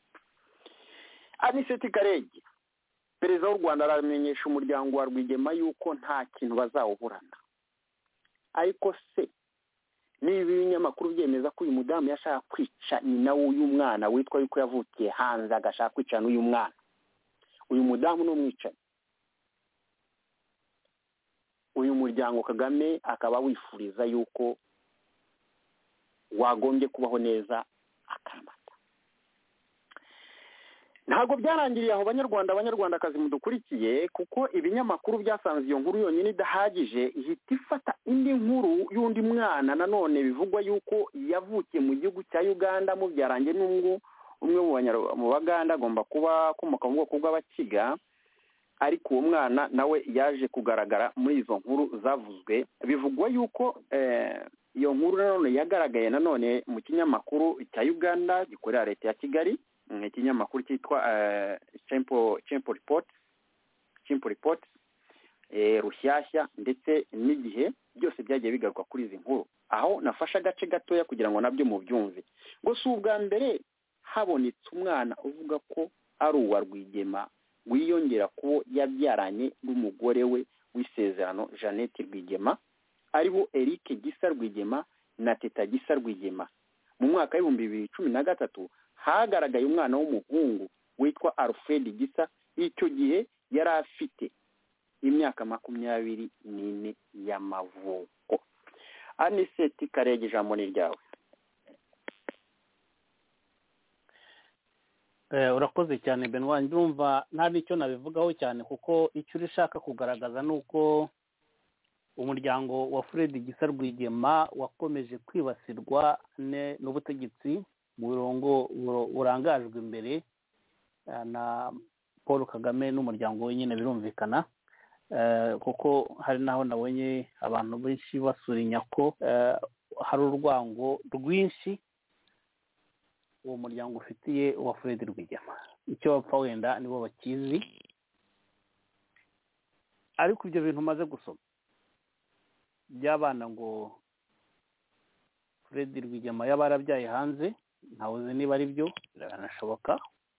Anicet Karege, perezida w'u Rwanda, aramenyesha umuryango wa Rwigema yuko nta kintu bazawuburana. Ariko se niba ibinyamakuru byemeza ko uyu mudamu yashaka kwica nyina w'uyu mwana witwa yuko yavukiye hanze, agashaka kwica n'uyu mwana, uyu mudamu n'umwicanyi, uyu muryango Kagame akaba wifuriza yuko wagombye kubaho neza akamata. Ntabwo byarangiriye aho abanyarwandakazi mudukurikiye, kuko ibinyamakuru byasanze iyo nkuru yonyine idahagije, ihita ifata indi nkuru y'undi mwana nanone bivugwa yuko yavukiye mu gihugu cya Uganda, mubyarange n'umwe mu Baganda, agomba kuba akomoka mu bwoko bw'Abakiga, ariko uwo mwana nawe yaje kugaragara muri izo nkuru zavuzwe. Bivugwa yuko iyo nkuru nanone yagaragaye nanone mu kinyamakuru cya Uganda gikorera leta ya Kigali, ikinyamakuru cyitwa Chimpo Report, Rushyashya ndetse n'Igihe, byose byagiye bigaruka kuri izi nkuru. Aho nafashe agace gatoya kugira ngo nabyo mubyumve. Ngo si ubwa mbere habonetse umwana uvuga ko ari uwa Rwigema, wiyongera ko yabyaranye n'umugore we w'isezerano Jeannette Rwigema, aribo Eric Gisa Rwigema na Teta Gisa Rwigema. Mu mwaka wa 2013 hagaragaye umwana w'umuhungu witwa Alfred Gisa. Icyo gihe yari afite imyaka 24 y'amavuko. Anicet Karege, ijambo ni ryawe. Urakoze cyane Benoit. Ndumva nta n'icyo nabivugaho cyane, kuko icyo urishaka kugaragaza ni uko umuryango wa Fred Gisa Rwigema wakomeje kwibasirwa n'ubutegetsi mu birongo burangajwe imbere na Paul Kagame n'umuryango we nyine, birumvikana. Kuko hari naho nabonye abantu benshi basurinya ko hari urwango rwinshi uwo muryango ufitiye uwa Fred Rwigema. Icyo bapfa wenda nibo bakizi, ariko ibyo bintu umaze gusoma by'abana ngo Fred Rwigema yaba yarabyaye hanze, ntawuzi niba ari byo, biranashoboka.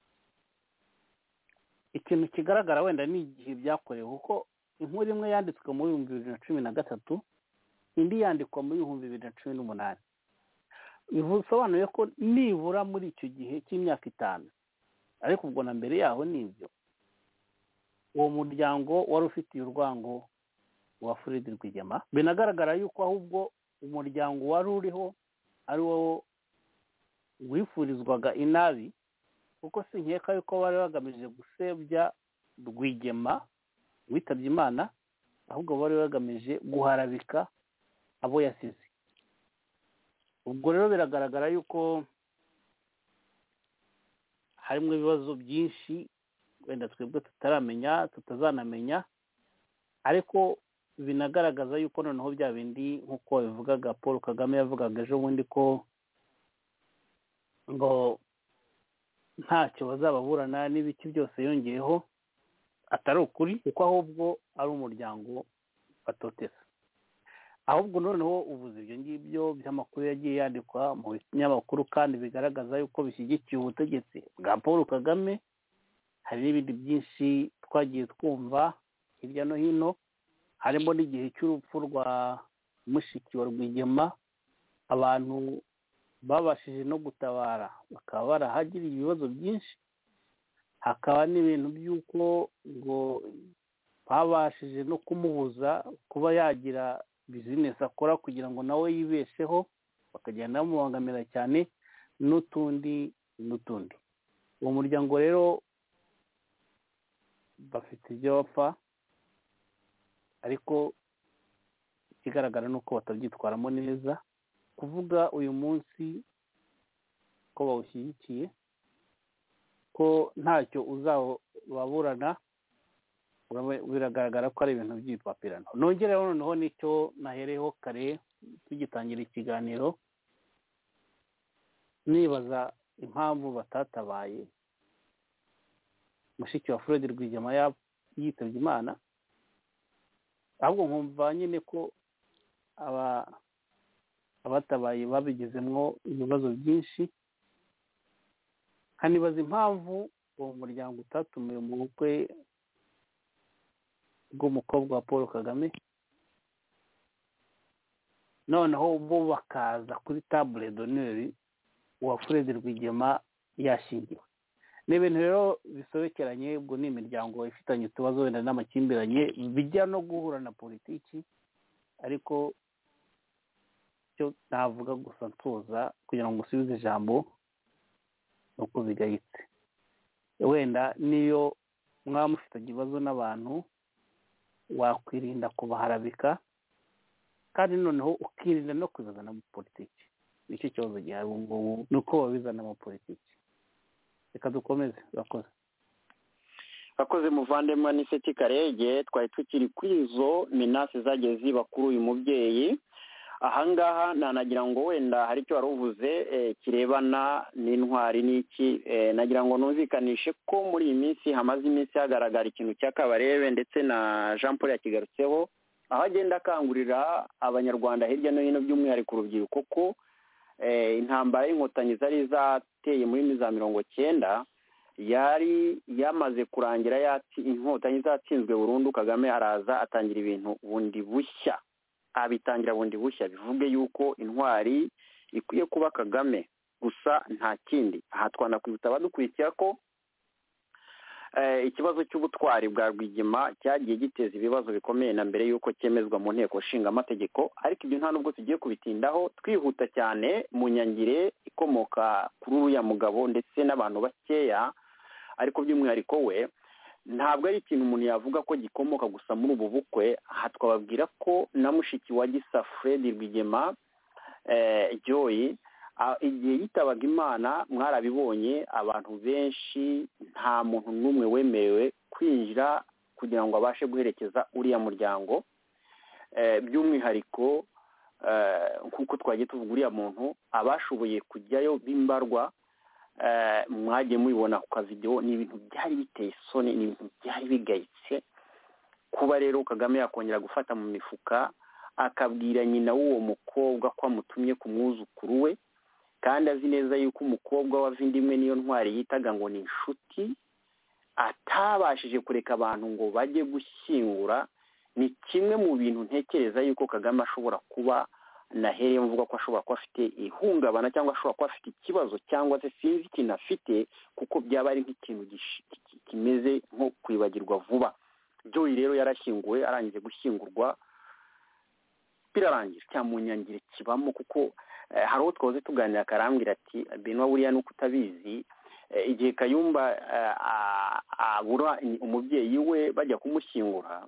Ikintu kigaragara wenda ni igihe byakorewe, kuko inkuru imwe yanditswe mu 2013, indi yandikwa mu 2018. Bisobanuye ko nibura muri icyo gihe cy'imyaka 5, ariko ubwo na mbere yaho nibyo, uwo muryango wari ufitiye urwango wa Fred Rwigema. Binagaragara yuko ahubwo umuryango wari uriho ari wo wifurizwaga inabi, kuko si nkeka yuko bari bagamije gusebya Rwigema witabye Imana, ahubwo bari bagamije guharabika abo yasize. Ubwo rero biragaragara yuko harimo ibibazo byinshi wenda twebwe tutazanamenya ariko binagaragaza yuko noneho bya bindi nk'uko bivugaga Paul Kagame yavugaga ejo bundi ko ngo ntacyo bazababurana n'ibiki byose yongeyeho atari ukuri kuko ahubwo ari umuryango batoteza. Ahubwo noneho ubuze ibyo ngibyo by'amakuru yagiye yandikwa mu binyamakuru kandi bigaragaza yuko bishyigikiye ubutegetsi bwa Paul Kagame. Hari n'ibindi byinshi twagiye twumva hirya no hino, harimo n'igihe cy'urupfu rwa mushiki wa Rwigema abantu babashije no gutabara bakaba barahagiriye ibibazo byinshi. Hakaba n'ibintu by'uko ngo babashije no kumubuza kuba yagira bizinesi akora kugira ngo nawe yibesheho, bakagenda bamubangamira cyane n'utundi. Uwo muryango rero bafite ibyo bapfa, ariko ikigaragara ni uko batabyitwaramo neza. Kuvuga uyu munsi ko bawushyigikiye, ko ntacyo uzababurana, biragaragara ko ari ibintu by'ibipapirano. Nongereho noneho nicyo nahereho kare tugitangira ikiganiro, nibaza impamvu batatabaye mushiki wa Fred Rwigema yitabye Imana, ahubwo nkumva nyine ko abatabaye babigezemwo ibibazo byinshi. Hanibaza impamvu uwo muryango utatumiwe mu bukwe bw'umukobwa wa Paul Kagame, noneho bo bakaza kuri table d'honneur wa Fred Rwigema yashingiwe. Ni ibintu rero bisobekeranye, ubwo ni imiryango ifitanye utubazo wenda n'amakimbiranye bijya no guhura na politiki, ariko cyo navuga gusa nsoza kugira ngo usubize ijambo nuko bigayitse. Wenda niyo mwaba mufitanye ibibazo n'abantu wakwirinda kubaharabika, kandi noneho ukirinda no kwizana mu politiki. Nicyo kibazo gihari ubu ngubu, ni uko babizana mu politiki. Reka dukomeze. Akoze muvandimwe Aniseti Karege, twari tukiri kuri izo minasi zagiye ziba kuri uyu mubyeyi. Ahangaha nanagira ngo wenda hari icyo waruvuze kirebana n'intwari n'iki, nagira ngo numvikanishe ko muri iyi minsi hamaze iminsi hagaragara ikintu cy'akabarebe, ndetse na Jean Paul yakigarutseho, aho agenda akangurira abanyarwanda hirya no hino by'umwihariko urubyiruko ko intambara y'inkotanyi zari zateye muri za 90 yari yamaze kurangira, inkotanyi zatsinzwe burundu. Kagame araza atangira ibintu bundi bushya, abitangira bundi bushya, bivuge yuko intwari ikwiye kuba Kagame gusa nta kindi. Aha twanakwibutsa abadukurikira ko ikibazo cy'ubutwari bwa Rwigema cyagiye giteza ibibazo bikomeye na mbere yuko cyemezwa mu nteko nshinga amategeko, ariko ibyo nta nubwo tugiye kubitindaho, twihuta cyane mu nyangire ikomoka kuri uriya mugabo ndetse n'abantu bakeya, ariko by'umwihariko we ntabwo ari ikintu umuntu yavuga ko gikomoka gusa muri ubu bukwe. Aha twababwira ko na mushiki wa Gisa Fred Rwigema Joy igihe yitabaga Imana mwarabibonye, abantu benshi nta muntu n'umwe wemerewe kwinjira kugira ngo abashe guherekeza uriya muryango. By'umwihariko nk'uko twagiye tuvuga, uriya muntu abashoboye kujyayo bimbarwa, mwagiye mubibona ku kavidewo, ni ibintu byari biteye isoni, ni ibintu byari bigayitse. Kuba rero Kagame yakongera gufata mu mifuka akabwira nyina w'uwo mukobwa ko amutumye ku mwuzukuru we, kandi azi neza yuko umukobwa wa Vindimwe niyo ntwari yitaga ngo ni inshuti, atabashije kureka abantu ngo bajye gushyingura, ni kimwe mu bintu ntekereza yuko Kagame ashobora kuba nahereye mvuga ko ashobora kuba afite ihungabana, cyangwa ashobora kuba afite ikibazo, cyangwa se sinzi ikintu afite, kuko byaba ari nk'ikintu kimeze nko kwibagirwa vuba. Joy rero yarashyinguwe, arangije gushyingurwa birarangira, cyamunyangire kibamo, kuko hari uwo twahoze tuganira akarambwira ati Benwa buriya nuko utabizi, igihe Kayumba abura umubyeyi we bajya kumushyingura,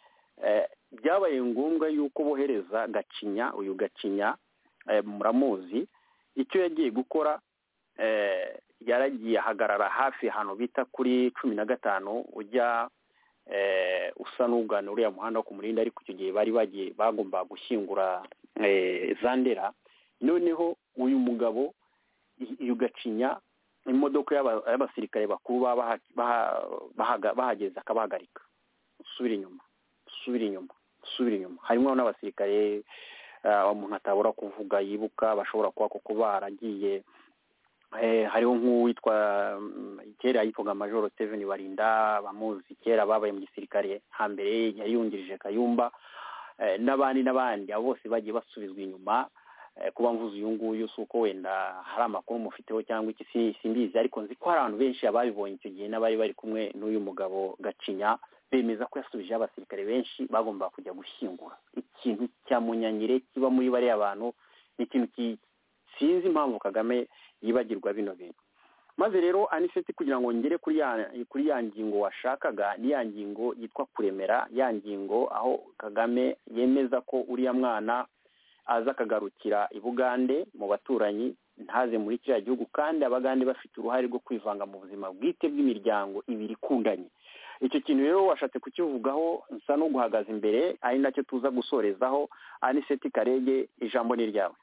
byabaye ngombwa yuko bohereza Gacinya, uyu Gacinya muramuzi, icyo yagiye gukora yaragiye ahagarara hafi ahantu bita kuri 15 ujya usa n'ugana uriya muhanda wo ku Murinda, ariko icyo gihe bari bagomba gushyingura Zandera. Noneho uyu mugabo yugacinya imodoka y'abasirikare bakuru bahageze akabahagarika, usubira inyuma. Harimo n'abasirikare umuntu atabura kuvuga yibuka bashobora kuba kuko baragiye, hariho nk'uwitwa kera yitwaga Major Steven Barinda, bamuzi kera babaye mu gisirikare hambere, yayungirije Kayumba, n'abandi abo bose bagiye basubizwa inyuma. Kuba mvuze uyu nguyu si uko wenda hari amakuru mufiteho cyangwa iki simbizi, ariko nzi ko hari abantu benshi ababibonye icyo gihe n'abari bari kumwe n'uyu mugabo Gacinya bemeza ko yasubije abasirikare benshi bagomba kujya gushyingura. Ikintu cya munyanyire kiba muri bariya abantu ni ikintu sinzi impamvu Kagame yibagirwa bino bintu. Maze rero Aniseti, kugira ngo ngere kuri ya ngingo washakaga, ni ya ngingo yitwa kuremera, ya ngingo aho Kagame yemeza ko uriya mwana aza akagarukira i Bugande mu baturanyi, ntaze muri kiriya gihugu, kandi abagande bafite uruhare rwo kwivanga mu buzima bwite bw'imiryango ibiri ikundanye. Icyo kintu rero washatse kukivugaho, nsa no guhagaza imbere, ari nacyo tuza gusorezaho. Aniseti Karege, ijambo ni ryawe.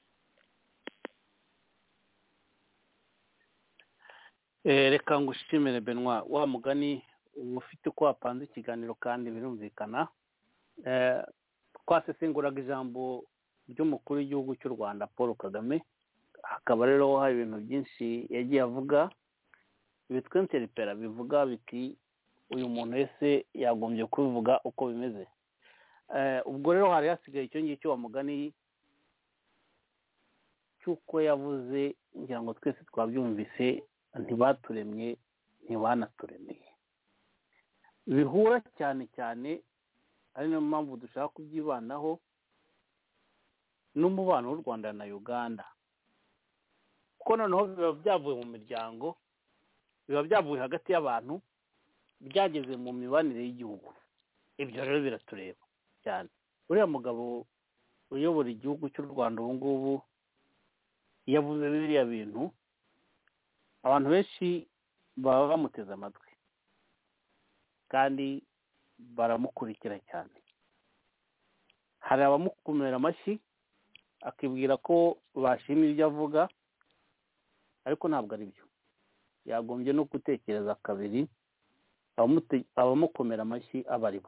Reka ngushimire Benoit, wa mugani ufite uko wapanze ikiganiro kandi birumvikana. Twasesenguraga ijambo ry'umukuru w'igihugu cy'u Rwanda Paul Kagame, hakaba rero hari ibintu byinshi yagiye avuga bitwenterepera, bivuga biti uyu muntu wese yagombye kubivuga uko bimeze. Ubwo rero hari hasigaye icyo ngicyo wa mugani cy'uko yavuze, ngira ngo twese twabyumvise, ntibaturemye ntibanaturemeye, bihura cyane cyane, ari niyo mpamvu dushaka kubyibandaho n'umubano w'u Rwanda na Uganda, kuko noneho biba byavuye mu miryango, biba byavuye hagati y'abantu, byageze mu mibanire y'igihugu. Ibyo rero biratureba cyane. Uriya mugabo uyobora igihugu cy'u Rwanda ubu ngubu yavuze biriya bintu, abantu benshi baba bamuteze amatwi kandi baramukurikira cyane. Hari abamukomera amashyi akibwira ko bashimira ibyo avuga, ariko ntabwo ari byo. Yagombye no gutekereza kabiri abamukomera amashyi aba ari bo.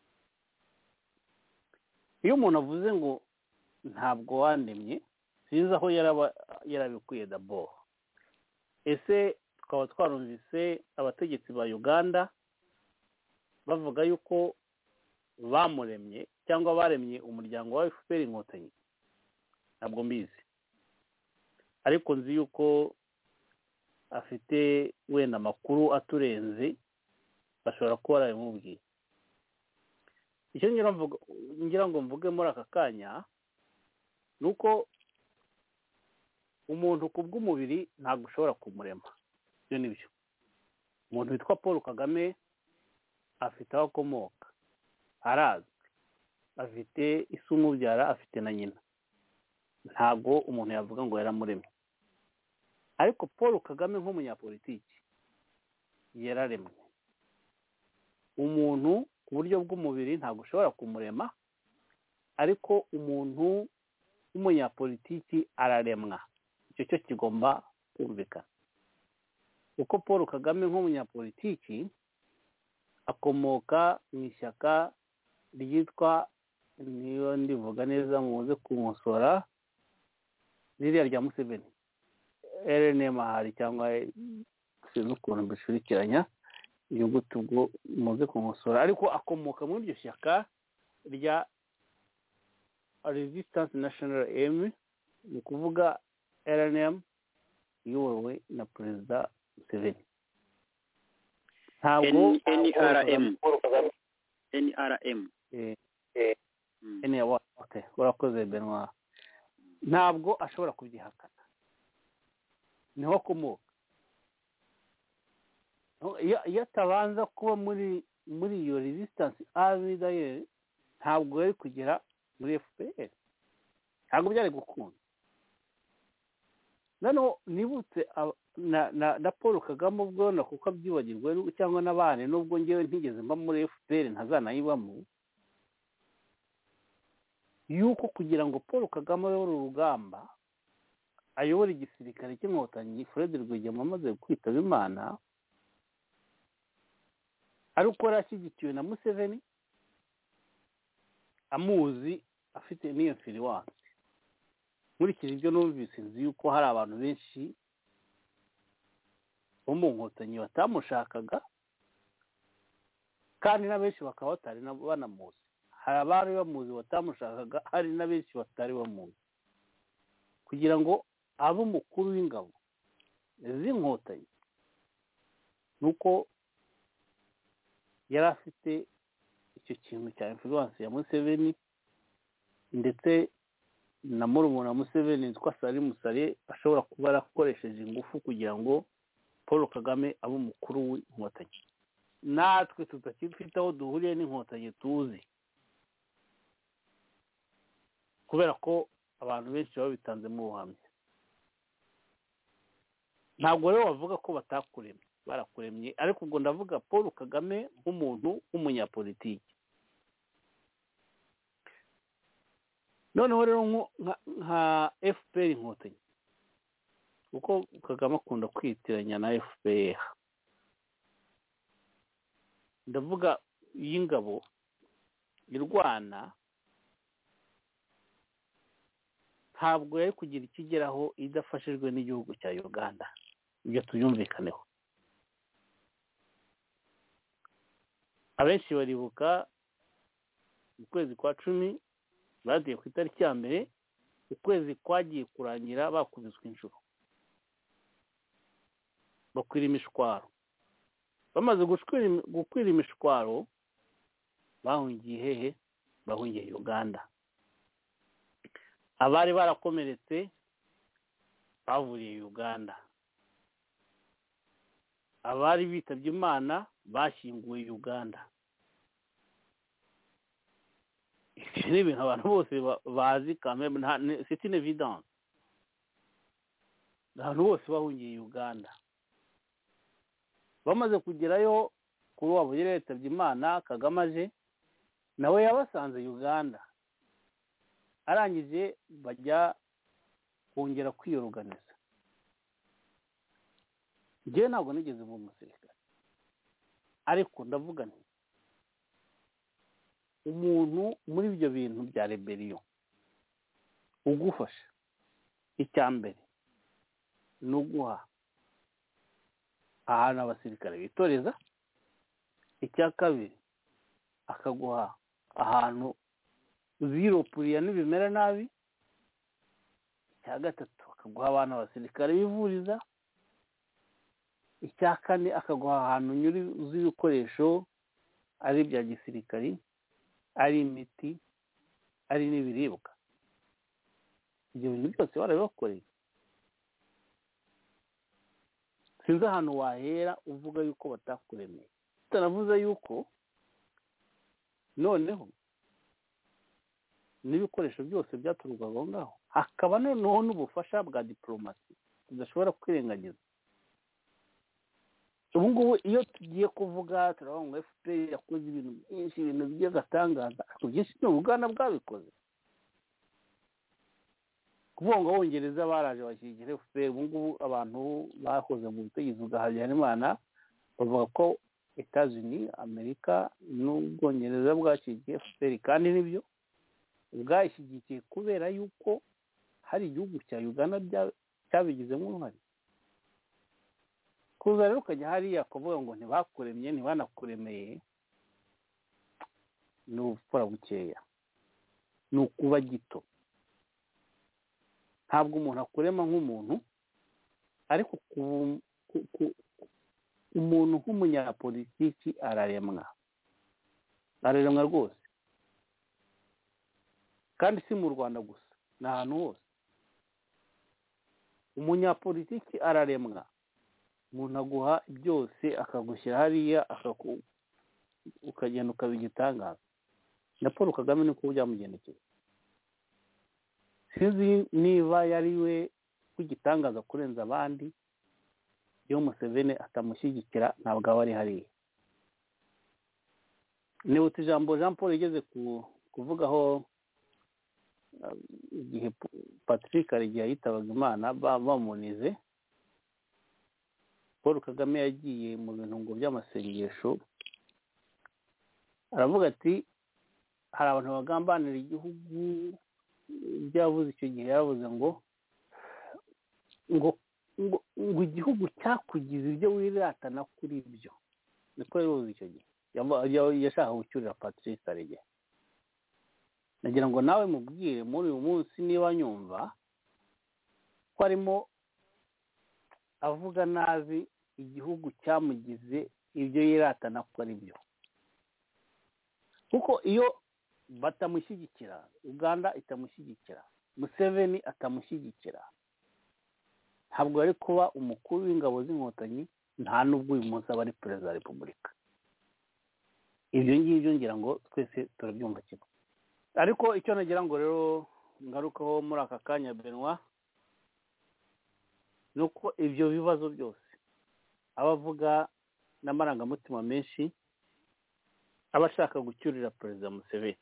Iyo umuntu avuze ngo ntabwo wandemye, sinzi aho yarabikwiye d'abord. Ese tukaba twarumvise abategetsi ba Uganda bavuga yuko bamuremye cyangwa baremye umuryango wa FPR Inkotanyi? Ntabwo mbizi, ariko nzi yuko afite wenda amakuru aturenze, bashobora kuba barabimubwiye. Icyo ngira ngo mvuge muri aka kanya ni uko umuntu ku bw'umubiri ntabwo ushobora kumurema. Ibyo ni byo. Umuntu witwa Paul Kagame afite aho akomoka, arazwi, afite ise umubyara, afite na nyina. Ntabwo umuntu yavuga ngo yaramuremye. Ariko Paul Kagame nk'umunyapolitiki yararemwe. Umuntu ku buryo bw'umubiri ntabwo ushobora kumurema, ariko umuntu w'umunyapolitiki araremwa. Icyo cyo kigomba kumvikana. Uko Paul Kagame nk'umunyapolitiki akomoka mu ishyaka ryitwa, niyo ndivuga neza muze kumusora, ririya rya Museveni, RNM ahari, cyangwa sinzi ukuntu mbishurikiranya inyuguti, ubwo muze kumusora, ariko akomoka muri iryo shyaka rya Resistance National M, ni kuvuga RNM iyobowe na Perezida Museveni. Ntabwo NRM urakoze Benoit. Ntabwo ashobora kubyihakana, niho akomoka. Iyo atabanza kuba muri iyo Resistance Army Daye, ntabwo yari kugera muri FPR, ntabwo byari gukunda. Noneho nibutse na paul kagame ubwo na kuko abyibagirwe cyangwa n'abandi nubwo ngewe ntigeze mba muri fpr ntazanayibamo yuko kugira ngo paul kagame ayobore urugamba ayobora igisirikare cy'inkotanyi fred rwigema amaze kwitaba imana ari uko yari ashyigikiwe na museveni amuzi afite n'iyo firiwanse nkurikije ibyo numvise nzi yuko hari abantu benshi bo mu nkotanyi batamushakaga kandi na benshi bakaba batari banamuzi hari abari bamuzi batamushakaga hari na benshi batari bamuzi kugira ngo abe umukuru w'ingabo z'inkotanyi nuko yari afite icyo kintu cya influence ya Museveni ndetse na murumuna Museveni witwa Salim Musare ashobora kuba yarakoresheje ingufu kugira ngo Paul Kagame abe umukuru w'inkotanyi natwe tutakifite aho duhuriye n'inkotanyi tuzi kubera ko abantu benshi baba bitanzemo ubuhamya ntabwo rero bavuga ko batakuremye barakuremye ariko ubwo ndavuga Paul Kagame nk'umuntu w'umunyapolitiki noneho rero nka FPR inkotanyi kuko Kagame akunda kwitiranya na FPR ndavuga y'ingabo irwana ntabwo yari kugira ikigeraho idafashijwe n'igihugu cya Uganda ibyo tuyumvikaneho abenshi baribuka mu kwezi kwa 10 bagiye ku itariki ya mbere ukwezi kwagiye kurangira bakubiswe inshuro bakwira imishwaro bamaze gukwira imishwaro bahungiye hehe bahungiye Uganda abari barakomeretse bavuriye Uganda abari bitabye Imana bashyinguwe Uganda ni ibintu abantu bose bazi kamwe c'est une évidence abantu bose bahungiye Uganda bamaze kugerayo kuri wabo yitabye Imana Kagame aje nawe yabasanze Uganda arangije bajya kongera kwiyoroganiza njyewe ntabwo nigeze mu musirikare ariko ndavuga nti umuntu muri ibyo bintu bya rebellion ugufasha icya mbere ni uguha ahantu abasirikare bitoreza icya kabiri akaguha ahantu ziropuriya n'ibimera nabi icya gatatu akaguha abantu abasirikare bivuriza icya kane akaguha ahantu unyura uzi ibikoresho ari ibya gisirikari ari imiti ari n'ibiribwa ibyo bintu byose barabibakoreye sinzi ahantu wahera uvuga yuko batakuremeye tutanavuze yuko noneho n'ibikoresho byose byaturukaga aho ngaho hakaba noneho n'ubufasha bwa diplomasi tudashobora kwirengagiza ubu ngubu iyo tugiye kuvuga turavuga ngo FPR yakoze ibintu byinshi ibintu by'agatangaza ariko byinshi ni Uganda bwabikoze kuvuga ngo abongereza baraje bashyigikira FPR ubu ngubu abantu bakoze mu butegetsi bwa Habyarimana bavuga ko Etats-Unis Amerika n'Ubwongereza bwashyigikiye FPR kandi nibyo bwashyigikiye kubera yuko hari igihugu cya Uganda cyabigizemo uruhare kuza rero ukajya hariya kuvuga ngo ntibakuremye ntibanakuremeye ni ubupfura bukeya ni ukuba gito ntabwo umuntu akurema nk'umuntu ariko umuntu nk'umunyapolitiki araremwa rwose kandi si mu Rwanda gusa ni ahantu hose umunyapolitiki araremwa umuntu aguha byose akagushyira hariya ukagenda ukabigitangaza na Paul Kagame niko byamugendekeye sinzi niba yari we kugitangaza kurenza abandi iyo Museveni atamushyigikira ntabwo aba ari hariya. Nibutse ijambo Jean Paul yigeze kuvugaho igihe Patrick Karegeya yitabaga Imana bamunize. Paul Kagame yagiye mu bintu ngo by'amasengesho, aravuga ati hari abantu bagambanira igihugu. Ibyo yavuze icyo gihe yaravuze ngo igihugu cyakugize ibyo wiratana kuri ibyo. Niko yavuze icyo gihe, yashaka gucyurira Patrick Karegeya. Nagira ngo nawe mubwire muri uyu munsi niba nyumva ko arimo avuga nabi igihugu cyamugize ibyo yiratana ko ari byo. Kuko iyo batamushyigikira, Uganda itamushyigikira, Museveni atamushyigikira, ntabwo ari kuba umukuru w'ingabo z'inkotanyi, nta n'ubwo uyu munsi aba ari perezida wa repubulika. Ibyo ngibyo ngira ngo twese turabyumva kimwe. Ariko icyo nagira ngo rero ngarukaho muri aka kanya Benoit, ni uko ibyo bibazo byose abavuga n'amarangamutima menshi abashaka gucyurira perezida Museveni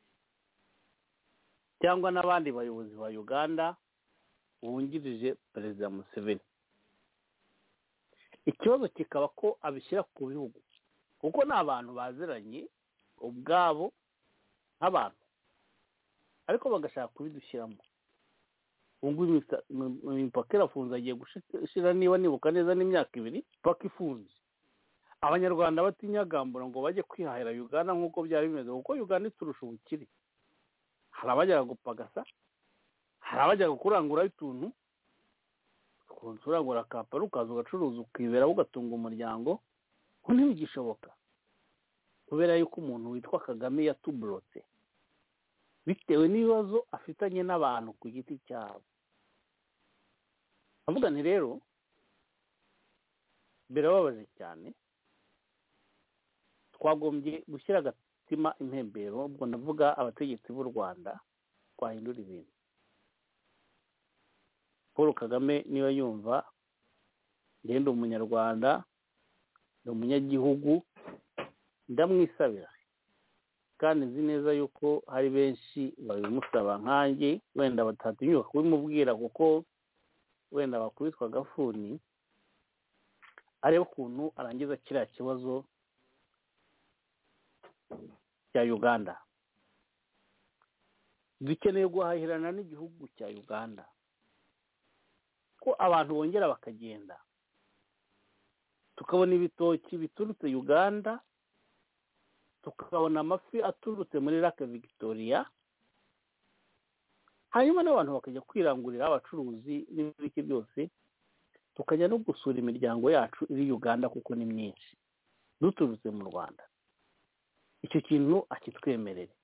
cyangwa n'abandi bayobozi ba Uganda bungirije perezida Museveni, ikibazo kikaba ko abishyira ku bihugu, kuko ni abantu baziranye ubwabo nk'abantu, ariko bagashaka kubidushyiramo. Ubu imipaka irafunze, agiye gushira niba nibuka neza n'imyaka 2 paka ifunze. Abanyarwanda batinyagambura ngo bajye kwihahira Uganda nk'uko byari bimeze, kuko Uganda iturusha ubukire. Hari abajyaga gupagasa, hari abajyaga kurangura ituntu, kurangura kaparu ukaza ugacuruza ukibera ugatunga umuryango, ko ntibigishoboka kubera yuko umuntu witwa Kagame yatuburotse bitewe n'ibibazo afitanye n'abantu ku giti cyabo. Avuga nti rero birababaje cyane, twagombye gushyira agatima impembero, ubwo ndavuga abategetsi b'u Rwanda, twahindura ibintu. Paul Kagame niba yumva ngenda umunyarwanda, ndi umunyagihugu, ndamwisabira kandi nzi neza yuko hari benshi babimusaba nkanjye, wenda batatinyuka kubimubwira kuko wenda bakubitwa agafuni, areba ukuntu arangiza kiriya kibazo cya Uganda. Dukeneye guhahirana n'igihugu cya Uganda, ko abantu bongera bakagenda tukabona ibitoki biturutse Uganda, tukabona amafi aturutse muri Lake Victoria, hanyuma n'abantu bakajya kwirangurira, abacuruzi n'ibiki byose, tukajya no gusura imiryango yacu iri Uganda kuko ni myinshi duturutse mu Rwanda. Icyo kintu akitwemerere.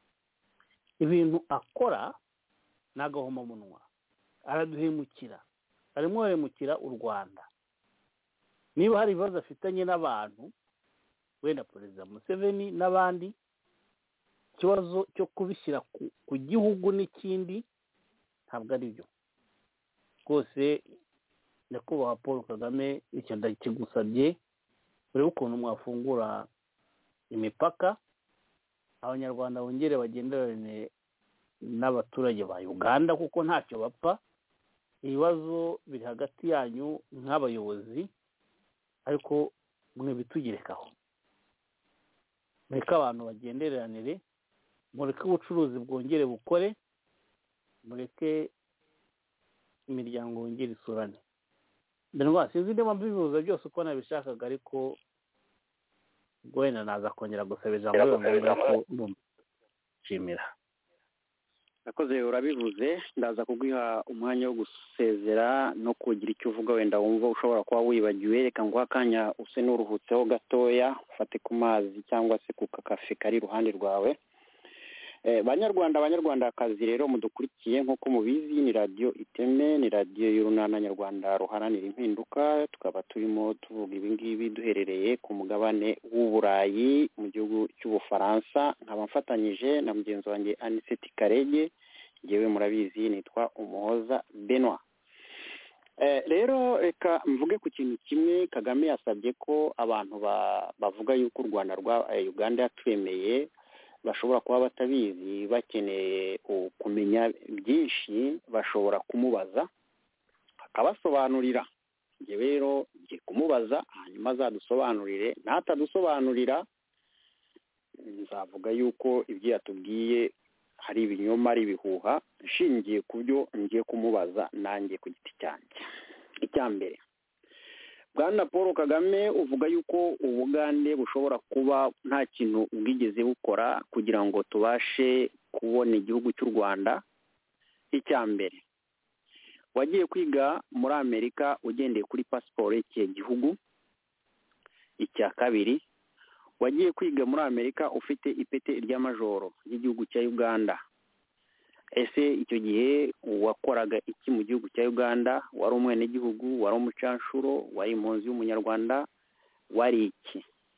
Ibintu akora n'agahomamunwa, araduhemukira, arimo aremukira u Rwanda. Niba hari ibibazo afitanye n'abantu, wenda perezida Museveni n'abandi, ikibazo cyo kubishyira ku gihugu n'ikindi ntabwo ari byo rwose. Nyakubahwa Paul Kagame, icyo ndakigusabye, urebe ukuntu mwafungura imipaka, abanyarwanda bongere bagenderane n'abaturage ba Uganda, kuko ntacyo bapfa. Ibibazo biri hagati yanyu nk'abayobozi, ariko mwe bitugerekaho. Mureke abantu bagenderanire, mureke ubucuruzi bwongere bukore, mureke imiryango yongere isurane. Ndumva sinzi niba mbivuze byose uko nabishakaga, ariko wenda naza kongera gusaba ijambo ngo nshimira. Nakoze urabivuze, ndaza kuguha umwanya wo gusezera no kugira icyo uvuga wenda wumva ushobora kuba wibagiwe. Reka nguha akanya use n'uruhutseho gatoya, ufate ku mazi cyangwa se ku kakafe kari iruhande rwawe. Banyarwandakazi rero mudukurikiye, nk'uko mubizi ni radiyo Iteme, ni radiyo y'urunana nyarwanda ruharanira impinduka. Tukaba turimo tuvuga ibingibi duherereye ku mugabane w'Uburayi mu gihugu cy'Ubufaransa. Nkaba mfatanyije na mugenzi wanjye Anicet Karege, ngewe murabizi nitwa Umuhoza Benoit. rero reka mvuge ku kintu kimwe. Kagame yasabye ko abantu bavuga yuko u Rwanda rwa Uganda yatwemeye bashobora kuba batabizi, bakeneye kumenya byinshi, bashobora kumubaza akabasobanurira. njye rero ngiye kumubaza hanyuma azadusobanurire, natadusobanurira nzavuga yuko ibyo yatubwiye hari ibinyoma, ari ibihuha, nshingiye ku byo ngiye kumubaza nanjye ku giti cyanjye. Icya mbere, Bwana Paul Kagame uvuga yuko Ubugande bushobora kuba nta kintu bwigeze bukora kugira ngo tubashe kubona igihugu cy'u Rwanda. Icya mbere, wagiye kwiga muri Amerika ugendeye kuri pasiporo y'iki gihugu. Icya kabiri, wagiye kwiga muri Amerika ufite ipete ry'amajoro ry'igihugu cya Uganda. Ese icyo gihe wakoraga iki mu gihugu cya Uganda? Wari umwenegihugu, wari umucanshuro, wari impunzi y'umunyarwanda, wari iki?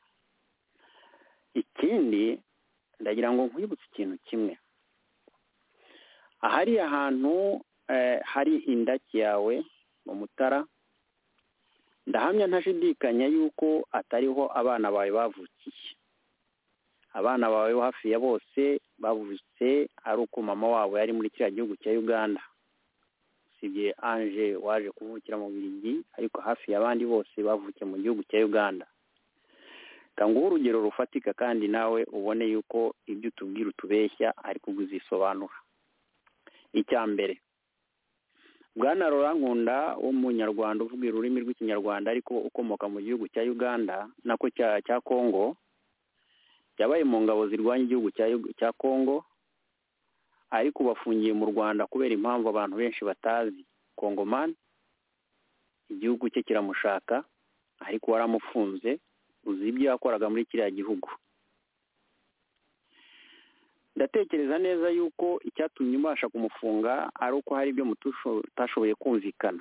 Ikindi ndagira ngo nkwibutse ikintu kimwe. Ahari ahantu hari indaki yawe mu Mutara, ndahamya ntashidikanya yuko atariho abana bawe bavukiye. Abana bawe hafi ya bose bavutse ari uko mama wabo yari muri kiriya gihugu cya Uganda, usibye Ange waje kuvukira mu Bubiligi, ariko hafi y'abandi bose bavukiye mu gihugu cya Uganda. Kanguha urugero rufatika kandi nawe ubone yuko ibyo utubwira utubeshya ariko uzisobanura. Icya mbere, Bwana Laurent Nkunda w'umunyarwanda uvuga ururimi rw'ikinyarwanda ariko ukomoka mu gihugu cya Uganda nako cya Kongo, yabaye mu ngabo zirwanya igihugu cya Kongo, ariko bafungiye mu Rwanda kubera impamvu abantu benshi batazi. Kongomani, igihugu cye kiramushaka ariko waramufunze, uzi ibyo yakoraga muri kiriya gihugu. Ndatekereza neza yuko icyatumye ubasha kumufunga ari uko hari ibyo mutashoboye kumvikana.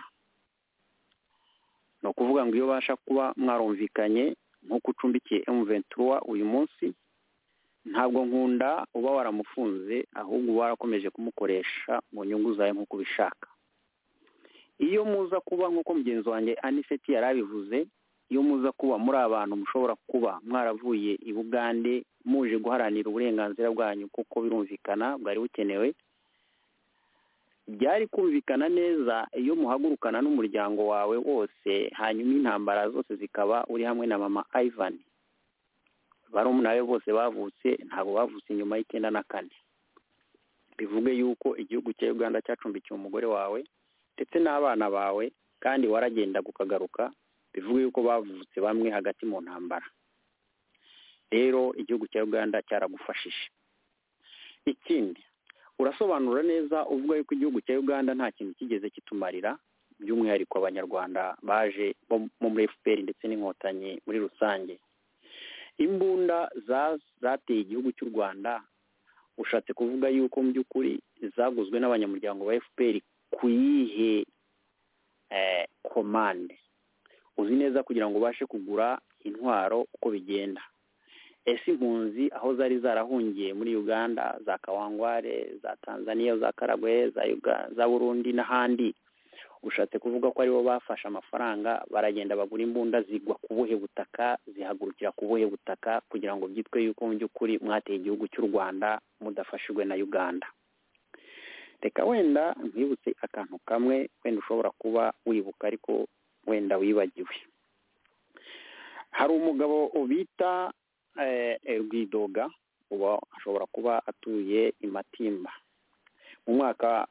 ni ukuvuga ngo iyo ubasha kuba mwarumvikanye nk'uko ucumbikiye M23 uyu munsi, ntabwo Nkunda uba waramufunze, ahubwo uba warakomeje kumukoresha mu nyungu zawe nk'uko ubishaka. Iyo muza kuba nk'uko mugenzi wanjye Aniseti yarabivuze, iyo muza kuba muri abantu mushobora kuba mwaravuye i Bugande muje guharanira uburenganzira bwanyu kuko birumvikana bwari bukenewe, byari kumvikana neza iyo muhagurukana n'umuryango wawe wose, hanyuma intambara zose zikaba uri hamwe na mama Ivan. Barumuna be bose bavutse, ntabwo bavutse nyuma y'94. Bivuge yuko igihugu cya Uganda cyacumbikiye umugore wawe ndetse n'abana bawe, kandi waragenda gukagaruka. Bivuge yuko bavutse bamwe hagati mu ntambara. Rero igihugu cya Uganda cyaragufashije. Ikindi, urasobanura neza uvuga yuko igihugu cya Uganda nta kintu kigeze kitumarira, by'umwihariko abanyarwanda baje muri FPR ndetse n'inkotanyi muri rusange. Imbunda zateye igihugu cy'u Rwanda, ushatse kuvuga yuko mu by'ukuri zaguzwe n'abanyamuryango ba FPR ku yihe komande? Uzi neza kugira ngo ubashe kugura intwaro uko bigenda. Ese impunzi aho zari zarahungiye muri Uganda, za Kawangware, za Tanzania, za Karagwe, za Burundi n'ahandi, ushatse kuvuga ko aribo bafashe amafaranga baragenda bagura imbunda zigwa ku buhe butaka, zihagurukira ku buhe butaka, kugira ngo byitwe yuko mu by'ukuri mwateye igihugu cy'u Rwanda mudafashijwe na Uganda. Reka wenda nkwibutse akantu kamwe wenda ushobora kuba wibuka ariko wenda wibagiwe. Hari umugabo ubita Rwidoga, uba ashobora kuba atuye i Matimba. Mu mwaka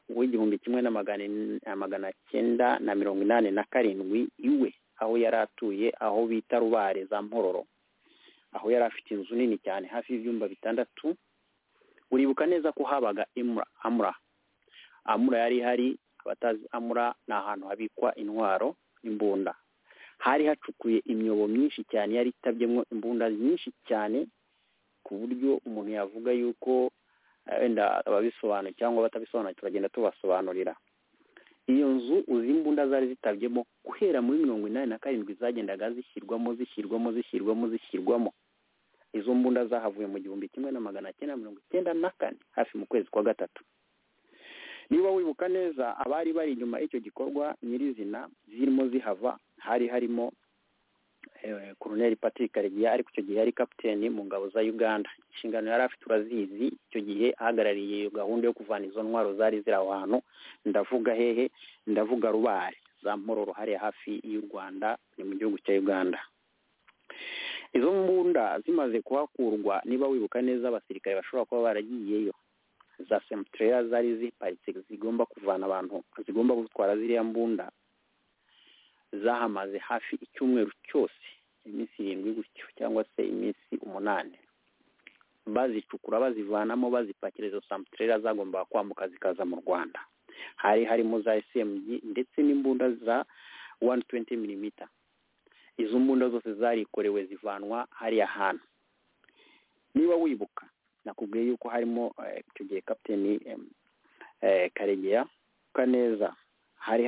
w'1987 iwe aho yari atuye, aho bita Rubare za Mpororo, aho yari afite inzu nini cyane hafi y'ibyumba 6. Uribuka neza ko habaga Amura yari hari. Abatazi Amura ni ahantu habikwa intwaro, imbunda. Hari hacukuye imyobo myinshi cyane, yari itabyemo imbunda nyinshi cyane, ku buryo umuntu yavuga yuko wenda ababisobanura cyangwa batabisobanura turagenda tubasobanurira. Iyo nzu uzi imbunda zari zitabyemo guhera muri 1987 zagendaga zishyirwamo. Izo mbunda zahavuye mu 1994 hafi mu kwezi kwa gatatu. niba wibuka neza abari bari inyuma y'icyo gikorwa nyirizina zirimo zihava hari harimo Colonel Patrick Karegeya ariko icyo gihe yari kapiteni mu ngabo za Uganda. Inshingano yari afite urazizi, icyo gihe ahagarariye iyo gahunda yo kuvana izo ntwaro zari ziri aho hantu. Ndavuga hehe? Ndavuga Rubare za Mpororo hariya hafi y'u Rwanda, ni mu gihugu cya Uganda. Izo mbunda zimaze kuhakurwa, niba wibuka neza abasirikare bashobora kuba baragiyeyo, za semtrela zari ziparitse zigomba kuvana abantu, zigomba gutwara ziriya mbunda, zahamaze hafi icyumweru cyose, iminsi 7 gutyo cyangwa se iminsi 8, bazicukura bazivanamo bazipakira izo semtrela zagomba kwambuka zikaza mu Rwanda. Hari harimo za SMG ndetse n'imbunda za 120 mm. Izo mbunda zose zarikorewe zivanwa hariya hantu. Niba wibuka nakubwiye yuko harimo icyo gihe kapiteni Karegeya kaneza, hari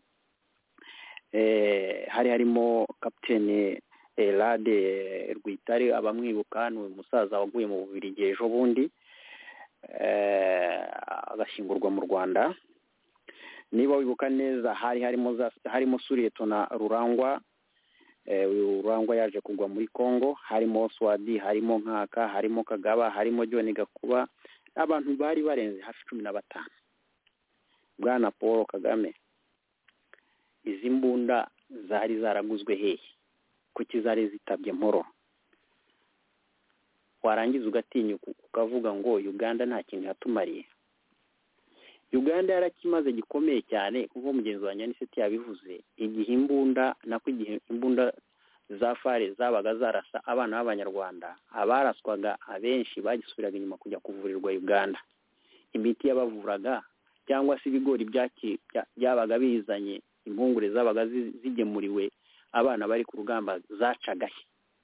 harimo kapiteni Lade Rwitare, abamwibuka ni umusaza waguye mu Bubiligi ejo bundi agashingurwa mu Rwanda. Niba wibuka neza harimo Suretona Rurangwa, Rurangwa yaje kugwa muri Kongo, harimo Swadi, harimo Nkaka, harimo Kagaba, harimo John Gakuba, abantu bari barenze hafi 15. Bwana Paul Kagame, izi mbunda zari zaraguzwe hehe? Kuki zari zitabye Mpororo? Warangiza ugatinyuka ukavuga ngo Uganda nta kintu yatumariye. Uganda yarakimaze gikomeye cyane, kuko mugenzi wa Nyaniseti yabivuze, igihe imbunda za fare zabaga zarasa abana b'Abanyarwanda, abaraswaga abenshi bagisubiraga inyuma kujya kuvurirwa Uganda. Imiti yabavuraga cyangwa se ibigori byabaga bizanye, impungure zabaga zigemuriwe abana bari ku rugamba zacagahe.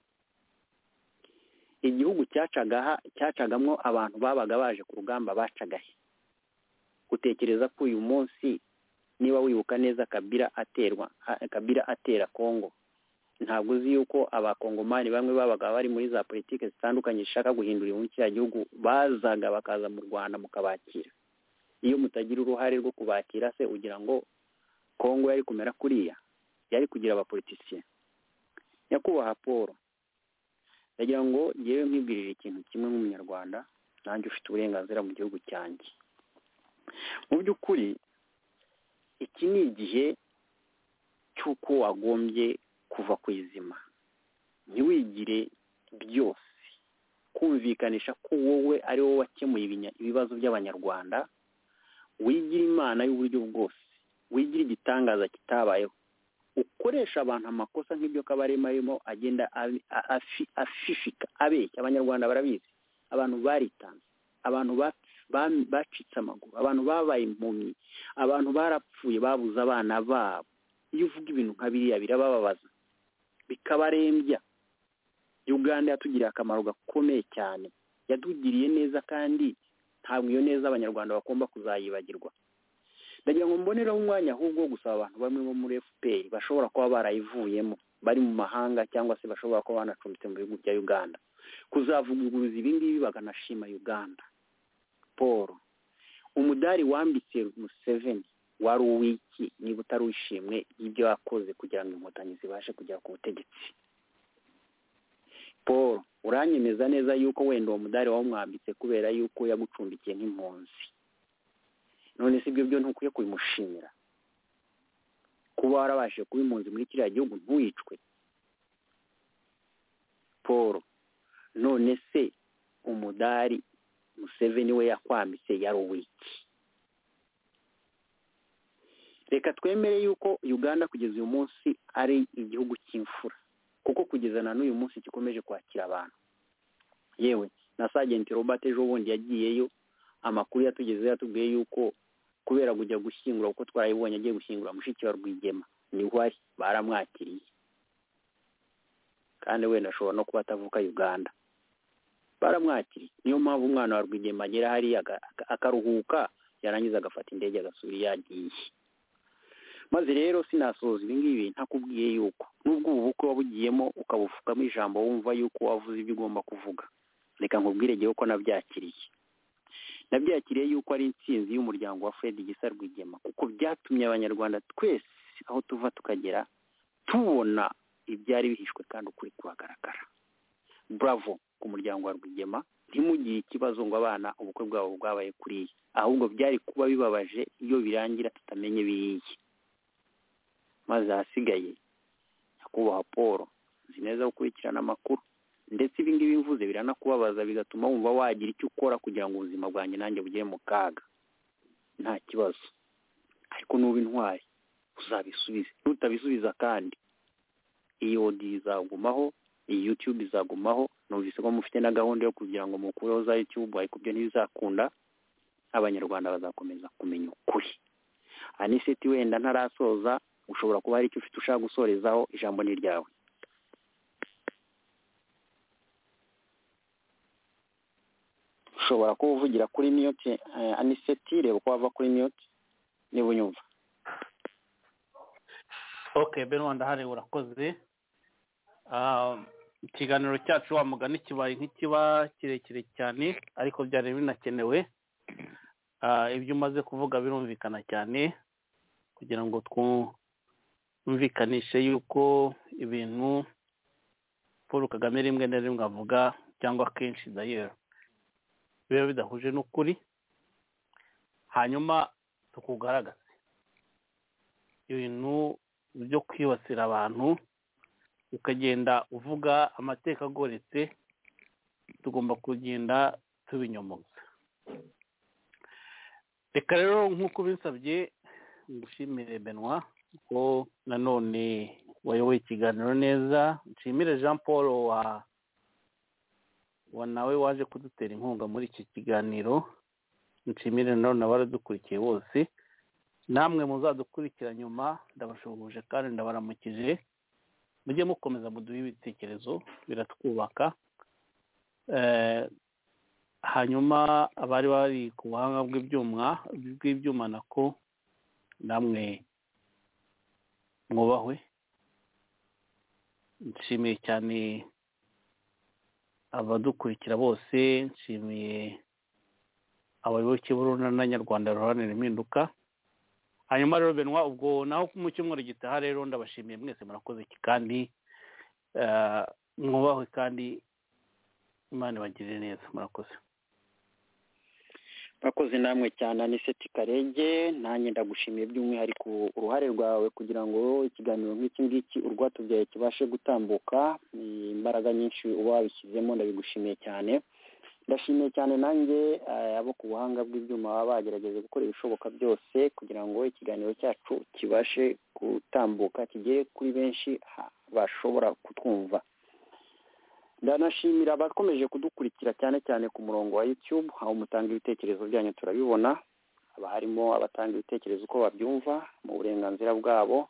Igihugu cyacagamwo abantu babaga baje ku rugamba bacagahe. Utekereza ko uyu munsi niba wibuka neza Kabila atera Kongo, ntabwo uzi yuko abakongomani bamwe babaga bari muri za politike zitandukanye zishaka guhindura igihugu cya gihugu, bazaga bakaza mu Rwanda mukabakira. Iyo mutagira uruhare rwo kubakira se ugira ngo Kongo yari kumera kuriya? Yari kugira abapoliticiens. Nyakubahwa Paul, ndagira ngo ngewe nkibwirira ikintu kimwe nk'umunyarwanda, nanjye ufite uburenganzira mu gihugu cyanjye. Mu by'ukuri iki ni igihe cy'uko wagombye kuva ku izima, ntiwigire byose, kumvikanisha ko wowe ari wowe wakemuye ibibazo by'Abanyarwanda, wigira imana y'uburyo bwose, wigira igitangaza kitabayeho, ukoresha abantu amakosa nk'ibyo Kabarema arimo agenda afifika abeshya. Abanyarwanda barabizi, abantu baritanze, abantu bacitse amaguru, abantu babaye impumyi, abantu barapfuye babuze abana babo. Iyo uvuga ibintu nka biriya birababaza, bikabarembya. Uganda yatugiriye akamaro gakomeye cyane, yatugiriye neza, kandi ntabwo iyo neza Abanyarwanda bagomba kuzayibagirwa. Ndagira ngo mboneraho umwanya ahubwo gusaba abantu bamwe bo muri FPR bashobora kuba barayivuyemo, bari mu mahanga cyangwa se bashobora kuba banacumbitse mu bihugu bya Uganda, kuzavuguruza ibi ngibi baganashima Uganda. Paul, umudari wambitse Museveni wari uwiki niba utari wishimwe y'ibyo yakoze kugira ngo inkotanyi zibashe kugera ku butegetsi? Paul, uranyemeza neza yuko wenda uwo mudari wamwambitse kubera yuko yagucumbikiye nk'impunzi? None si ibyo ntukwiye kubimushimira kuba warabashije kuba impunzi muri kiriya gihugu ntuyicwe? Paul, none se umudari Museveni we yakwambitse yari uwiki? Reka twemere yuko Uganda kugeza uyu munsi ari igihugu cy'imfura, kuko kugeza na n'uyu munsi gikomeje kwakira abantu. Yewe na Sergeant Robert ejo bundi yagiyeyo, amakuru yatugezeho yatubwiye yuko kubera kujya gushyingura, kuko twarayibonye agiye gushyingura mushiki wa Rwigema, niho ari baramwakiriye. Kandi wenda ashobora no kuba atavuka Uganda, baramwakiriye. Niyo mpamvu umwana wa Rwigema agera hariya akaruhuka, yarangiza agafata indege agasubira yagiye. Maze rero sinasoza ibi ngibi ntakubwiye yuko nubwo ubu bukwe wabugiyemo ukabufukamo ijambo wumva yuko wavuze ibyo ugomba kuvuga, reka nkubwire gihe uko nabyakiriye. nabyakiriye yuko ari intsinzi y'umuryango wa Fred Gisa Rwigema, kuko byatumye abanyarwanda twese aho tuva tukagera tubona ibyari bihishwe kandi ukuri kuhagaragara. Bravo ku muryango wa Rwigema, ntimugire ikibazo ngo abana ubukwe bwabo bwabaye kuriya, ahubwo byari kuba bibabaje iyo birangira tutamenye biriye. Maze ahasigaye nyakubahwa Paul nzi neza gukurikirana amakuru, ndetse ibi ngibi mvuze biranakubabaza bigatuma wumva wagira icyo ukora kugira ngo ubuzima bwanjye nanjye bugere mu kaga. Nta kibazo, ariko nuba intwari uzabisubize, nutabisubiza kandi iyi audio izagumaho, iyi YouTube izagumaho. Numvise ko mufite na gahunda yo kugira ngo mukureho za YouTube, ariko byo ntibizakunda. Abanyarwanda bazakomeza kumenya ukuri. Aniseti, wenda ntarasoza, ushobora kuba hari icyo ufite ushaka gusorezaho, ijambo ni ryawe. Ushobora kuba uvugira kuri mute, Aniseti, reba uko wava kuri mute niba unyumva. Okay, Benoit ndahari, urakoze. Ikiganiro cyacu wa mugani kibaye nk'ikiba kirekire cyane, ariko byari binakenewe. Ibyo umaze kuvuga birumvikana cyane, kugira ngo twumvikanishe yuko ibintu Paul Kagame rimwe na rimwe avuga, cyangwa kenshi d'ailleurs, biba bidahuje n'ukuri, hanyuma tukugaragaze ibintu byo kwibasira abantu ukagenda uvuga amateka agoretse, tugomba kugenda tubinyomoza. Reka rero nk'uko binsabye ngushimire Benoit ko nanone wayoboye ikiganiro neza. Nshimire Jean Paul wa nawe waje kudutera inkunga muri iki kiganiro. Nshimire nanone abaradukurikiye bose, namwe muzadukurikira nyuma ndabashuhuje kandi ndabaramukije. Mujye mukomeza muduhe ibitekerezo, biratwubaka. Hanyuma abari bari ku buhanga bw'ibyuma nako namwe mwubahwe. Nshimiye cyane abadukurikira bose, nshimiye abayoboke b'urunana nyarwanda ruharanira impinduka. Hanyuma rero Benoit, ubwo naho mu cyumweru gitaha rero ndabashimiye mwese, murakoze kandi mwubahwe kandi Imana ibagirire neza. Murakoze. Murakoze namwe cyane Aniseti Karege, nanjye ndagushimiye by'umwihariko uruhare rwawe kugira ngo ikiganiro nk'iki ngiki urwatubyaye kibashe gutambuka. Imbaraga nyinshi uba wabishyizemo, ndabigushimiye cyane. Ndashimiye cyane nanjye abo ku buhanga bw'ibyuma baba bagerageje gukora ibishoboka byose kugira ngo ikiganiro cyacu kibashe gutambuka, kigere kuri benshi bashobora kutwumva. Ndanashimira abakomeje kudukurikira cyane cyane ku murongo wa YouTube, aho mutanga ibitekerezo byanyu turabibona. Haba harimo abatanga ibitekerezo uko babyumva mu burenganzira bwabo.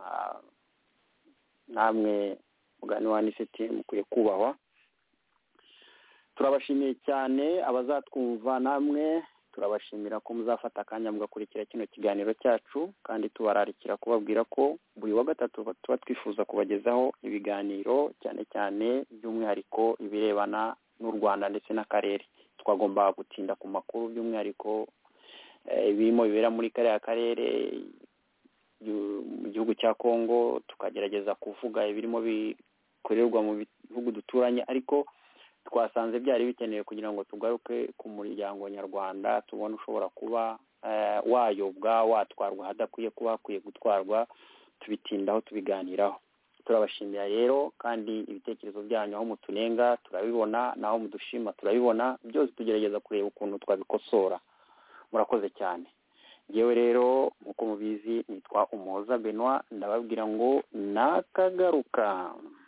Namwe mugani wa Aniseti mukwiye kubahwa. Turabashimiye cyane abazatwumva, namwe turabashimira ko muzafata akanya mugakurikira kino kiganiro cyacu, kandi tubararikira kubabwira ko buri wa gatatu tuba twifuza kubagezaho ibiganiro cyane cyane by'umwihariko ibirebana n'u Rwanda ndetse n'akarere. Twagomba gutinda ku makuru by'umwihariko ibirimo bibera muri kariya karere mu gihugu cya Kongo, tukagerageza kuvuga ibirimo bikorerwa mu bihugu duturanye, ariko twasanze byari bikenewe kugira ngo tugaruke ku muryango nyarwanda, tubone ushobora kuba wayobwa, watwarwa hadakwiye kuba hakwiye gutwarwa, tubitindaho tubiganiraho. Turabashimira rero, kandi ibitekerezo byanyu aho mutunenga turabibona, naho mudushima turabibona, byose tugerageza kureba ukuntu twabikosora. Murakoze cyane. Yewe rero nk'uko mubizi nitwa Umuhoza Benoit, ndababwira ngo nakagaruka.